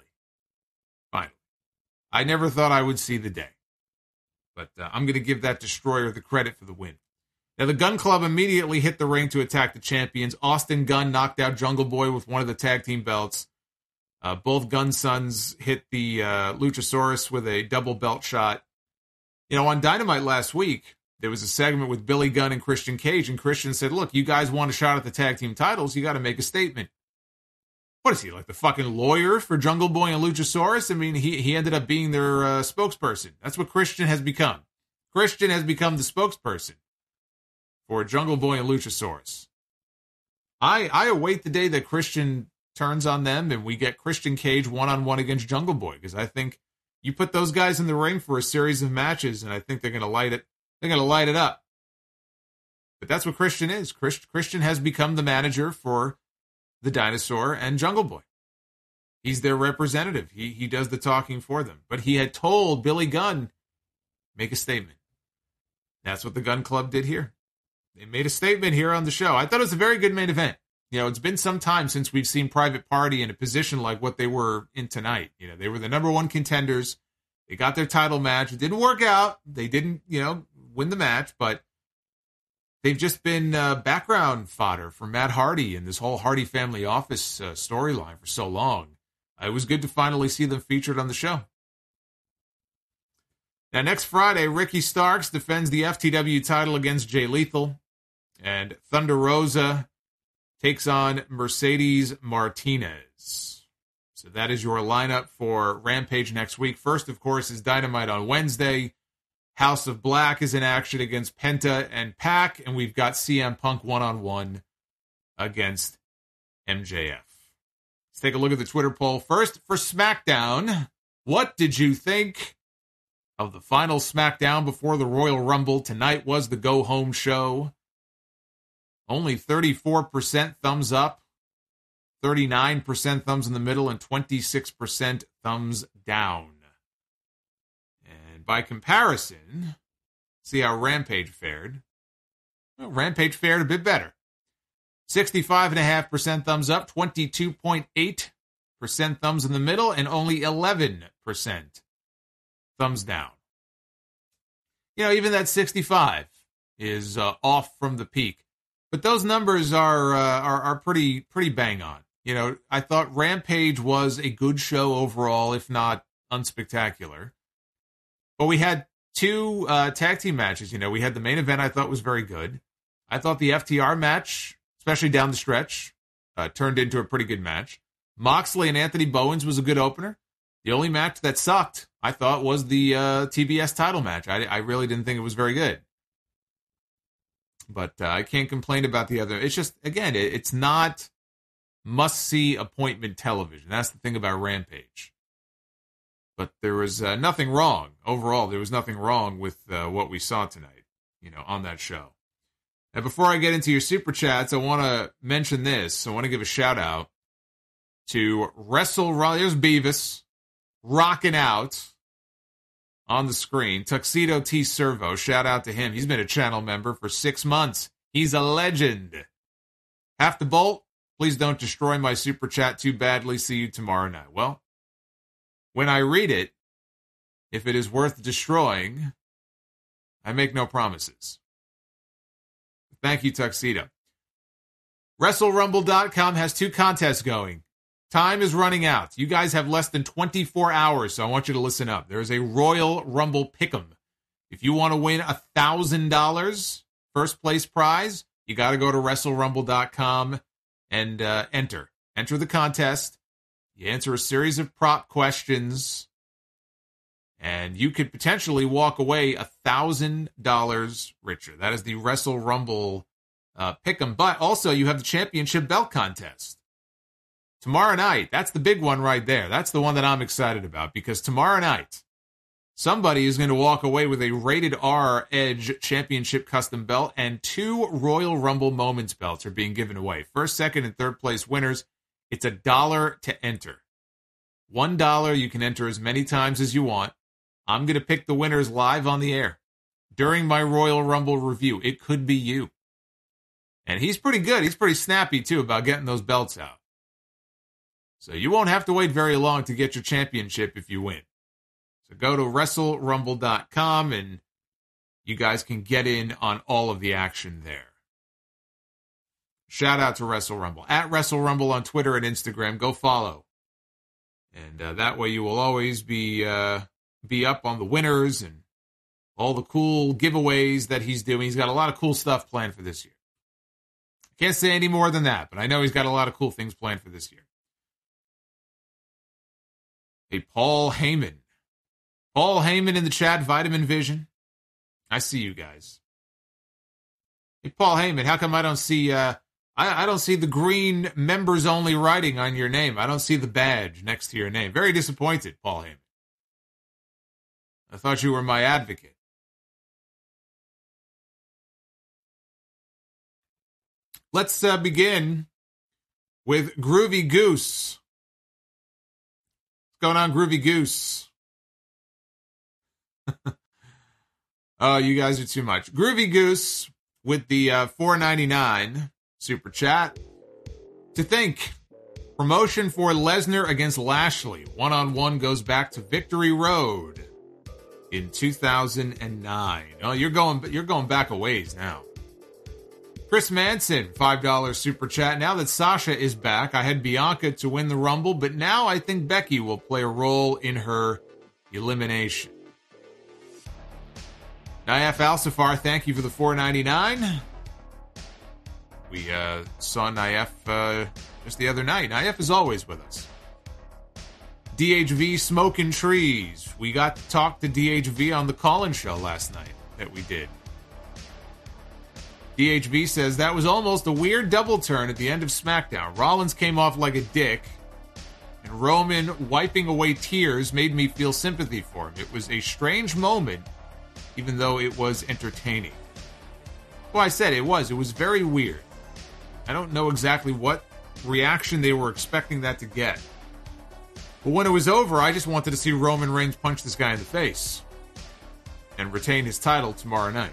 I never thought I would see the day. But I'm going to give that destroyer the credit for the win. Now, the Gun Club immediately hit the ring to attack the champions. Austin Gunn knocked out Jungle Boy with one of the tag team belts. Both Gun Sons hit the Luchasaurus with a double belt shot. You know, on Dynamite last week, there was a segment with Billy Gunn and Christian Cage, and Christian said, look, you guys want a shot at the tag team titles, you got to make a statement. What is he, like the fucking lawyer for Jungle Boy and Luchasaurus? I mean, he ended up being their spokesperson. That's what Christian has become. Christian has become the spokesperson for Jungle Boy and Luchasaurus. I await the day that Christian turns on them and we get Christian Cage one-on-one against Jungle Boy, because I think you put those guys in the ring for a series of matches and I think they're going to light it. They're going to light it up. But that's what Christian is. Christian has become the manager for the Dinosaur and Jungle Boy. He's their representative. He does the talking for them. But he had told Billy Gunn, make a statement. That's what the Gun Club did here. They made a statement here on the show. I thought it was a very good main event. You know, it's been some time since we've seen Private Party in a position like what they were in tonight. You know, they were the number one contenders. They got their title match. It didn't work out. They didn't, win the match, but they've just been background fodder for Matt Hardy and this whole Hardy Family Office storyline for so long. It was good to finally see them featured on the show. Now, next Friday, Ricky Starks defends the FTW title against Jay Lethal, and Thunder Rosa takes on Mercedes Martinez. So that is your lineup for Rampage next week. First, of course, is Dynamite on Wednesday. House of Black is in action against Penta and Pac, and we've got CM Punk one-on-one against MJF. Let's take a look at the Twitter poll. First, for SmackDown, what did you think of the final SmackDown before the Royal Rumble. Tonight was the go-home show. Only 34% thumbs up, 39% thumbs in the middle, and 26% thumbs down. And by comparison, see how Rampage fared. Well, Rampage fared a bit better. 65.5% thumbs up, 22.8% thumbs in the middle, and only 11% thumbs down. Even that 65 is off from the peak. But those numbers are pretty bang on. I thought Rampage was a good show overall, if not unspectacular. But we had two tag team matches. We had the main event I thought was very good. I thought the FTR match, especially down the stretch, turned into a pretty good match. Moxley and Anthony Bowens was a good opener. The only match that sucked, I thought, was the TBS title match. I really didn't think it was very good. But I can't complain about the other. It's just, again, it's not must-see appointment television. That's the thing about Rampage. But there was nothing wrong. Overall, there was nothing wrong with what we saw tonight, on that show. Now, before I get into your super chats, I want to mention this. I want to give a shout-out to There's Beavis rocking out on the screen. Tuxedo T. Servo, shout out to him. He's been a channel member for 6 months. He's a legend. Have to bolt? Please don't destroy my super chat too badly. See you tomorrow night. Well, when I read it, if it is worth destroying, I make no promises. Thank you, Tuxedo. WrestleRumble.com has 2 contests going. Time is running out. You guys have less than 24 hours, so I want you to listen up. There is a Royal Rumble Pick'em. If you want to win $1,000 first place prize, you got to go to WrestleRumble.com and enter. Enter the contest. You answer a series of prop questions, and you could potentially walk away $1,000 richer. That is the Wrestle Rumble Pick'em. But also, you have the championship belt contest. Tomorrow night, that's the big one right there. That's the one that I'm excited about, because tomorrow night, somebody is going to walk away with a Rated R Edge Championship custom belt, and 2 Royal Rumble Moments belts are being given away. First, second, and third place winners. It's $1 to enter. $1, you can enter as many times as you want. I'm going to pick the winners live on the air during my Royal Rumble review. It could be you. And he's pretty good. He's pretty snappy, too, about getting those belts out. So you won't have to wait very long to get your championship if you win. So go to WrestleRumble.com and you guys can get in on all of the action there. Shout out to WrestleRumble. At WrestleRumble on Twitter and Instagram. Go follow. And that way you will always be up on the winners and all the cool giveaways that he's doing. He's got a lot of cool stuff planned for this year. I can't say any more than that, but I know he's got a lot of cool things planned for this year. Hey, Paul Heyman. Paul Heyman in the chat, Vitamin Vision. I see you guys. Hey, Paul Heyman, how come I don't see I don't see the green members only writing on your name? I don't see the badge next to your name. Very disappointed, Paul Heyman. I thought you were my advocate. Let's begin with Groovy Goose. What's going on, Groovy Goose? Oh, you guys are too much. Groovy Goose with the $4.99 super chat. To think, promotion for Lesnar against Lashley. One-on-one goes back to Victory Road in 2009. Oh, you're going back a ways now. Chris Manson, $5 super chat. Now that Sasha is back, I had Bianca to win the Rumble, but now I think Becky will play a role in her elimination. Naif Al-Safar, thank you for the $4.99. We saw Naif just the other night. Naif is always with us. DHV Smoking Trees. We got to talk to DHV on the call-in show last night that we did. DHV says, that was almost a weird double turn at the end of SmackDown. Rollins came off like a dick, and Roman wiping away tears made me feel sympathy for him. It was a strange moment, even though it was entertaining. Well, I said it was very weird. I don't know exactly what reaction they were expecting that to get. But when it was over, I just wanted to see Roman Reigns punch this guy in the face and retain his title tomorrow night.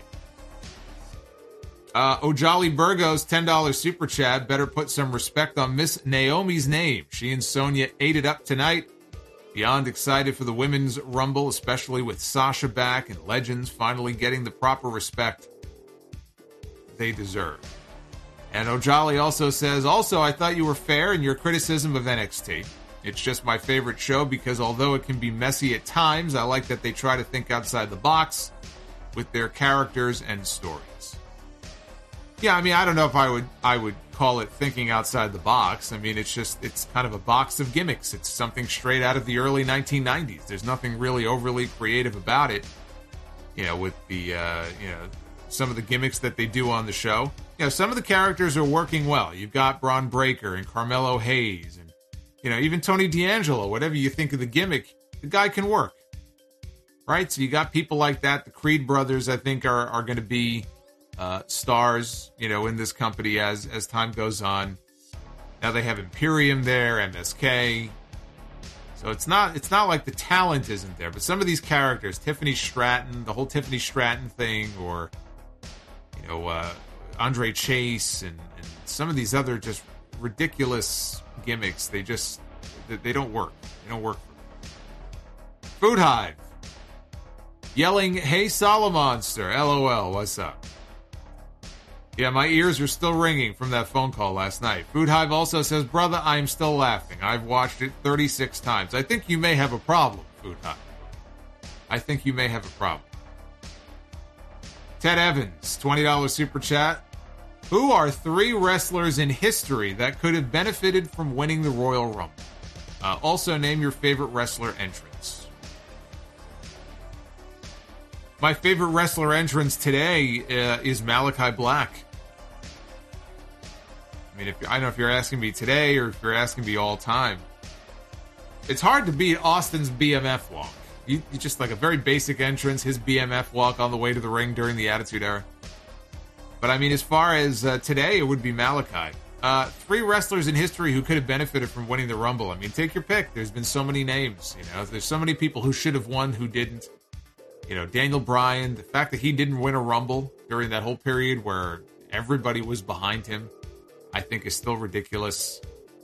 Ojali Burgos, $10 super chat. Better put some respect on Miss Naomi's name. She and Sonya ate it up tonight. Beyond excited for the Women's Rumble, especially with Sasha back and Legends finally getting the proper respect they deserve. And Ojali also says, I thought you were fair in your criticism of NXT. It's just my favorite show because although it can be messy at times, I like that they try to think outside the box with their characters and stories. Yeah, I mean, I don't know if I would call it thinking outside the box. I mean, it's kind of a box of gimmicks. It's something straight out of the early 1990s. There's nothing really overly creative about it, with the, some of the gimmicks that they do on the show. Some of the characters are working well. You've got Braun Breaker and Carmelo Hayes and, even Tony D'Angelo. Whatever you think of the gimmick, the guy can work. Right? So you got people like that. The Creed brothers, I think, are going to be stars, in this company as time goes on. Now they have Imperium there, MSK. So it's not like the talent isn't there, but some of these characters, Tiffany Stratton, the whole Tiffany Stratton thing, or Andre Chase and some of these other just ridiculous gimmicks, they don't work. They don't work for me. Food Hive yelling, "Hey Solomonster, LOL, what's up?" Yeah, my ears are still ringing from that phone call last night. Food Hive also says, "Brother, I'm still laughing. I've watched it 36 times. I think you may have a problem, Food Hive. I think you may have a problem." Ted Evans, $20 super chat. Who are 3 wrestlers in history that could have benefited from winning the Royal Rumble? Also, name your favorite wrestler entrance. My favorite wrestler entrance today is Malachi Black. I mean, I don't know if you're asking me today or if you're asking me all time. It's hard to beat Austin's BMF walk. You just like a very basic entrance, his BMF walk on the way to the ring during the Attitude Era. But I mean, as far as today, it would be Malachi. 3 wrestlers in history who could have benefited from winning the Rumble. I mean, take your pick. There's been so many names. There's so many people who should have won who didn't. Daniel Bryan, the fact that he didn't win a Rumble during that whole period where everybody was behind him, I think is still ridiculous.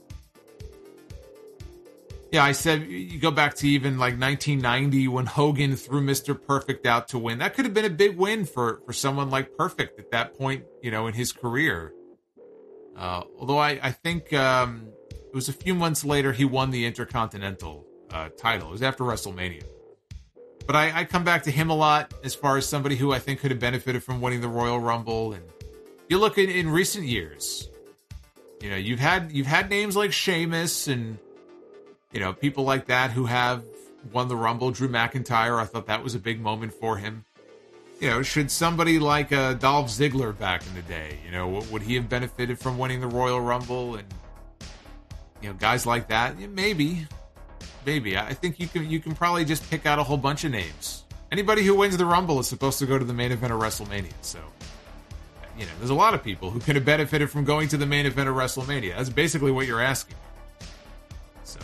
Yeah, I said you go back to even like 1990 when Hogan threw Mr. Perfect out to win. That could have been a big win for someone like Perfect at that point, in his career. Although I think it was a few months later he won the Intercontinental title. It was after WrestleMania. But I come back to him a lot as far as somebody who I think could have benefited from winning the Royal Rumble. And you look in recent years, you've had names like Sheamus and people like that who have won the Rumble. Drew McIntyre, I thought that was a big moment for him. Should somebody like Dolph Ziggler back in the day, would he have benefited from winning the Royal Rumble? And guys like that, maybe. I think you can probably just pick out a whole bunch of names. Anybody who wins the Rumble is supposed to go to the main event of WrestleMania. So, there's a lot of people who could have benefited from going to the main event of WrestleMania. That's basically what you're asking. So,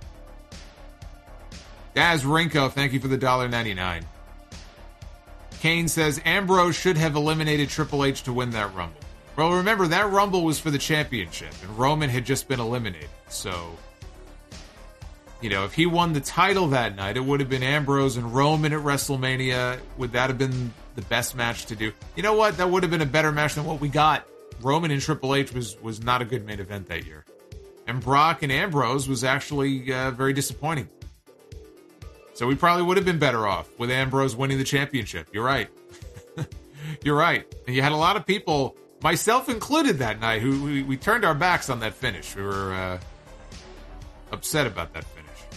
Daz Rinko, thank you for the $1.99. Kane says Ambrose should have eliminated Triple H to win that Rumble. Well, remember, that Rumble was for the championship, and Roman had just been eliminated. So, if he won the title that night, it would have been Ambrose and Roman at WrestleMania. Would that have been the best match to do? You know what? That would have been a better match than what we got. Roman and Triple H was not a good main event that year. And Brock and Ambrose was actually very disappointing. So we probably would have been better off with Ambrose winning the championship. You're right. You're right. And you had a lot of people, myself included that night, who we turned our backs on that finish. We were upset about that finish.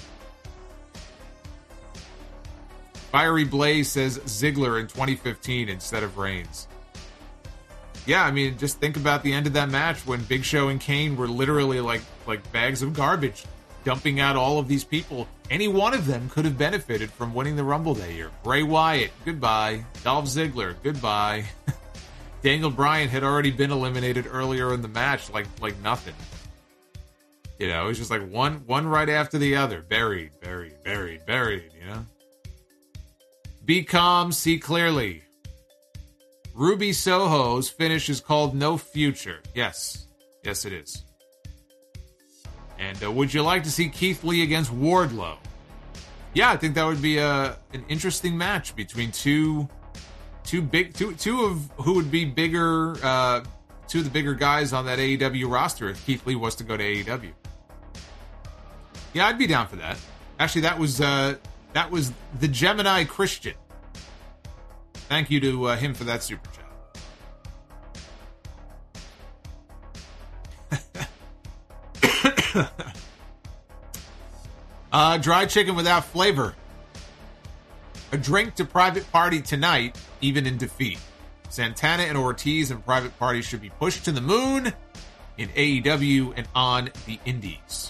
Fiery Blaze says Ziggler in 2015 instead of Reigns. Yeah, I mean, just think about the end of that match when Big Show and Kane were literally like bags of garbage dumping out all of these people. Any one of them could have benefited from winning the Rumble that year. Bray Wyatt, goodbye. Dolph Ziggler, goodbye. Daniel Bryan had already been eliminated earlier in the match, like nothing. You know, it was just like one right after the other. Buried, you know? Be calm, see clearly. Ruby Soho's finish is called No Future. Yes, it is. And would you like to see Keith Lee against Wardlow? Yeah, I think that would be an interesting match between two of who would be bigger, two of the bigger guys on that AEW roster if Keith Lee was to go to AEW. Yeah, I'd be down for that. Actually, that was the Gemini Christian. Thank you to him for that super chat. Dry chicken without flavor. A drink to Private Party tonight, even in defeat. Santana and Ortiz and Private Party should be pushed to the moon in AEW and on the Indies.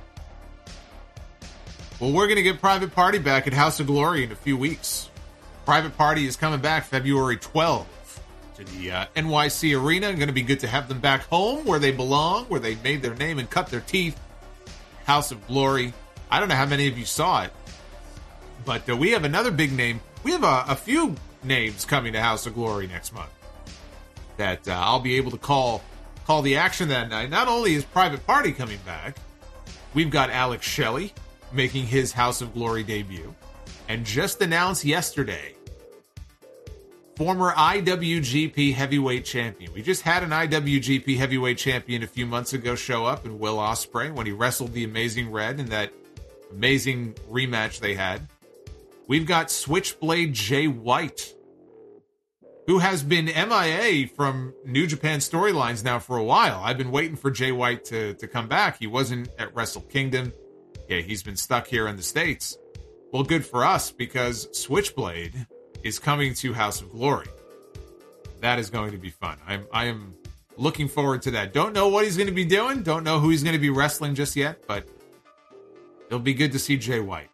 Well, we're going to get Private Party back at House of Glory in a few weeks. Private Party is coming back February 12th to the NYC Arena. Going to be good to have them back home where they belong, where they made their name and cut their teeth. House of Glory. I don't know how many of you saw it, but we have another big name. We have a few names coming to House of Glory next month that I'll be able to call the action that night. Not only is Private Party coming back, we've got Alex Shelley making his House of Glory debut, and just announced yesterday, former IWGP Heavyweight Champion. We just had an IWGP Heavyweight Champion a few months ago show up in Will Ospreay when he wrestled the Amazing Red in that amazing rematch they had. We've got Switchblade Jay White, who has been MIA from New Japan storylines now for a while. I've been waiting for Jay White to come back. He wasn't at Wrestle Kingdom. Yeah, he's been stuck here in the States. Well, good for us, because Switchblade is coming to House of Glory. That is going to be fun. I am looking forward to that. Don't know what he's going to be doing. Don't know who he's going to be wrestling just yet, but it'll be good to see Jay White.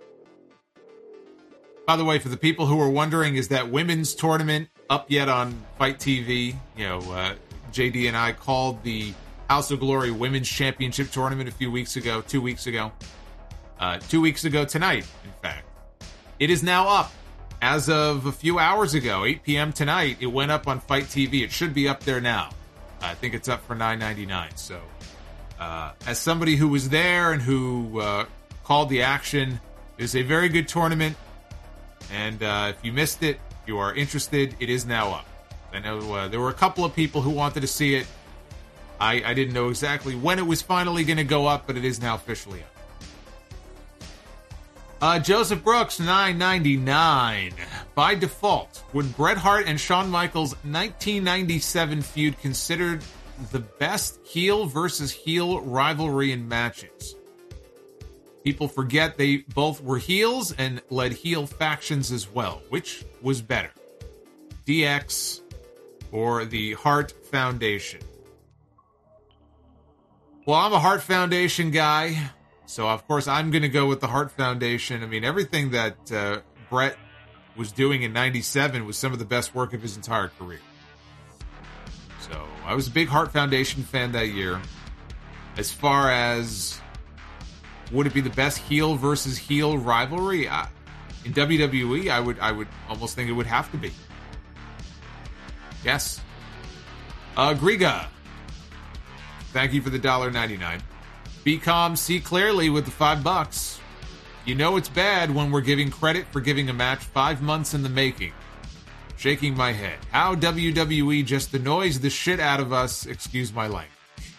By the way, for the people who are wondering, is that women's tournament up yet on Fight TV? You know, JD and I called the House of Glory Women's Championship Tournament 2 weeks ago. 2 weeks ago tonight, in fact. It is now up. As of a few hours ago, 8 p.m. tonight, it went up on Fight TV. It should be up there now. I think it's up for $9.99. So, as somebody who was there and who called the action, it is a very good tournament. And if you missed it, if you are interested, it is now up. I know there were a couple of people who wanted to see it. I didn't know exactly when it was finally going to go up, but it is now officially up. Joseph Brooks, $9.99. By default, would Bret Hart and Shawn Michaels' 1997 feud considered the best heel versus heel rivalry in matches? People forget they both were heels and led heel factions as well. Which was better? DX or the Hart Foundation? Well, I'm a Hart Foundation guy, so of course I'm going to go with the Hart Foundation. I mean, everything that Bret was doing in 97 was some of the best work of his entire career. So I was a big Hart Foundation fan that year. As far as would it be the best heel versus heel rivalry in WWE, I would almost think it would have to be. Yes. Griga, thank you for the $1.99. Be calm, see clearly with the $5. You know it's bad when we're giving credit for giving a match 5 months in the making. Shaking my head. How WWE just annoys the shit out of us. Excuse my language.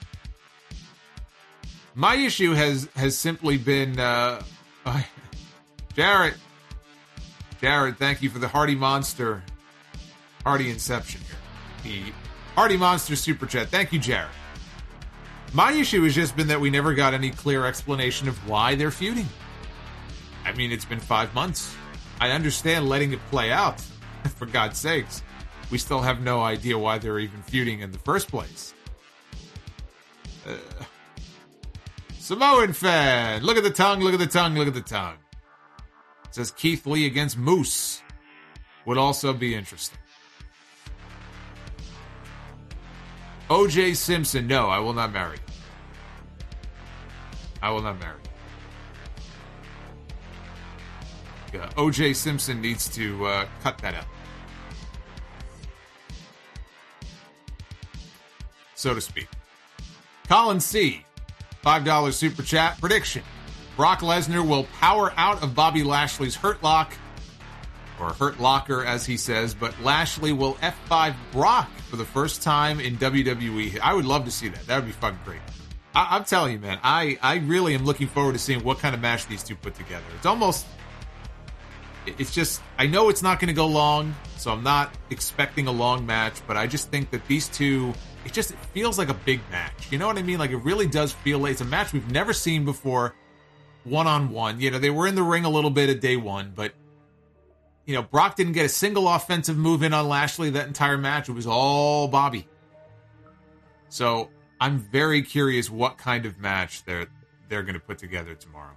My issue has simply been Jarrett, thank you for the Hardy Monster, Hardy Inception here. The Hardy Monster Super Chat. Thank you, Jarrett. My issue has just been that we never got any clear explanation of why they're feuding. I mean, it's been 5 months. I understand letting it play out. For God's sakes. We still have no idea why they're even feuding in the first place. Samoan fan. Look at the tongue, look at the tongue, look at the tongue. It says Keith Lee against Moose. Would also be interesting. O.J. Simpson. No, I will not marry. I will not marry. O.J. Simpson needs to cut that out. So to speak. Colin C. $5 super chat. Prediction. Brock Lesnar will power out of Bobby Lashley's hurt lock. Or hurt locker, as he says. But Lashley will F5 Brock for the first time in WWE. I would love to see that. That would be fucking great. I'm telling you, man. I really am looking forward to seeing what kind of match these two put together. It's just, I know it's not going to go long, so I'm not expecting a long match, but I just think that these two, it feels like a big match. You know what I mean? Like, it really does feel like it's a match we've never seen before, one-on-one. You know, they were in the ring a little bit at day one, but, you know, Brock didn't get a single offensive move in on Lashley that entire match. It was all Bobby. So, I'm very curious what kind of match they're going to put together tomorrow.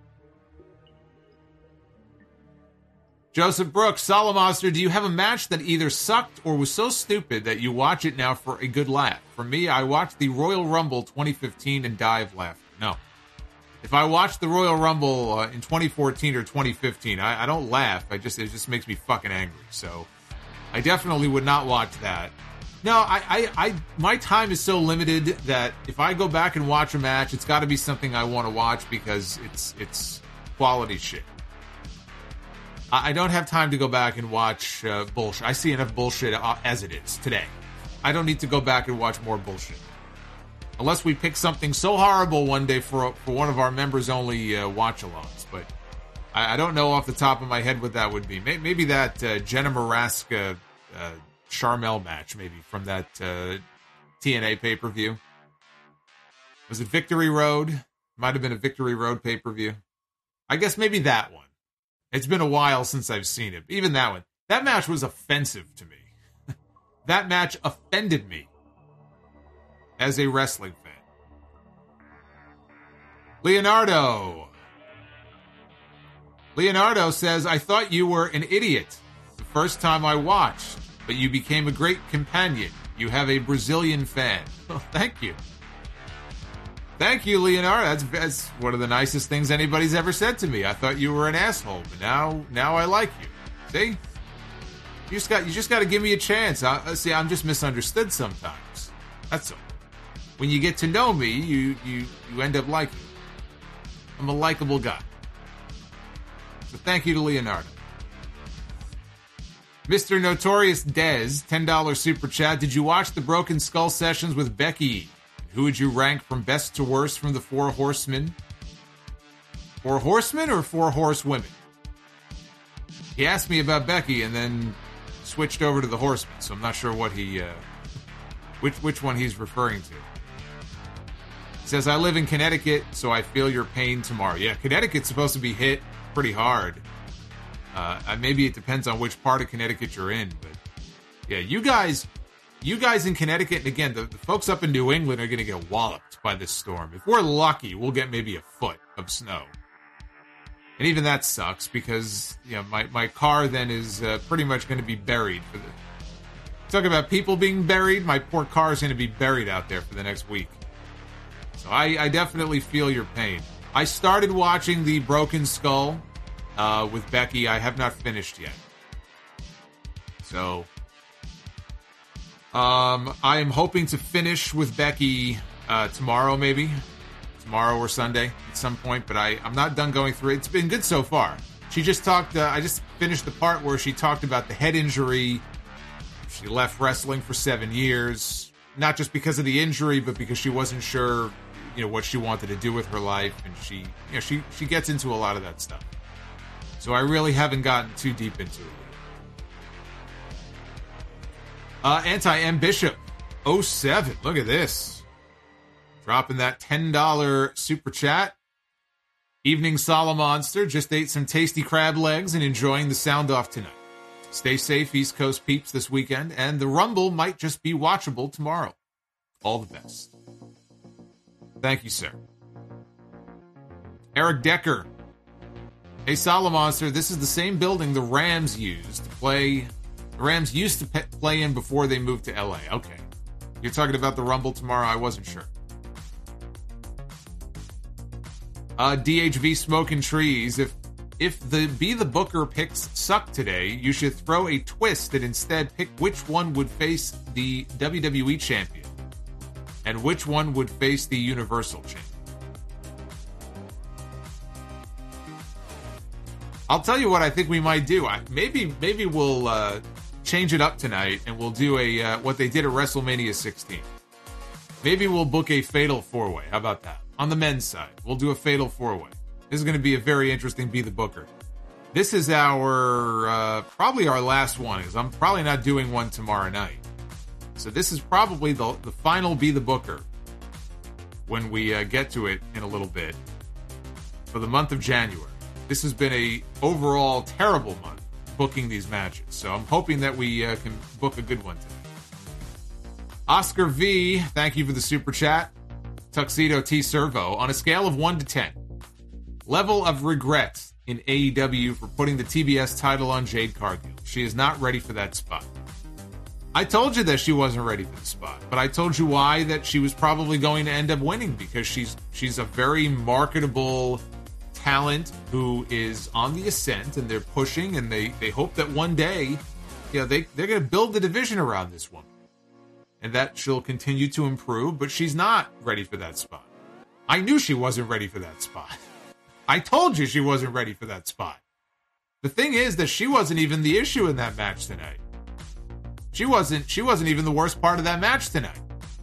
Joseph Brooks, Solomonster, do you have a match that either sucked or was so stupid that you watch it now for a good laugh? For me, I watched the Royal Rumble 2015 and die of laughter. No. If I watched the Royal Rumble in 2014 or 2015, I don't laugh. It just makes me fucking angry. So I definitely would not watch that. No, my time is so limited that if I go back and watch a match, it's got to be something I want to watch because it's quality shit. I don't have time to go back and watch bullshit. I see enough bullshit as it is today. I don't need to go back and watch more bullshit. Unless we pick something so horrible one day for one of our members-only watch-alongs. But I don't know off the top of my head what that would be. Maybe that Jenna Maraska Charmel match, maybe, from that TNA pay-per-view. Was it Victory Road? Might have been a Victory Road pay-per-view. I guess maybe that one. It's been a while since I've seen it. Even that one. That match was offensive to me. That match offended me as a wrestling fan. Leonardo says, I thought you were an idiot the first time I watched, but you became a great companion. You have a Brazilian fan. Well, thank you. Thank you, Leonardo. That's one of the nicest things anybody's ever said to me. I thought you were an asshole, but now I like you. See? You just got to give me a chance. See, I'm just misunderstood sometimes. That's all. When you get to know me, you end up liking me. I'm a likable guy. So thank you to Leonardo. Mr. Notorious Dez, $10 super chat. Did you watch the Broken Skull sessions with Becky? Who would you rank from best to worst from the Four Horsemen? 4 horsemen or 4 horsewomen? He asked me about Becky and then switched over to the Horsemen, so I'm not sure what which one he's referring to. He says, I live in Connecticut, so I feel your pain tomorrow. Yeah, Connecticut's supposed to be hit pretty hard. Maybe it depends on which part of Connecticut you're in, but yeah, you guys in Connecticut, and again, the folks up in New England are going to get walloped by this storm. If we're lucky, we'll get maybe a foot of snow. And even that sucks because, you know, my car then is pretty much going to be buried. Talk about people being buried, my poor car is going to be buried out there for the next week. So I definitely feel your pain. I started watching the Broken Skull with Becky. I have not finished yet. So I am hoping to finish with Becky tomorrow, maybe. Tomorrow or Sunday at some point, but I'm not done going through it. It's been good so far. She just talked, I just finished the part where she talked about the head injury. She left wrestling for 7 years, not just because of the injury, but because she wasn't sure, you know, what she wanted to do with her life, and she gets into a lot of that stuff. So I really haven't gotten too deep into it. Anti-M Bishop 07. Look at this. Dropping that $10 super chat. Evening Solomonster. Just ate some tasty crab legs and enjoying the sound off tonight. Stay safe, East Coast peeps, this weekend. And the Rumble might just be watchable tomorrow. All the best. Thank you, sir. Eric Decker. Hey, Solomonster, this is the same building the Rams used to play. The Rams used to play in before they moved to LA. Okay. You're talking about the Rumble tomorrow? I wasn't sure. DHV Smoking Trees. If the Be the Booker picks suck today, you should throw a twist and instead pick which one would face the WWE champion and which one would face the Universal champion. I'll tell you what I think we might do. Maybe we'll change it up tonight and we'll do a what they did at WrestleMania 16. Maybe we'll book a Fatal 4-Way. How about that? On the men's side, we'll do a Fatal 4-Way. This is going to be a very interesting Be the Booker. This is our probably our last one, because I'm probably not doing one tomorrow night. So this is probably the final Be the Booker when we get to it in a little bit for the month of January. This has been a overall terrible month booking these matches, so I'm hoping that we can book a good one today. Oscar V, thank you for the super chat. Tuxedo T Servo, on a scale of 1 to 10, level of regret in AEW for putting the TBS title on Jade Cargill. She is not ready for that spot. I told you that she wasn't ready for the spot, but I told you why, that she was probably going to end up winning, because she's a very marketable talent who is on the ascent, and they're pushing, and they hope that one day, they're going to build the division around this woman, and that she'll continue to improve, but she's not ready for that spot. I knew she wasn't ready for that spot. I told you she wasn't ready for that spot. The thing is that she wasn't even the issue in that match tonight. She wasn't even the worst part of that match tonight.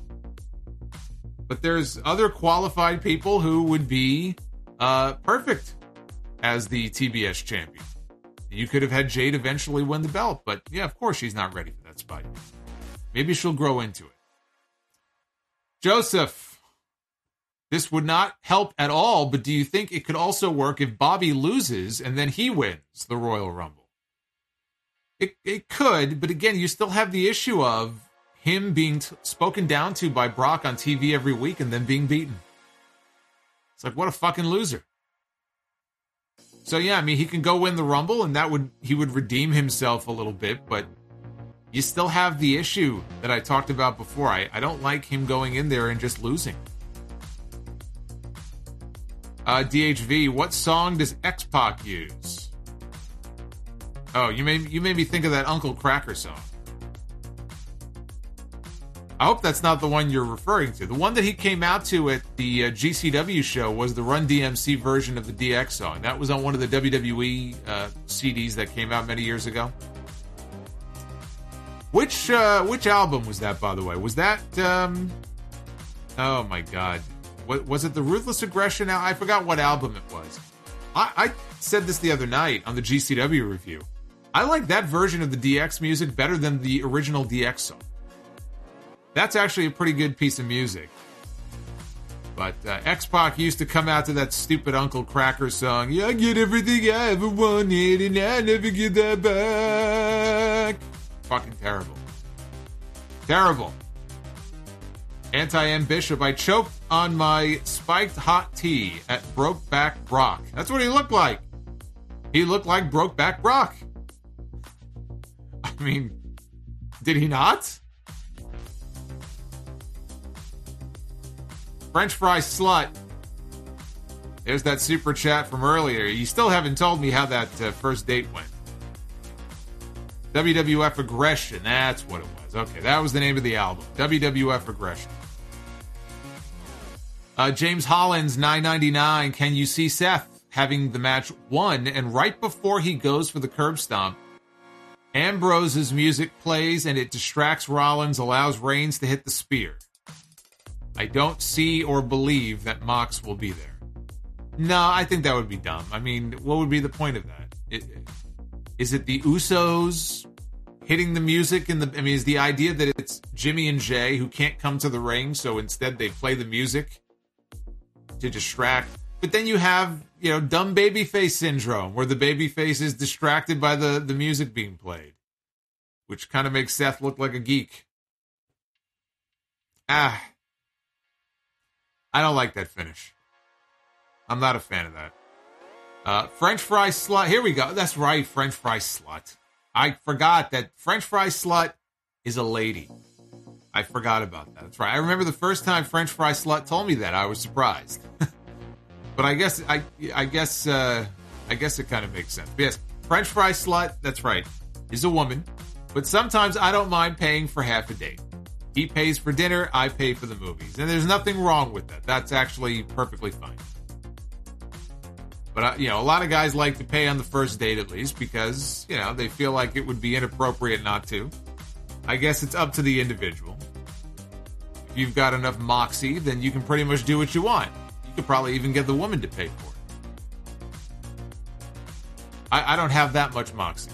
But there's other qualified people who would be perfect as the TBS champion. You could have had Jade eventually win the belt, but yeah, of course she's not ready for that spot. Maybe she'll grow into it. Joseph, this would not help at all, but do you think it could also work if Bobby loses and then he wins the Royal Rumble? It could, but again, you still have the issue of him being spoken down to by Brock on TV every week and then being beaten. It's like, what a fucking loser. So yeah, I mean, he can go win the Rumble and he would redeem himself a little bit, but you still have the issue that I talked about before. I don't like him going in there and just losing. DHV, what song does X-Pac use? Oh, you made me think of that Uncle Kracker song. I hope that's not the one you're referring to. The one that he came out to at the GCW show was the Run DMC version of the DX song. That was on one of the WWE CDs that came out many years ago. Which album was that, by the way? Was that oh my god. Was it the Ruthless Aggression? I forgot what album it was. I said this the other night on the GCW review. I like that version of the DX music better than the original DX song. That's actually a pretty good piece of music. But X-Pac used to come out to that stupid Uncle Kracker song. Yeah, I get everything I ever wanted and I never get that back. Fucking terrible. Terrible. Anti-M Bishop, I choked on my spiked hot tea at Brokeback Brock. That's what he looked like. He looked like Brokeback Brock. I mean, did he not? French fry slut. There's that super chat from earlier. You still haven't told me how that first date went. WWF Aggression. That's what it was. Okay, that was the name of the album. WWF Aggression. James Hollins, 999. Can you see Seth having the match won, and right before he goes for the curb stomp, Ambrose's music plays and it distracts Rollins, allows Reigns to hit the spear? I don't see or believe that Mox will be there. No, I think that would be dumb. I mean, what would be the point of that? Is it the Usos hitting the music? Is the idea that it's Jimmy and Jay who can't come to the ring, so instead they play the music to distract? But then you have, dumb babyface syndrome, where the babyface is distracted by the music being played, which kind of makes Seth look like a geek. I don't like that finish. I'm not a fan of that. French fry slut. Here we go. That's right, French fry slut. I forgot that French fry slut is a lady. I forgot about that. That's right. I remember the first time French fry slut told me that. I was surprised. But I guess it kind of makes sense. But yes, French fry slut, that's right, is a woman. But sometimes I don't mind paying for half a date. He pays for dinner, I pay for the movies. And there's nothing wrong with that. That's actually perfectly fine. But, a lot of guys like to pay on the first date at least because, they feel like it would be inappropriate not to. I guess it's up to the individual. If you've got enough moxie, then you can pretty much do what you want. You could probably even get the woman to pay for it. I don't have that much moxie.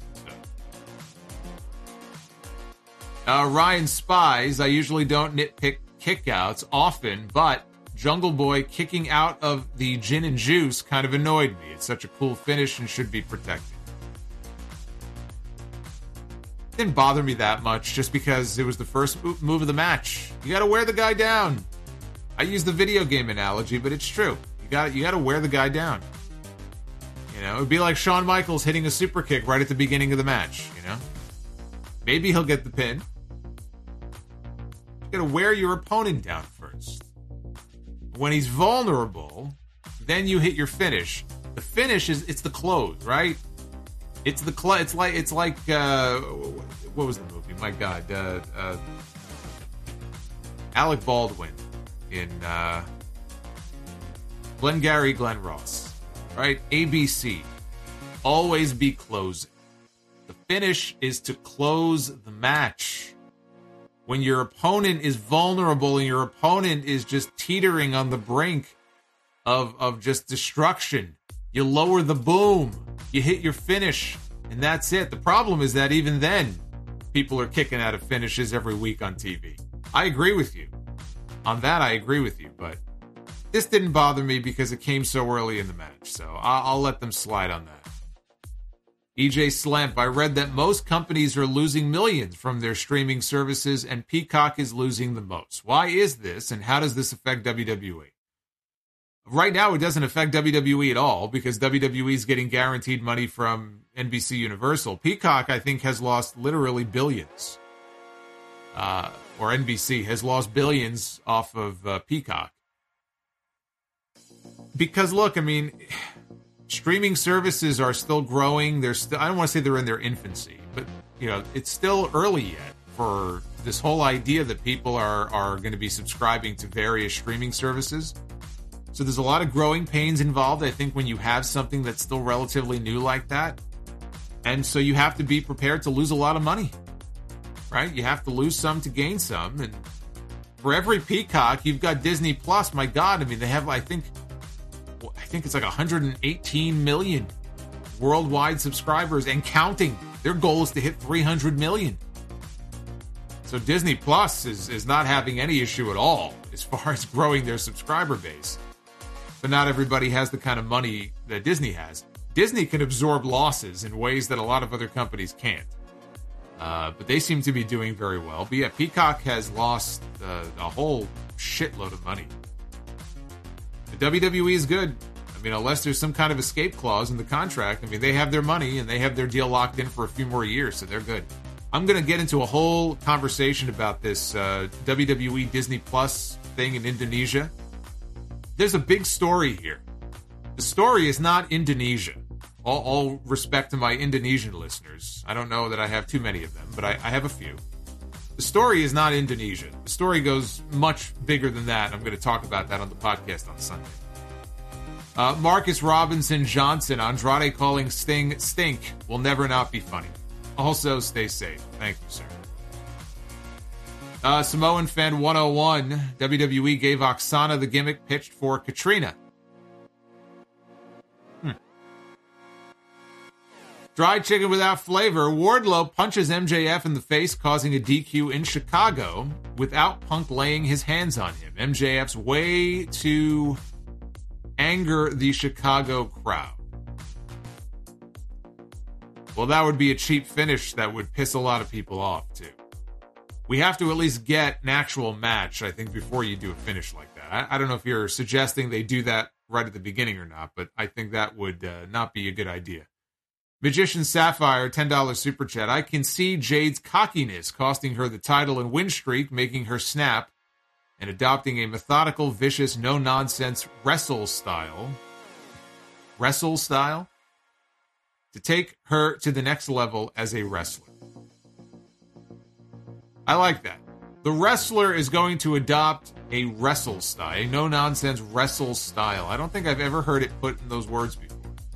So. Ryan Spies, I usually don't nitpick kickouts often, but Jungle Boy kicking out of the gin and juice kind of annoyed me. It's such a cool finish and should be protected. It didn't bother me that much just because it was the first move of the match. You gotta wear the guy down. I use the video game analogy, but it's true. You gotta wear the guy down. It would be like Shawn Michaels hitting a super kick right at the beginning of the match, Maybe he'll get the pin. You gotta wear your opponent down first. When he's vulnerable, then you hit your finish. The finish it's the close, right? It's the it's like what was the movie? My God, Alec Baldwin in Glengarry Glen Ross, right? ABC, always be closing. The finish is to close the match. When your opponent is vulnerable and your opponent is just teetering on the brink of just destruction, you lower the boom, you hit your finish, and that's it. The problem is that even then, people are kicking out of finishes every week on TV. I agree with you. On that, I agree with you, but this didn't bother me because it came so early in the match, so I'll let them slide on that. EJ Slamp, I read that most companies are losing millions from their streaming services and Peacock is losing the most. Why is this, and how does this affect WWE? Right now, it doesn't affect WWE at all because WWE is getting guaranteed money from NBC Universal. Peacock, I think, has lost literally billions. Or NBC has lost billions off of Peacock. Because, look, streaming services are still growing. They're still, I don't want to say they're in their infancy, but, it's still early yet for this whole idea that people are going to be subscribing to various streaming services. So there's a lot of growing pains involved, I think, when you have something that's still relatively new like that. And so you have to be prepared to lose a lot of money, right? You have to lose some to gain some. And for every Peacock, you've got Disney Plus. My God, they have, I think it's like 118 million worldwide subscribers and counting. Their goal is to hit 300 million. So Disney Plus is not having any issue at all as far as growing their subscriber base. But not everybody has the kind of money that Disney has. Disney can absorb losses in ways that a lot of other companies can't. But they seem to be doing very well. But yeah, Peacock has lost a whole shitload of money. The WWE is good. Unless there's some kind of escape clause in the contract, they have their money and they have their deal locked in for a few more years, so they're good. I'm going to get into a whole conversation about this WWE Disney Plus thing in Indonesia. There's a big story here. The story is not Indonesia. All respect to my Indonesian listeners. I don't know that I have too many of them, but I have a few. The story is not Indonesia. The story goes much bigger than that. I'm going to talk about that on the podcast on Sunday. Marcus Robinson Johnson, Andrade calling Sting stink will never not be funny. Also, stay safe. Thank you, sir. Samoan Fan 101, WWE gave Oksana the gimmick pitched for Katrina. Dried chicken without flavor. Wardlow punches MJF in the face, causing a DQ in Chicago without Punk laying his hands on him. MJF's way to anger the Chicago crowd. Well, that would be a cheap finish that would piss a lot of people off, too. We have to at least get an actual match, I think, before you do a finish like that. I don't know if you're suggesting they do that right at the beginning or not, but I think that would not be a good idea. Magician Sapphire, $10 super chat. I can see Jade's cockiness costing her the title and win streak, making her snap, and adopting a methodical, vicious, no-nonsense wrestle style. Wrestle style? To take her to the next level as a wrestler. I like that. The wrestler is going to adopt a wrestle style, a no-nonsense wrestle style. I don't think I've ever heard it put in those words before.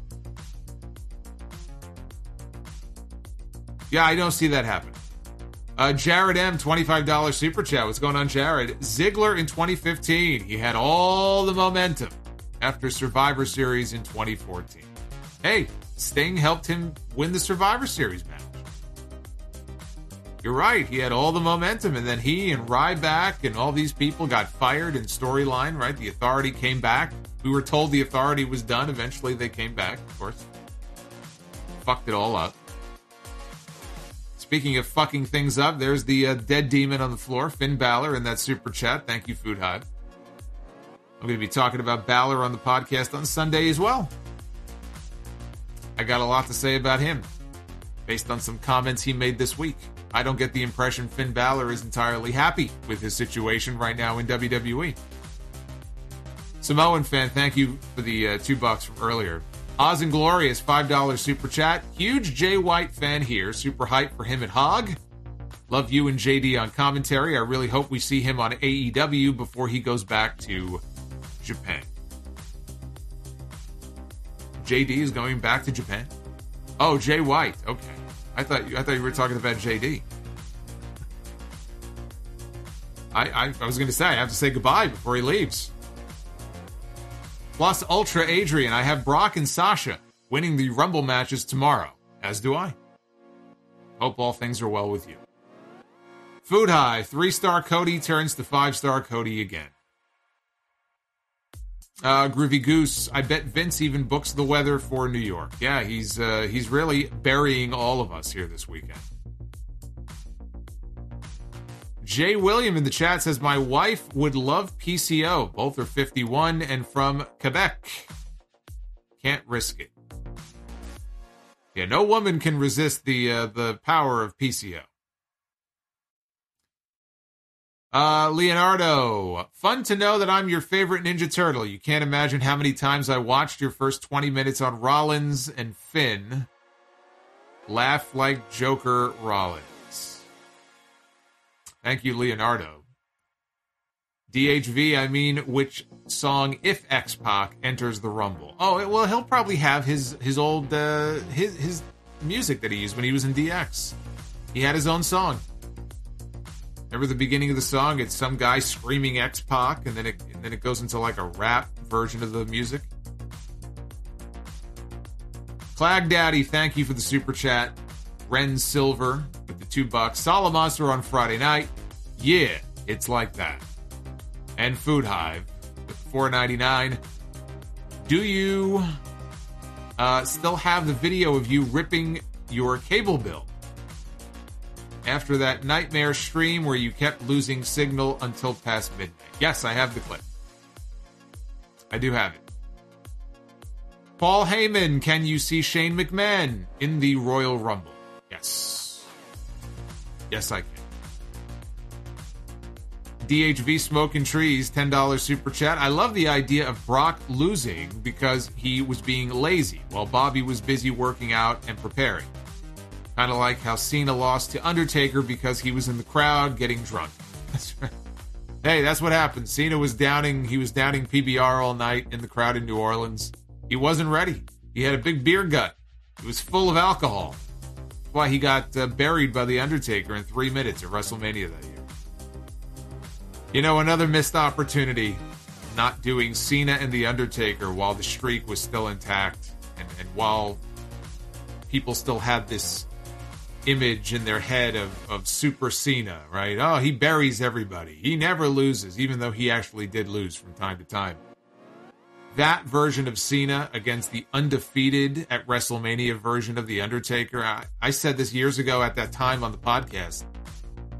Yeah, I don't see that happening. Jared M, $25 super chat. What's going on, Jared? Ziggler in 2015. He had all the momentum after Survivor Series in 2014. Hey, Sting helped him win the Survivor Series match. You're right. He had all the momentum, and then he and Ryback and all these people got fired in storyline, right? The Authority came back. We were told the Authority was done. Eventually, they came back, of course. Fucked it all up. Speaking of fucking things up, there's the dead demon on the floor, Finn Balor, in that super chat. Thank you, Food Hive. I'm going to be talking about Balor on the podcast on Sunday as well. I got a lot to say about him, based on some comments he made this week. I don't get the impression Finn Balor is entirely happy with his situation right now in WWE. Samoan fan, thank you for the $2 from earlier. Oz and Glorious, $5 super chat. Huge Jay White fan here. Super hype for him at Hog. Love you and JD on commentary. I really hope we see him on AEW before he goes back to Japan. JD is going back to Japan? Oh, Jay White. Okay. I thought you were talking about JD. I was going to say, I have to say goodbye before he leaves. Plus Ultra Adrian, I have Brock and Sasha winning the Rumble matches tomorrow, as do I. Hope all things are well with you. Food High, 3-star Cody turns to 5-star Cody again. Groovy Goose, I bet Vince even books the weather for New York. Yeah, he's really burying all of us here this weekend. Jay William in the chat says, my wife would love PCO. Both are 51 and from Quebec. Can't risk it. Yeah, no woman can resist the power of PCO. Leonardo, fun to know that I'm your favorite Ninja Turtle. You can't imagine how many times I watched your first 20 minutes on Rollins and Finn. Laugh like Joker Rollins. Thank you, Leonardo. DHV, I mean, which song if X-Pac enters the Rumble? Oh, well, he'll probably have his old his music that he used when he was in DX. He had his own song. Remember the beginning of the song? It's some guy screaming X-Pac, and then it goes into like a rap version of the music. Clag Daddy, thank you for the super chat. Ren Silver with the $2. Salamonster on Friday night. Yeah, it's like that. And Food Hive with $4.99. Do you still have the video of you ripping your cable bill after that nightmare stream where you kept losing signal until past midnight? Yes, I have the clip. I do have it. Paul Heyman, can you see Shane McMahon in the Royal Rumble? Yes. Yes, I can. DHV Smoking Trees, $10 super chat. I love the idea of Brock losing because he was being lazy while Bobby was busy working out and preparing. Kind of like how Cena lost to Undertaker because he was in the crowd getting drunk. That's right. Hey, that's what happened. Cena was downing PBR all night in the crowd in New Orleans. He wasn't ready. He had a big beer gut. It was full of alcohol. That's why he got buried by the Undertaker in 3 minutes at WrestleMania that year. You know, another missed opportunity, not doing Cena and The Undertaker while the streak was still intact and while people still had this image in their head of Super Cena, right? Oh, he buries everybody. He never loses, even though he actually did lose from time to time. That version of Cena against the undefeated at WrestleMania version of The Undertaker, I said this years ago at that time on the podcast.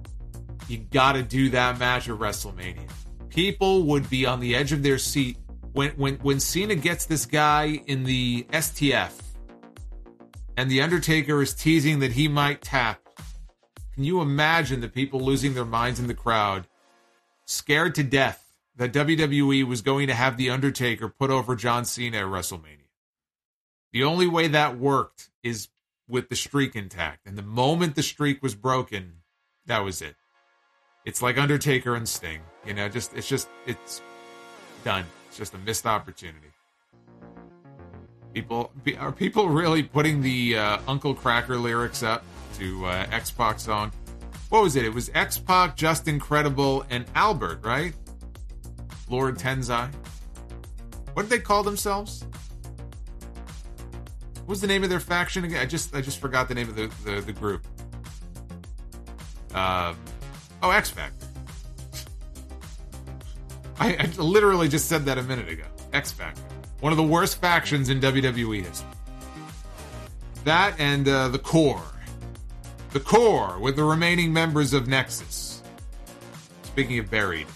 You gotta do that match at WrestleMania. People would be on the edge of their seat when Cena gets this guy in the STF and the Undertaker is teasing that he might tap, can you imagine the people losing their minds in the crowd, scared to death that WWE was going to have the Undertaker put over John Cena at WrestleMania? The only way that worked is with the streak intact. And the moment the streak was broken, that was it. It's like Undertaker and Sting. It's done. It's just a missed opportunity. Are people really putting the Uncle Kracker lyrics up to X-Pac song? What was it? It was X-Pac, Justin Credible, and Albert, right? Lord Tenzai. What did they call themselves? What was the name of their faction again? I just forgot the name of the group. X Factor. I literally just said that a minute ago. X Factor. One of the worst factions in WWE history. That and the Core. The Core with the remaining members of Nexus. Speaking of buried.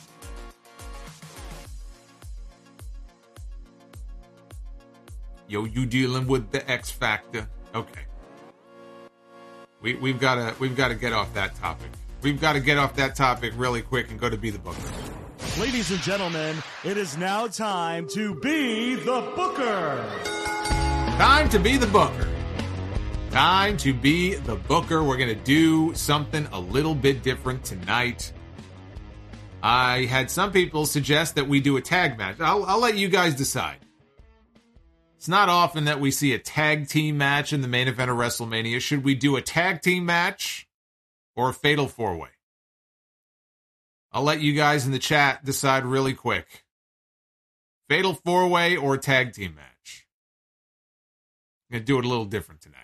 Yo, you dealing with the X Factor? Okay. We've got to get off that topic. We've got to get off that topic really quick and go to Be the Booker. Ladies and gentlemen, it is now time to be the Booker. Time to be the Booker. Time to be the Booker. We're going to do something a little bit different tonight. I had some people suggest that we do a tag match. I'll let you guys decide. It's not often that we see a tag team match in the main event of WrestleMania. Should we do a tag team match or a fatal four-way? I'll let you guys in the chat decide really quick. Fatal four-way or tag team match? I'm going to do it a little different tonight.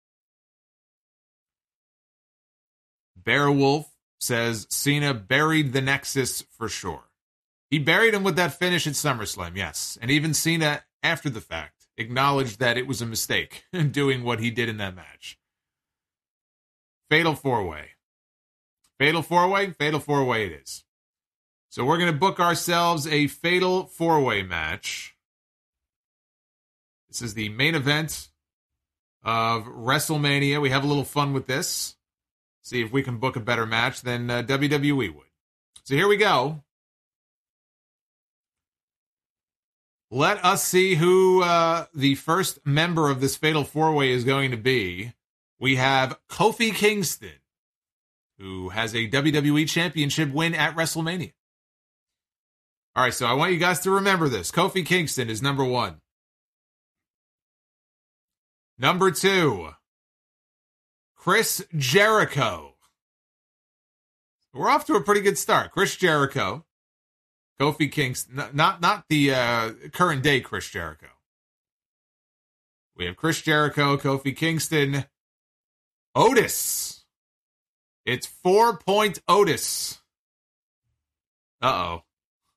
Beowulf says Cena buried the Nexus for sure. He buried him with that finish at SummerSlam, yes. And even Cena, after the fact, acknowledged that it was a mistake doing what he did in that match. Fatal four-way. Fatal four-way? Fatal four-way it is. So we're going to book ourselves a fatal four-way match. This is the main event of WrestleMania. We have a little fun with this. See if we can book a better match than WWE would. So here we go. Let us see who the first member of this fatal four-way is going to be. We have Kofi Kingston, who has a WWE Championship win at WrestleMania. All right, so I want you guys to remember this. Kofi Kingston is number one. Number two, Chris Jericho. We're off to a pretty good start. Chris Jericho. Kofi Kingston, not the current day Chris Jericho. We have Chris Jericho, Kofi Kingston, Otis. It's 4-point Otis. Uh-oh.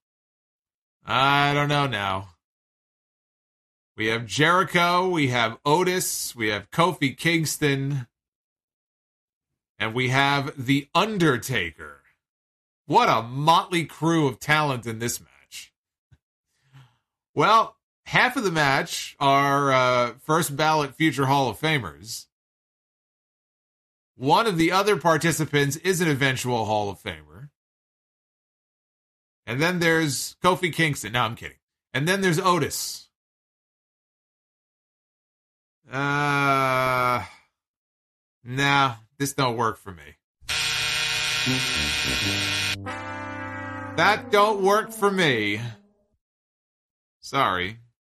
I don't know now. We have Jericho, we have Otis, we have Kofi Kingston, and we have The Undertaker. What a motley crew of talent in this match. Well, half of the match are first ballot future Hall of Famers. One of the other participants is an eventual Hall of Famer. And then there's Kofi Kingston. No, I'm kidding. And then there's Otis. Nah, this don't work for me. That don't work for me. Sorry.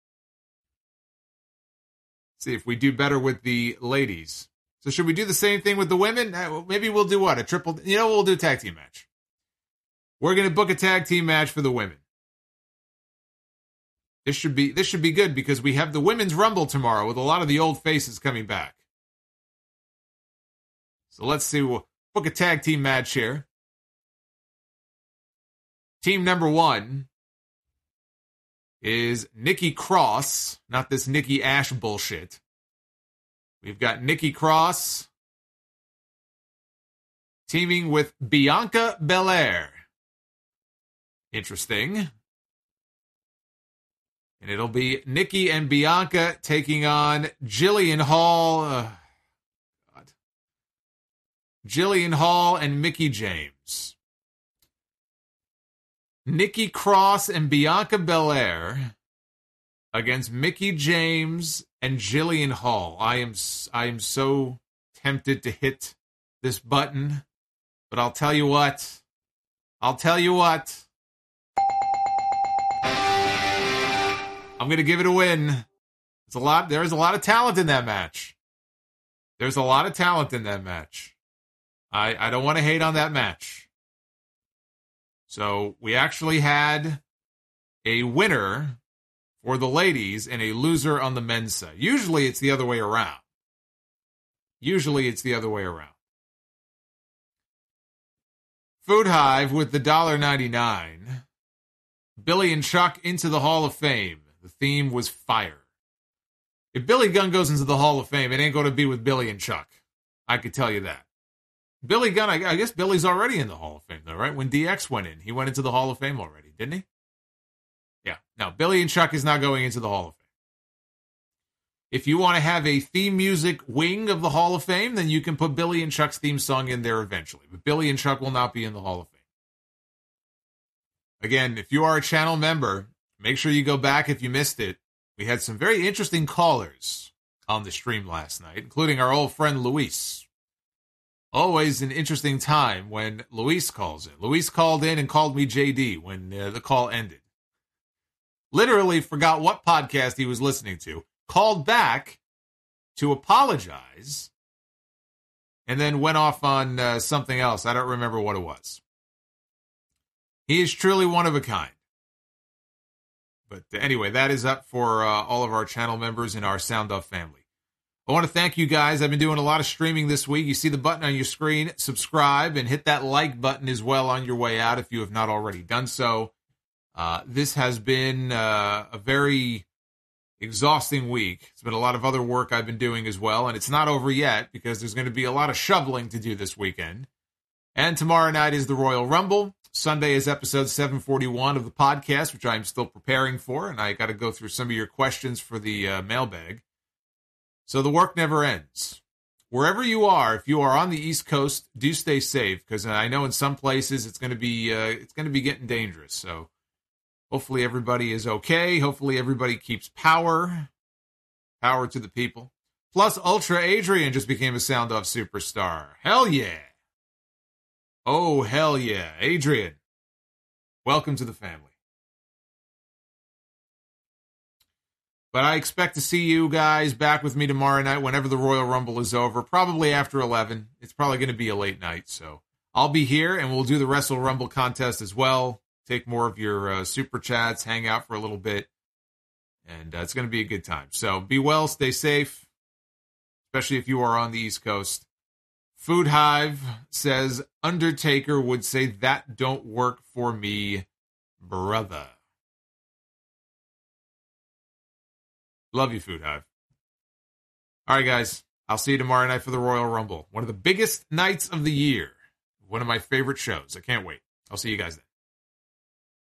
See if we do better with the ladies. So should we do the same thing with the women? Maybe we'll do what? A triple... we'll do a tag team match. We're going to book a tag team match for the women. This should be good because we have the Women's Rumble tomorrow with a lot of the old faces coming back. So let's see. We'll book a tag team match here. Team number one is Nikki Cross, not this Nikki Ash bullshit. We've got Nikki Cross teaming with Bianca Belair. Interesting. And it'll be Nikki and Bianca taking on Jillian Hall. Jillian Hall and Mickie James. Nikki Cross and Bianca Belair against Mickie James and Jillian Hall. I am so tempted to hit this button, but I'll tell you what. I'm going to give it a win. There's a lot of talent in that match. I don't want to hate on that match. So we actually had a winner for the ladies and a loser on the men's side. Usually it's the other way around. Food Hive with the $1.99. Billy and Chuck into the Hall of Fame. The theme was fire. If Billy Gunn goes into the Hall of Fame, it ain't going to be with Billy and Chuck. I could tell you that. Billy Gunn, I guess Billy's already in the Hall of Fame, though, right? When DX went in, he went into the Hall of Fame already, didn't he? Yeah. No, Billy and Chuck is not going into the Hall of Fame. If you want to have a theme music wing of the Hall of Fame, then you can put Billy and Chuck's theme song in there eventually. But Billy and Chuck will not be in the Hall of Fame. Again, if you are a channel member, make sure you go back if you missed it. We had some very interesting callers on the stream last night, including our old friend Luis. Always an interesting time when Luis calls in. Luis called in and called me JD when the call ended. Literally forgot what podcast he was listening to, called back to apologize, and then went off on something else. I don't remember what it was. He is truly one of a kind. But anyway, that is up for all of our channel members in our Sound Off family. I want to thank you guys. I've been doing a lot of streaming this week. You see the button on your screen. Subscribe and hit that like button as well on your way out if you have not already done so. This has been a very exhausting week. It's been a lot of other work I've been doing as well, and it's not over yet because there's going to be a lot of shoveling to do this weekend. And tomorrow night is the Royal Rumble. Sunday is episode 741 of the podcast, which I'm still preparing for, and I got to go through some of your questions for the mailbag. So the work never ends. Wherever you are, if you are on the East Coast, do stay safe, because I know in some places it's going to be getting dangerous. So hopefully everybody is okay. Hopefully everybody keeps power to the people. Plus, Ultra Adrian just became a Sound Off superstar. Hell yeah! Oh hell yeah, Adrian! Welcome to the family. But I expect to see you guys back with me tomorrow night whenever the Royal Rumble is over, probably after 11. It's probably going to be a late night, so I'll be here, and we'll do the Wrestle Rumble contest as well. Take more of your super chats, hang out for a little bit, and it's going to be a good time. So be well, stay safe, especially if you are on the East Coast. Food Hive says, Undertaker would say that don't work for me, brother. Love you, Food Hive. All right, guys. I'll see you tomorrow night for the Royal Rumble. One of the biggest nights of the year. One of my favorite shows. I can't wait. I'll see you guys then.